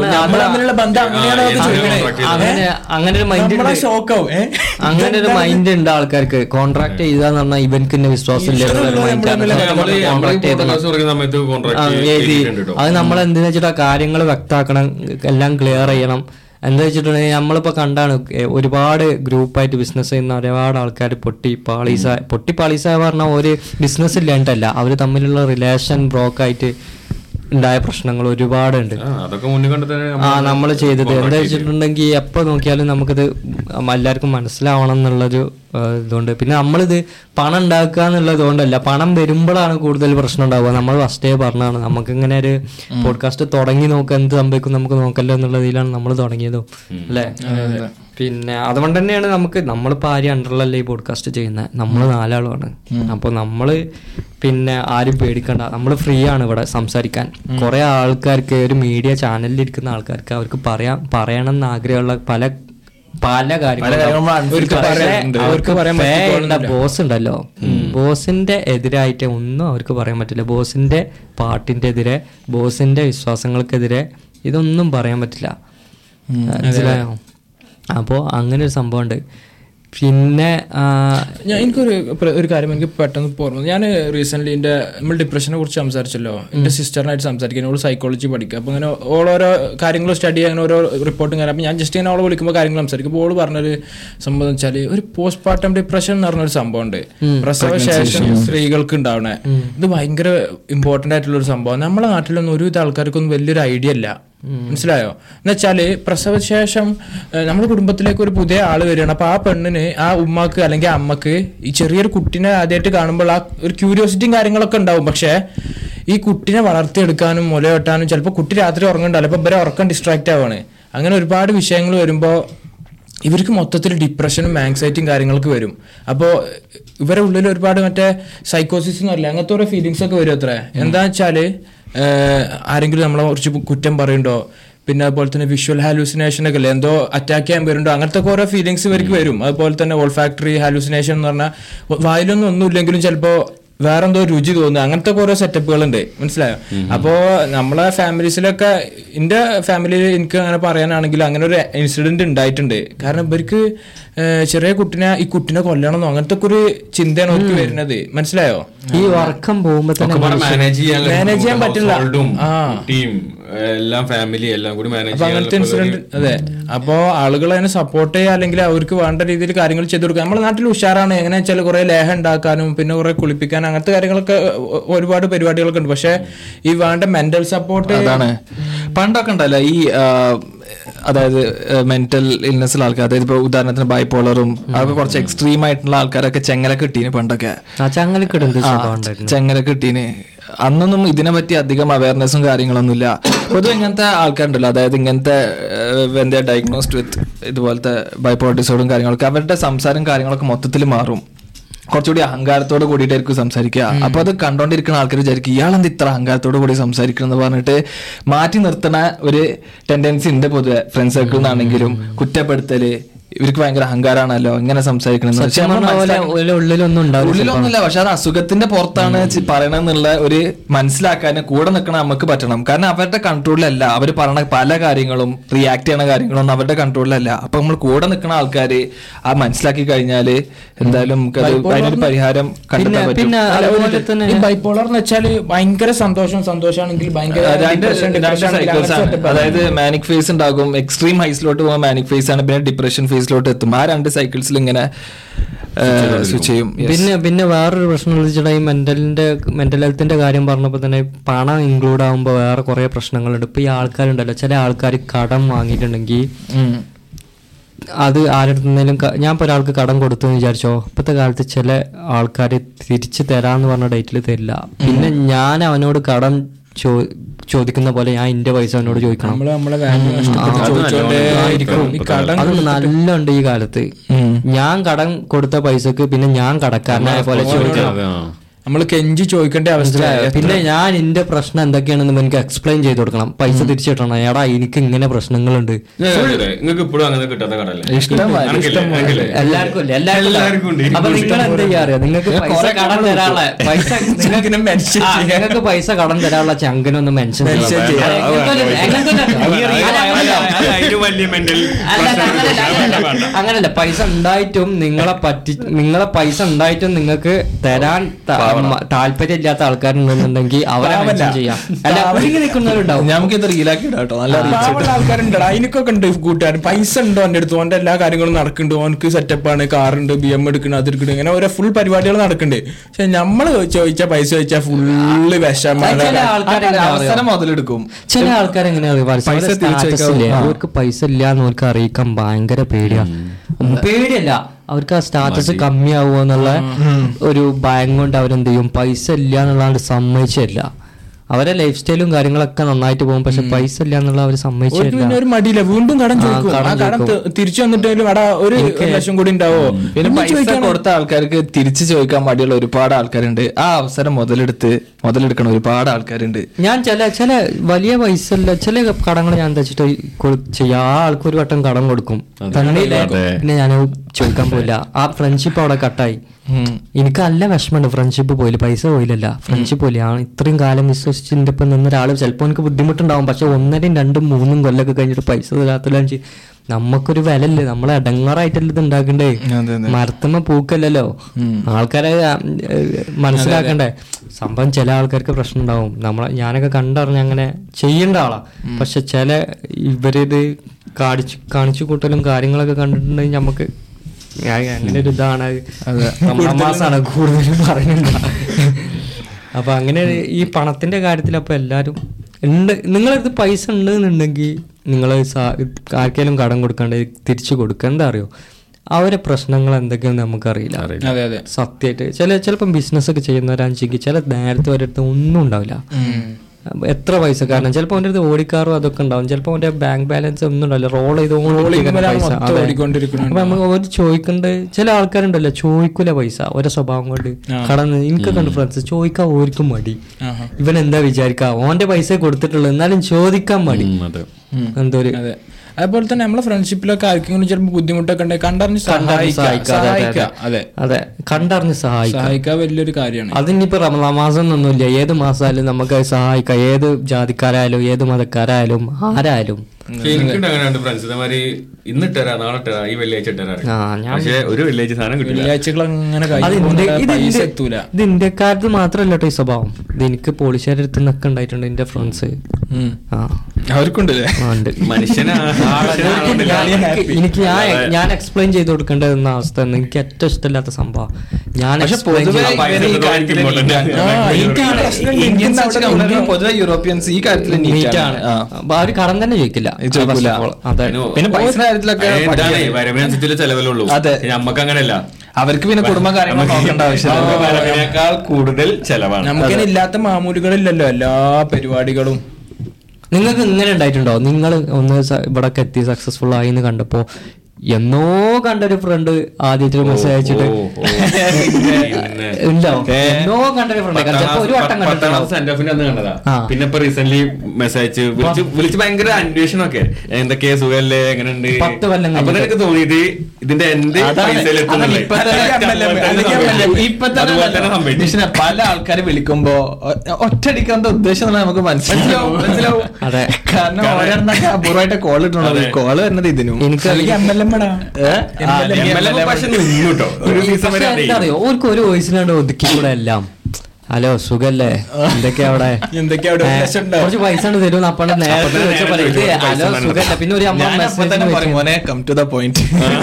S2: അങ്ങനെ ഒരു മൈൻഡ് ഉണ്ട് ആൾക്കാർക്ക്. കോൺട്രാക്ട് ചെയ്താന്ന് പറഞ്ഞാൽ ഇവർക്ക് തന്നെ വിശ്വാസം ഇല്ല. അത് നമ്മൾ എന്തിനാ വെച്ചിട്ടാ കാര്യങ്ങൾ വ്യക്തമാക്കണം, എല്ലാം ക്ലിയർ ചെയ്യണം. എന്താ വെച്ചിട്ടുണ്ടെങ്കിൽ നമ്മളിപ്പോൾ കണ്ടാണ് ഒരുപാട് ഗ്രൂപ്പായിട്ട് ബിസിനസ് ചെയ്യുന്ന ഒരുപാട് ആൾക്കാർ പൊട്ടി പാളീസായ പറഞ്ഞാൽ ഒരു ബിസിനസ് ഇല്ലാണ്ടല്ല, അവർ തമ്മിലുള്ള റിലേഷൻ ബ്രോക്കായിട്ട് ഉണ്ടായ പ്രശ്നങ്ങൾ ഒരുപാടുണ്ട്. നമ്മൾ ചെയ്തത് എന്താ വെച്ചിട്ടുണ്ടെങ്കിൽ എപ്പോൾ നോക്കിയാലും നമുക്കിത് എല്ലാവർക്കും മനസ്സിലാവണം എന്നുള്ളൊരു ഇതുകൊണ്ട്. പിന്നെ നമ്മളിത് പണം ഉണ്ടാക്കുക എന്നുള്ളത് കൊണ്ടല്ല, പണം വരുമ്പോഴാണ് കൂടുതൽ പ്രശ്നം ഉണ്ടാവുക. നമ്മൾ ഫസ്റ്റേ പറഞ്ഞാണ് നമുക്കിങ്ങനെ ഒരു പോഡ്കാസ്റ്റ് തുടങ്ങി നോക്കുക, എന്ത് സംഭവിക്കും നമുക്ക് നോക്കല്ലോ എന്നുള്ളതിലാണ് നമ്മൾ തുടങ്ങിയതും അല്ലേ. പിന്നെ അതുകൊണ്ട് തന്നെയാണ് നമ്മളിപ്പോൾ ആരും അണ്ടറിലല്ലേ ഈ പോഡ്കാസ്റ്റ് ചെയ്യുന്നത്. നമ്മൾ 4 ആളുമാണ്. അപ്പോൾ നമ്മള് പിന്നെ ആരും പേടിക്കണ്ട, നമ്മൾ ഫ്രീ ആണ് ഇവിടെ സംസാരിക്കാൻ. കുറെ ആൾക്കാർക്ക്, ഒരു മീഡിയ ചാനലിൽ ഇരിക്കുന്ന ആൾക്കാർക്ക് അവർക്ക് പറയണം എന്ന് ആഗ്രഹമുള്ള പല കാര്യങ്ങളും ബോസ് ഉണ്ടല്ലോ, ബോസിന്റെ എതിരായിട്ട് ഒന്നും അവർക്ക് പറയാൻ പറ്റില്ല. ബോസിന്റെ പാട്ടിന്റെ എതിരെ, ബോസിന്റെ വിശ്വാസങ്ങൾക്കെതിരെ ഇതൊന്നും പറയാൻ പറ്റില്ല. മനസ്സിലായോ? അപ്പോൾ അങ്ങനെ ഒരു സംഭവം ഉണ്ട്. പിന്നെ
S4: എനിക്കൊരു കാര്യം എനിക്ക് പെട്ടെന്ന് ഓർമ്മ. ഞാൻ റീസെന്റ് നമ്മൾ ഡിപ്രഷനെ കുറിച്ച് സംസാരിച്ചല്ലോ. എൻ്റെ സിസ്റ്ററിനായിട്ട് സംസാരിക്കാൻ, ഓൾ സൈക്കോളജി പഠിക്കുക. അപ്പോൾ അങ്ങനെ ഓരോ കാര്യങ്ങൾ സ്റ്റഡി ചെയ്യാൻ ഓരോ റിപ്പോർട്ടും കാര്യം. അപ്പോൾ ഞാൻ ജസ്റ്റ് ഇങ്ങനെ അവളെ വിളിക്കുമ്പോൾ കാര്യങ്ങൾ സംസാരിക്കും. അപ്പോൾ ഓൾ പറഞ്ഞൊരു സംഭവം വെച്ചാൽ ഒരു പോസ്റ്റ്മോർട്ടം ഡിപ്രഷൻ എന്ന് പറഞ്ഞൊരു സംഭവം ഉണ്ട്, പ്രസവശേഷം സ്ത്രീകൾക്ക് ഉണ്ടാവണേ. ഇത് ഭയങ്കര ഇമ്പോർട്ടൻ്റ് ആയിട്ടുള്ളൊരു സംഭവം. നമ്മളെ നാട്ടിലൊന്നും ഒരുവിധ ആൾക്കാർക്കൊന്നും വലിയൊരു ഐഡിയ ഇല്ല. മനസ്സിലായോ? എന്നുവെച്ചാല് പ്രസവശേഷം നമ്മുടെ കുടുംബത്തിലേക്ക് ഒരു പുതിയ ആള് വരികയാണ്. അപ്പൊ ആ പെണ്ണിന്, ആ ഉമ്മക്ക് അല്ലെങ്കിൽ അമ്മക്ക് ഈ ചെറിയൊരു കുട്ടിനെ ആദ്യമായിട്ട് കാണുമ്പോൾ ആ ഒരു ക്യൂരിയോസിറ്റിയും കാര്യങ്ങളൊക്കെ ഉണ്ടാവും. പക്ഷെ ഈ കുട്ടിനെ വളർത്തിയെടുക്കാനും മുല വെട്ടാനും ചിലപ്പോൾ കുട്ടി രാത്രി ഉറങ്ങണ്ടാവില്ല. അപ്പൊ ഇവരെ ഉറക്കം ഡിസ്ട്രാക്ട് ആവാണ്. അങ്ങനെ ഒരുപാട് വിഷയങ്ങൾ വരുമ്പോൾ ഇവർക്ക് മൊത്തത്തിൽ ഡിപ്രഷനും ആങ്സൈറ്റിയും കാര്യങ്ങളൊക്കെ വരും. അപ്പോൾ ഇവരെ ഉള്ളിൽ ഒരുപാട് മറ്റേ സൈക്കോസിസ് എന്ന് പറയില്ല, അങ്ങനത്തെ ഓരോ ഫീലിങ്സ് ഒക്കെ വരും. അത്ര എന്താ വെച്ചാല് ആരെങ്കിലും നമ്മളെ കുറിച്ച് കുറ്റം പറയുന്നുണ്ടോ, പിന്നെ അതുപോലെ തന്നെ വിഷ്വൽ ഹാലൂസിനേഷൻ ഒക്കെ അല്ലേ, എന്തോ അറ്റാക്ക് ചെയ്യാൻ വരുന്നുണ്ടോ, അങ്ങനത്തെ ഓരോ ഫീലിങ്സ് ഇവർക്ക് വരും. അതുപോലെ തന്നെ ഓൾഫാക്ടറി ഹാലൂസിനേഷൻ എന്ന് പറഞ്ഞാൽ വായിലൊന്നും ഒന്നുമില്ലെങ്കിലും ചിലപ്പോൾ വേറെന്തോ രുചി തോന്നുക, അങ്ങനത്തെ ഓരോ സെറ്റപ്പുകളുണ്ട്. മനസ്സിലായോ? അപ്പോൾ നമ്മളെ ഫാമിലീസിലൊക്കെ, എൻ്റെ ഫാമിലിയിൽ എനിക്ക് അങ്ങനെ പറയാനാണെങ്കിൽ അങ്ങനെ ഒരു ഇൻസിഡന്റ് ഉണ്ടായിട്ടുണ്ട്. കാരണം ഇവർക്ക് ചെറിയ ഈ കുട്ടിനെ കൊല്ലണമെന്നോ അങ്ങനത്തെ ഒരു ചിന്തയാണ് അവർക്ക് വരുന്നത്. മനസ്സിലായോ?
S2: ഈ വർക്കം പോകുമ്പോ തന്നെ
S4: മാനേജ് ചെയ്യാൻ പറ്റില്ല.
S3: എല്ലാം ഫാമിലി എല്ലാം കൂടി മാനേജ്
S4: അങ്ങനത്തെ ഇൻസിഡന്റ്. അതെ, അപ്പോ ആളുകൾ അതിനെ സപ്പോർട്ട് ചെയ്യുക അല്ലെങ്കിൽ അവർക്ക് വേണ്ട രീതിയിൽ കാര്യങ്ങൾ ചെയ്തു കൊടുക്കുക. നമ്മുടെ നാട്ടിൽ ഉഷാറാണ്. എങ്ങനെ വെച്ചാൽ കുറെ ലേഹം ഉണ്ടാക്കാനും പിന്നെ കുറെ കുളിപ്പിക്കാനും അങ്ങനത്തെ കാര്യങ്ങളൊക്കെ ഒരുപാട് പരിപാടികളൊക്കെ ഉണ്ട്. പക്ഷെ ഈ വേണ്ട മെന്റൽ സപ്പോർട്ട്
S1: അതാണ്. പണ്ടൊക്കെ ഉണ്ടല്ലോ ഈ അതായത് മെന്റൽ ഇൽനെസ്സിലുള്ള ആൾക്കാർ, അതായത് ഇപ്പൊ ഉദാഹരണത്തിന് ബൈപോളറും അതൊക്കെ കുറച്ച് എക്സ്ട്രീം ആയിട്ടുള്ള ആൾക്കാരൊക്കെ ചെങ്ങലൊക്കെ ഇട്ടീന് പണ്ടൊക്കെ. ചെങ്ങലൊക്കെ ഇട്ടീന്. അന്നൊന്നും ഇതിനെ പറ്റി അധികം അവയർനെസ്സും കാര്യങ്ങളൊന്നുമില്ല. പൊതുവെ ഇങ്ങനത്തെ ആൾക്കാരുണ്ടല്ലോ, അതായത് ഇങ്ങനത്തെ വെൻ ദേ ഡയഗ്നോസ്ഡ് വിത്ത് ഇതുപോലത്തെ ബൈപോളർ ഡിസോർഡറും കാര്യങ്ങളൊക്കെ, അവരുടെ സംസാരം കാര്യങ്ങളൊക്കെ മൊത്തത്തിൽ മാറും. കുറച്ചുകൂടി അഹങ്കാരത്തോട് കൂടിയിട്ടായിരിക്കും സംസാരിക്കുക. അപ്പൊ അത് കണ്ടോണ്ടിരിക്കുന്ന ആൾക്കാർ വിചാരിക്കും ഇയാളെന്ത് ഇത്ര അഹങ്കാരത്തോട് കൂടി സംസാരിക്കണം എന്ന് പറഞ്ഞിട്ട് മാറ്റി നിർത്തുന്ന ഒരു ടെൻഡൻസി ഉണ്ട് പൊതുവെ ഫ്രണ്ട് സർക്കിളിൽ നിന്നാണെങ്കിലും. കുറ്റപ്പെടുത്തല്, ഇവർക്ക് ഭയങ്കര അഹങ്കാരാണല്ലോ ഇങ്ങനെ സംസാരിക്കണം, ഉള്ളിലൊന്നുമില്ല. പക്ഷെ അത് അസുഖത്തിന്റെ പുറത്താണ് പറയണെന്നുള്ള ഒരു മനസ്സിലാക്കാൻ കൂടെ നിൽക്കണം നമുക്ക് പറ്റണം. കാരണം അവരുടെ കൺട്രോളിലല്ല അവർ പറയണ പല കാര്യങ്ങളും, റിയാക്ട് ചെയ്യണ കാര്യങ്ങളൊന്നും അവരുടെ കൺട്രോളിലല്ല. അപ്പൊ നമ്മൾ കൂടെ നിൽക്കുന്ന ആൾക്കാര് ആ മനസ്സിലാക്കി കഴിഞ്ഞാല് എന്തായാലും നമുക്ക് അതിനൊരു പരിഹാരം കണ്ടെത്താൻ പറ്റും.
S4: ഈ ബൈപോളർ എന്ന് വെച്ചാൽ ഭയങ്കര സന്തോഷമാണെങ്കിൽ ഭയങ്കര,
S1: അതായത് മാനിക് ഫേസ് ഉണ്ടാകും, എക്സ്ട്രീം ഹൈസിലോട്ട് പോകാൻ മാനിക് ഫേസ് ആണ്, പിന്നെ ഡിപ്രഷൻ ഫേസിലോട്ട് എത്തും. ആ 2 സൈക്കിൾസിൽ ഇങ്ങനെ സ്വിച്ച് ചെയ്യും.
S2: പിന്നെ വേറൊരു പ്രശ്നം വെച്ചാൽ ഈ മെന്റൽ ഹെൽത്തിന്റെ കാര്യം പറഞ്ഞപ്പോൾ തന്നെ പണം ഇൻക്ലൂഡ് ആകുമ്പോൾ വേറെ കുറെ പ്രശ്നങ്ങളുണ്ട്. ഇപ്പൊ ഈ ആൾക്കാരുണ്ടല്ലോ, ചില ആൾക്കാർ കടം വാങ്ങിയിട്ടുണ്ടെങ്കിൽ അത് ആരുടെ ഞാൻ ഇപ്പോൾ ഒരാൾക്ക് കടം കൊടുത്തു എന്ന് വിചാരിച്ചോ, ഇപ്പോഴത്തെ കാലത്ത് ചില ആൾക്കാർ തിരിച്ചു തരാന്ന് പറഞ്ഞ ഡേറ്റിൽ തരില്ല. പിന്നെ ഞാൻ അവനോട് കടം ചോദിക്കുന്ന പോലെ ഞാൻ എന്റെ പൈസ അവനോട് ചോദിക്കണം. അത് നല്ല ഉണ്ട് ഈ കാലത്ത്. ഞാൻ കടം കൊടുത്ത പൈസക്ക് പിന്നെ ഞാൻ കടക്കാരനായ പോലെ ചോദിക്കണം.
S4: നമ്മൾ കെഞ്ചി ചോദിക്കേണ്ട അവസ്ഥ.
S2: പിന്നെ ഞാൻ എന്റെ പ്രശ്നം എന്തൊക്കെയാണെന്ന് എനിക്ക് എക്സ്പ്ലെയിൻ ചെയ്ത് കൊടുക്കണം. പൈസ തിരിച്ചു കിട്ടണം. എടാ എനിക്ക് ഇങ്ങനെ പ്രശ്നങ്ങളുണ്ട്. എല്ലാവർക്കും അപ്പൊ നിങ്ങൾ എന്ത് ചെയ്യാറിയോ, നിങ്ങൾക്ക് പൈസ കടം തരാനുള്ള നിങ്ങൾക്ക് പൈസ കടം തരാനുള്ള ചങ്കനൊന്ന് മെൻഷൻ അങ്ങനല്ല. പൈസ ഉണ്ടായിട്ടും നിങ്ങളെ പൈസ ഉണ്ടായിട്ടും നിങ്ങൾക്ക് തരാൻ താല്പര്യം ഇല്ലാത്ത ആൾക്കാരുണ്ടെന്നുണ്ടെങ്കിൽ അവരെ ചെയ്യാം. അല്ല അവരിങ്ങനെ നിൽക്കുന്നവരുണ്ടാവും.
S1: നമുക്ക് ഇത് റീലാക്കി കേട്ടോ, നല്ല
S4: ആൾക്കാരുണ്ട്. അതിനൊക്കെ ഉണ്ട് കൂട്ടുകാർ. പൈസ ഉണ്ടോ എൻ്റെ അടുത്ത്, ഓന്റെ എല്ലാ കാര്യങ്ങളും നടക്കുന്നുണ്ട്, ഓനക്ക് സെറ്റപ്പാണ്, കാറുണ്ട്, BM എടുക്കണം, അത് എടുക്കണം, ഇങ്ങനെ ഓരോ ഫുൾ പരിപാടികൾ നടക്കുന്നുണ്ട്. പക്ഷെ നമ്മള് ചോദിച്ചാൽ പൈസ ചോദിച്ചാൽ ഫുള്ള് വിഷമാണ്.
S1: അവസരം മുതലെടുക്കും.
S2: ചില ആൾക്കാർ എങ്ങനെയാ, അവർക്ക് പൈസ ഇല്ല എന്ന് അവർക്ക് അറിയിക്കാൻ ഭയങ്കര പേടിയല്ല, അവർക്ക് ആ സ്റ്റാറ്റസ് കമ്മിയാവുക എന്നുള്ള ഒരു ഭയം കൊണ്ട് അവരെന്ത് ചെയ്യും, പൈസ ഇല്ല എന്നുള്ളതാണ് സമ്മതിച്ചില്ല. അവരെ ലൈഫ് സ്റ്റൈലും കാര്യങ്ങളൊക്കെ നന്നായിട്ട് പോകും, പക്ഷെ പൈസ ഇല്ല എന്നുള്ള അവർ സമ്മതിച്ചില്ല.
S4: ഒരു മടിയില്ല, വീണ്ടും കടം തിരിച്ചു വന്നിട്ടായാലും അവിടെ ഒരു ലക്ഷം കൂടി ഉണ്ടാവോ.
S1: പിന്നെ പൈസ കൊടുത്ത ആൾക്കാർക്ക് തിരിച്ചു ചോദിക്കാൻ മടിയുള്ള ഒരുപാട് ആൾക്കാരുണ്ട്. ആ അവസരം മുതലെടുക്കണം ഒരുപാട് ആൾക്കാരുണ്ട്.
S2: ഞാൻ ചില വലിയ പൈസ ഇല്ല ചില കടങ്ങൾ ഞാൻ എന്താ വെച്ചിട്ട് ചെയ്യാം. ആ ആൾക്ക് ഒരു വട്ടം കടം കൊടുക്കും, തന്നില്ല പിന്നെ ഞാൻ ചോദിക്കാൻ പോയില്ല. ആ ഫ്രണ്ട്ഷിപ്പ് അവിടെ കട്ടായി. എനിക്ക് നല്ല വിഷമമുണ്ട്. ഫ്രണ്ട്ഷിപ്പ് പോയില്ല, പൈസ പോയില്ലല്ല, ഫ്രണ്ട്ഷിപ്പ് പോയില്ല. ഇത്രയും കാലം വിശ്വസിച്ചിന്റെ ഇപ്പം നിന്ന ഒരാൾ ചിലപ്പോൾ എനിക്ക് ബുദ്ധിമുട്ടുണ്ടാവും. പക്ഷെ 1, 2, 3 കൊല്ലൊക്കെ കഴിഞ്ഞിട്ട് പൈസ തരാത്തില്ല. നമുക്കൊരു വിലല്ലേ, നമ്മളെ അടങ്ങാറായിട്ടല്ലേ ഇത് ഉണ്ടാക്കണ്ടേ. മരത്തുമ്മ പൂക്കല്ലല്ലോ. ആൾക്കാരെ മനസ്സിലാക്കണ്ടേ സംഭവം. ചില ആൾക്കാർക്ക് പ്രശ്നം ഉണ്ടാവും. ഞാനൊക്കെ കണ്ടറിഞ്ഞ് അങ്ങനെ ചെയ്യേണ്ട ആളാ. പക്ഷെ ചില ഇവരിത് കാണിച്ചു കൂട്ടലും കാര്യങ്ങളൊക്കെ കണ്ടിട്ടുണ്ടെങ്കിൽ നമുക്ക് അങ്ങനെ ഒരു ഇതാണ്, മാസാണ് കൂടുതലും പറയുന്നത്. അപ്പൊ അങ്ങനെ ഈ പണത്തിന്റെ കാര്യത്തിൽ അപ്പൊ എല്ലാരും ഉണ്ട്. നിങ്ങളടുത്ത് പൈസ ഉണ്ടെന്നുണ്ടെങ്കിൽ നിങ്ങൾ ആർക്കെങ്കിലും കടം കൊടുക്കാണ്ട് തിരിച്ചു കൊടുക്കുക. എന്താ അറിയോ, അവരെ പ്രശ്നങ്ങൾ എന്തൊക്കെയാണെന്ന് നമുക്കറിയില്ല. സത്യമായിട്ട് ചിലപ്പം ബിസിനസ് ഒക്കെ ചെയ്യുന്നവരാണെങ്കിൽ ചില നേരത്തെ ഒരിടത്ത് ഒന്നും ഉണ്ടാവില്ല. എത്ര പൈസ, കാരണം ചിലപ്പോൾ അവൻ്റെ അടുത്ത് ഓടിക്കാറും അതൊക്കെ ഉണ്ടാവും. ചിലപ്പോൾ അവൻ്റെ ബാങ്ക് ബാലൻസ് ഒന്നും ഉണ്ടാവില്ല, റോൾ ചെയ്തുകൊണ്ടിരിക്കണം. അപ്പൊ നമുക്ക് ഒരു ചോദിക്കണ്ട്. ചില ആൾക്കാരുണ്ടല്ലോ ചോദിക്കൂല പൈസ, ഓരോ സ്വഭാവം കൊണ്ട് കടന്ന്. എനിക്ക് കണ്ട് ഫ്രണ്ട്സ് ചോദിക്കാൻ ഓർക്കും മടി. ഇവൻ എന്താ വിചാരിക്കുക, ഓന്റെ പൈസ കൊടുത്തിട്ടുള്ളൂ എന്നാലും ചോദിക്കാൻ മടി. എന്തോ ഒരു
S4: അതുപോലെ തന്നെ നമ്മളെ ഫ്രണ്ട്ഷിപ്പിലൊക്കെ ആർക്കെങ്കിലും ചിലപ്പോൾ ബുദ്ധിമുട്ടൊക്കെ ഉണ്ടെങ്കിൽ കണ്ടറിഞ്ഞ് സഹായിക്കുക.
S2: അതെ, കണ്ടറിഞ്ഞ്
S4: സഹായിക്കുക വലിയൊരു കാര്യമാണ്.
S2: അതിനിപ്പോ റമദാൻ മാസം എന്നൊന്നുമില്ല, ഏത് മാസമായാലും നമുക്ക് സഹായിക്കാം. ഏത് ജാതിക്കാരായാലും ഏത് മതക്കാരായാലും ആരായാലും.
S3: എനിക്കുണ്ട് അങ്ങനെ ഫ്രണ്ട്സ് ഇതേമാതിരി ഇന്നിട്ടരാ നാളെ ഇട്ടരാ ഈ വെള്ളിയാഴ്ച ഇട്ടരാ, പക്ഷെ ഒരു വെള്ളിയാഴ്ച സാധനം കിട്ടില്ല.
S2: ഇത് ഇന്ത്യക്കാർക്ക് മാത്രല്ല കേട്ടോ ഈ സ്വഭാവം. ഇത് എനിക്ക് പോളിഷുകാരുടെ അടുത്ത് നിന്നൊക്കെ ഉണ്ടായിട്ടുണ്ട്. എന്റെ ഫ്രണ്ട്സ്
S1: അവർക്കുണ്ടല്ലേ
S2: എനിക്ക് ഞാൻ എക്സ്പ്ലെയിൻ ചെയ്ത് കൊടുക്കേണ്ട അവസ്ഥ എനിക്ക് ഏറ്റവും ഇഷ്ടമില്ലാത്ത സംഭവം ഞാൻ
S1: പൊതുവെ യൂറോപ്യൻസ് ഈ കാര്യത്തിൽ നീറ്റാണ്.
S2: അവര് കടം തന്നെ ചോദിക്കില്ല.
S1: പിന്നെ പൈസ കാര്യത്തിലൊക്കെ
S3: ചെലവിലുള്ളൂ.
S1: അതെ,
S3: നമുക്ക് അങ്ങനെയല്ല.
S1: അവർക്ക് പിന്നെ കുടുംബ കാര്യങ്ങൾ നോക്കേണ്ട ആവശ്യമില്ല,
S3: കൂടുതൽ ചെലവാണ്.
S4: നമുക്ക് ഇല്ലാത്ത മാമൂലുകളില്ലല്ലോ എല്ലാ പരിപാടികളും.
S2: നിങ്ങൾക്ക് ഇങ്ങനെ ഉണ്ടായിട്ടുണ്ടോ? നിങ്ങൾ ഒന്ന് ഇവിടൊക്കെ എത്തി സക്സസ്ഫുൾ ആയി എന്ന് കണ്ടപ്പോ എന്നോ കണ്ടൊരു ഫ്രണ്ട് ആദ്യത്തെ മെസ്സേജ് അയച്ചിട്ട് എന്നോ കണ്ടൊരു ഫ്രണ്ട് ഒരു വട്ടം
S3: കണ്ടതാ. പിന്നെ ഇപ്പൊ റീസെന്റ് മെസ്സേജ് വിളിച്ച് ഭയങ്കര അന്വേഷണമൊക്കെ എന്തൊക്കെയാ സുഖല്ലേ എങ്ങനെയുണ്ട്
S2: 10 കൊല്ലം
S3: അപ്പൊ എനിക്ക് തോന്നിയത് ഇതിന്റെ എന്ത്
S1: പല ആൾക്കാർ വിളിക്കുമ്പോ ഒറ്റയടിക്കാത്ത ഉദ്ദേശം നമുക്ക് മനസ്സിലാവും.
S2: അതെ,
S1: കാരണം ഓരോന്നൊക്കെ അപൂർവമായിട്ട് കോൾ ഇട്ടുള്ളത്. കോള് വരുന്നത് ഇതിനും
S2: അറിയോ ഓർക്ക് ഒരു വോയിസിനാണ് ഒതുക്കിക്കൂടെ എല്ലാം. ഹലോ സുഖല്ലേ, എന്തൊക്കെയാ അവിടെ, കുറച്ച് പൈസ തരും അപ്പ നേരത്തെ ഹലോ സുഖല്ല. പിന്നെ ഒരു
S1: കം ടു ദ പോയിന്റ്.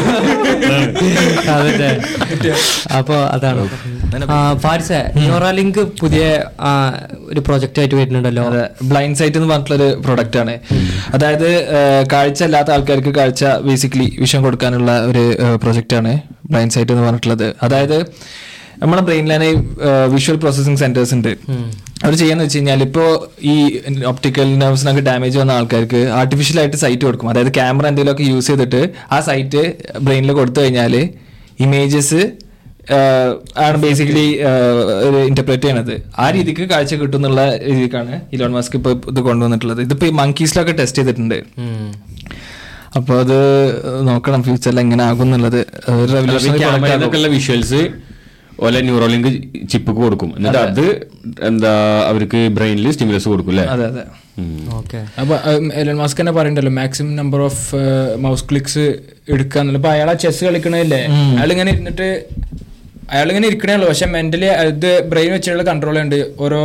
S2: അതെ, അപ്പൊ അതാണ്. ഫാരിസ, ന്യൂറാലിങ്ക് പുതിയ ഒരു പ്രൊജക്റ്റ് ആയിട്ട് വരുന്നുണ്ടല്ലോ.
S1: ബ്ലൈൻഡ് സൈറ്റ് എന്ന് പറഞ്ഞിട്ടുള്ളൊരു പ്രൊഡക്റ്റ് ആണ്. അതായത് കാഴ്ച ഇല്ലാത്ത ആൾക്കാർക്ക് കാഴ്ച ബേസിക്കലി വിഷൻ കൊടുക്കാനുള്ള ഒരു പ്രൊജക്റ്റ് ആണ് ബ്ലൈൻഡ് സൈറ്റ് എന്ന് പറഞ്ഞിട്ടുള്ളത്. അതായത് നമ്മുടെ ബ്രെയിനിലാണ് വിഷ്വൽ പ്രോസസ്സിംഗ് സെന്റേഴ്സ് ഉണ്ട്. അവർ ചെയ്യാന്ന് വെച്ച് കഴിഞ്ഞാൽ ഇപ്പോൾ ഈ ഒപ്റ്റിക്കൽ നെർവ്സിനൊക്കെ ഡാമേജ് വന്ന ആൾക്കാർക്ക് ആർട്ടിഫിഷ്യലായിട്ട് സൈറ്റ് കൊടുക്കും. അതായത് ക്യാമറ എന്തെങ്കിലുമൊക്കെ യൂസ് ചെയ്തിട്ട് ആ സൈറ്റ് ബ്രെയിനിൽ കൊടുത്തു കഴിഞ്ഞാൽ ഇമേജസ് ആണ് ബേസിക്കലി ഇന്റർപ്രറ്റ് ചെയ്യണത്. ആ രീതിക്ക് കാഴ്ച കിട്ടും എന്നുള്ള രീതിക്കാണ് ഇലോൺ മസ്ക് ഇപ്പൊ ഇത് കൊണ്ടുവന്നിട്ടുള്ളത്. ഇതിപ്പോ ഈ മങ്കീസിലൊക്കെ ടെസ്റ്റ് ചെയ്തിട്ടുണ്ട്. അപ്പൊ അത് നോക്കണം ഫ്യൂച്ചറിൽ എങ്ങനെ ആകും എന്നുള്ളത്.
S3: വിഷ്വൽസ് ഓലെ ന്യൂറോലിങ്ക് ചിപ്പ് കൊടുക്കും, എന്നിട്ട് അത് എന്താ അവർക്ക് ബ്രെയിനിൽ സ്റ്റിമുലസ് കൊടുക്കും അല്ലേ?
S1: അതെ അതെ.
S4: അപ്പൊ എലോൺ മസ്ക് തന്നെ പറയണ്ടല്ലോ maximum number of mouse clicks എടുക്കാന്നുള്ള. അപ്പൊ അയാൾ ആ ചെസ് കളിക്കണല്ലേ, അയാളിങ്ങനെ ഇരുന്നിട്ട് അയാളിങ്ങനെ ഇരിക്കണല്ലോ, പക്ഷെ മെന്റലി ഇത് ബ്രെയിൻ വെച്ചുള്ള കൺട്രോൾ ഉണ്ട്. ഓരോ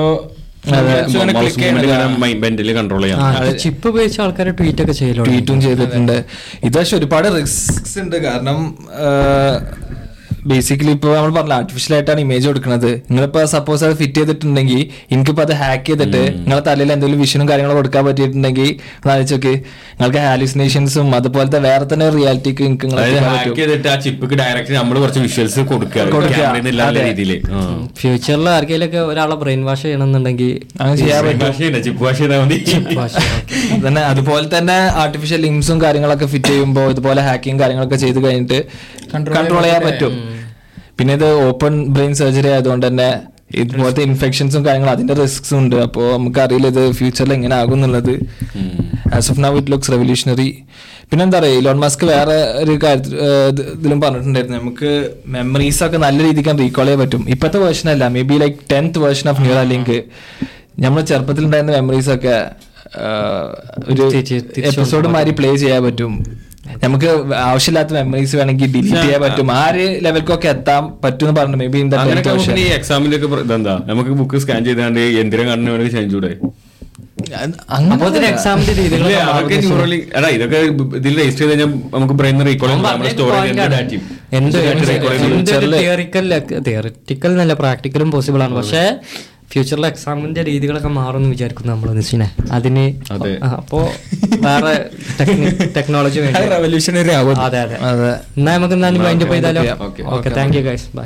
S2: ചിപ്പ് ഉപയോഗിച്ച ആൾക്കാരെ ട്വീറ്റ് ഒക്കെ
S1: ട്വീറ്റും ചെയ്തിട്ടുണ്ട്. ഇത് പക്ഷെ ഒരുപാട് റിസ്ക്സ് ഉണ്ട്. കാരണം ബേസിക്കലി ഇപ്പൊ നമ്മൾ പറഞ്ഞ ആർട്ടിഫിഷ്യൽ ആയിട്ടാണ് ഇമേജ് കൊടുക്കുന്നത്. നിങ്ങളിപ്പോ സപ്പോസ് അത് ഫിറ്റ് ചെയ്തിട്ടുണ്ടെങ്കിൽ എനിക്കിപ്പോ അത് ഹാക്ക് ചെയ്തിട്ട് നിങ്ങളെ തലയിൽ എന്തെങ്കിലും വിഷനും കാര്യങ്ങളും കൊടുക്കാൻ പറ്റിയിട്ടുണ്ടെങ്കിൽ ആലോചിച്ചോക്കെ നിങ്ങൾക്ക് ഹാലുസിനേഷൻസും അതുപോലത്തെ വേറെ തന്നെ റിയാലിറ്റിക്ക്
S2: ഫ്യൂച്ചറിൽ ആർക്കെങ്കിലൊക്കെ ഒരാളെ ബ്രെയിൻ വാഷ് ചെയ്യണമെന്നുണ്ടെങ്കിൽ
S1: അങ്ങനെ ചെയ്യാൻ പറ്റും. അതുപോലെ തന്നെ ആർട്ടിഫിഷ്യൽ ലിംസും കാര്യങ്ങളൊക്കെ ഫിറ്റ് ചെയ്യുമ്പോൾ ഇതുപോലെ ഹാക്കിങ് കാര്യങ്ങളൊക്കെ ചെയ്ത് കഴിഞ്ഞിട്ട് കൺട്രോൾ ചെയ്യാൻ പറ്റും. പിന്നെ ഇത് ഓപ്പൺ ബ്രെയിൻ സർജറി ആയതുകൊണ്ട് തന്നെ ഇതുപോലത്തെ ഇൻഫെക്ഷൻസും കാര്യങ്ങളും അതിന്റെ റിസ്ക്സും ഉണ്ട്. അപ്പോൾ നമുക്ക് അറിയില്ല ഇത് ഫ്യൂച്ചറിൽ എങ്ങനെ ആകും എന്നുള്ളത്. As of now it looks revolutionary. പിന്നെ എന്താ പറയുക, ഇലോൺ മസ്ക് വേറെ ഒരു കാര്യത്തിൽ ഇതിലും പറഞ്ഞിട്ടുണ്ടായിരുന്നു, നമുക്ക് മെമ്മറീസ് ഒക്കെ നല്ല രീതിക്ക് റീകോൾ ചെയ്യാൻ പറ്റും. ഇപ്പോഴത്തെ വേർഷൻ അല്ല, maybe like 10th version of Neuralink. നമ്മൾ ചെറുപ്പത്തിൽ ഉണ്ടായിരുന്ന മെമ്മറീസ് ഒക്കെ ഒരു എപ്പിസോഡ് മാതിരി പ്ലേ ചെയ്യാൻ പറ്റും. നമുക്ക് ആവശ്യമില്ലാത്ത മെമ്മറീസ് വേണമെങ്കിൽ ഡിലീറ്റ് ചെയ്യാൻ പറ്റും. ആ ഒരു ലെവൽക്കൊക്കെ എത്താൻ പറ്റും എന്ന് പറഞ്ഞു. മേ ബി
S3: എക്സാമിലൊക്കെ ഇതെന്താ നമുക്ക് ബുക്ക് സ്കാൻ ചെയ്താണ്ട് എന്തിനും കാണുന്ന വേണമെങ്കിൽ ചേഞ്ചൂടെ?
S2: എക്സാമിന്റെ രീതികൾ
S3: ഇതൊക്കെ ഇതിൽ രജിസ്റ്റർ ചെയ്ത് കഴിഞ്ഞാൽ നമുക്ക് ബ്രെയിൻ റീകോൾ
S2: തിയറിറ്റിക്കൽ നല്ല പ്രാക്ടിക്കലും പോസിബിൾ ആണ്. പക്ഷേ ഫ്യൂച്ചറിൽ എക്സാമിന്റെ രീതികളൊക്കെ മാറുമെന്ന് വിചാരിക്കുന്നു നമ്മൾ നിശ്ചിനെ. അതിന് അപ്പോ വേറെ ടെക്നോളജി വേണ്ടി റെവല്യൂഷണറി ആവും. അതെ അതെ. എന്നാ നമുക്ക് എന്നാലും വൈൻഡ് അപ്പ് ചെയ്താലോ? Okay, thank you guys.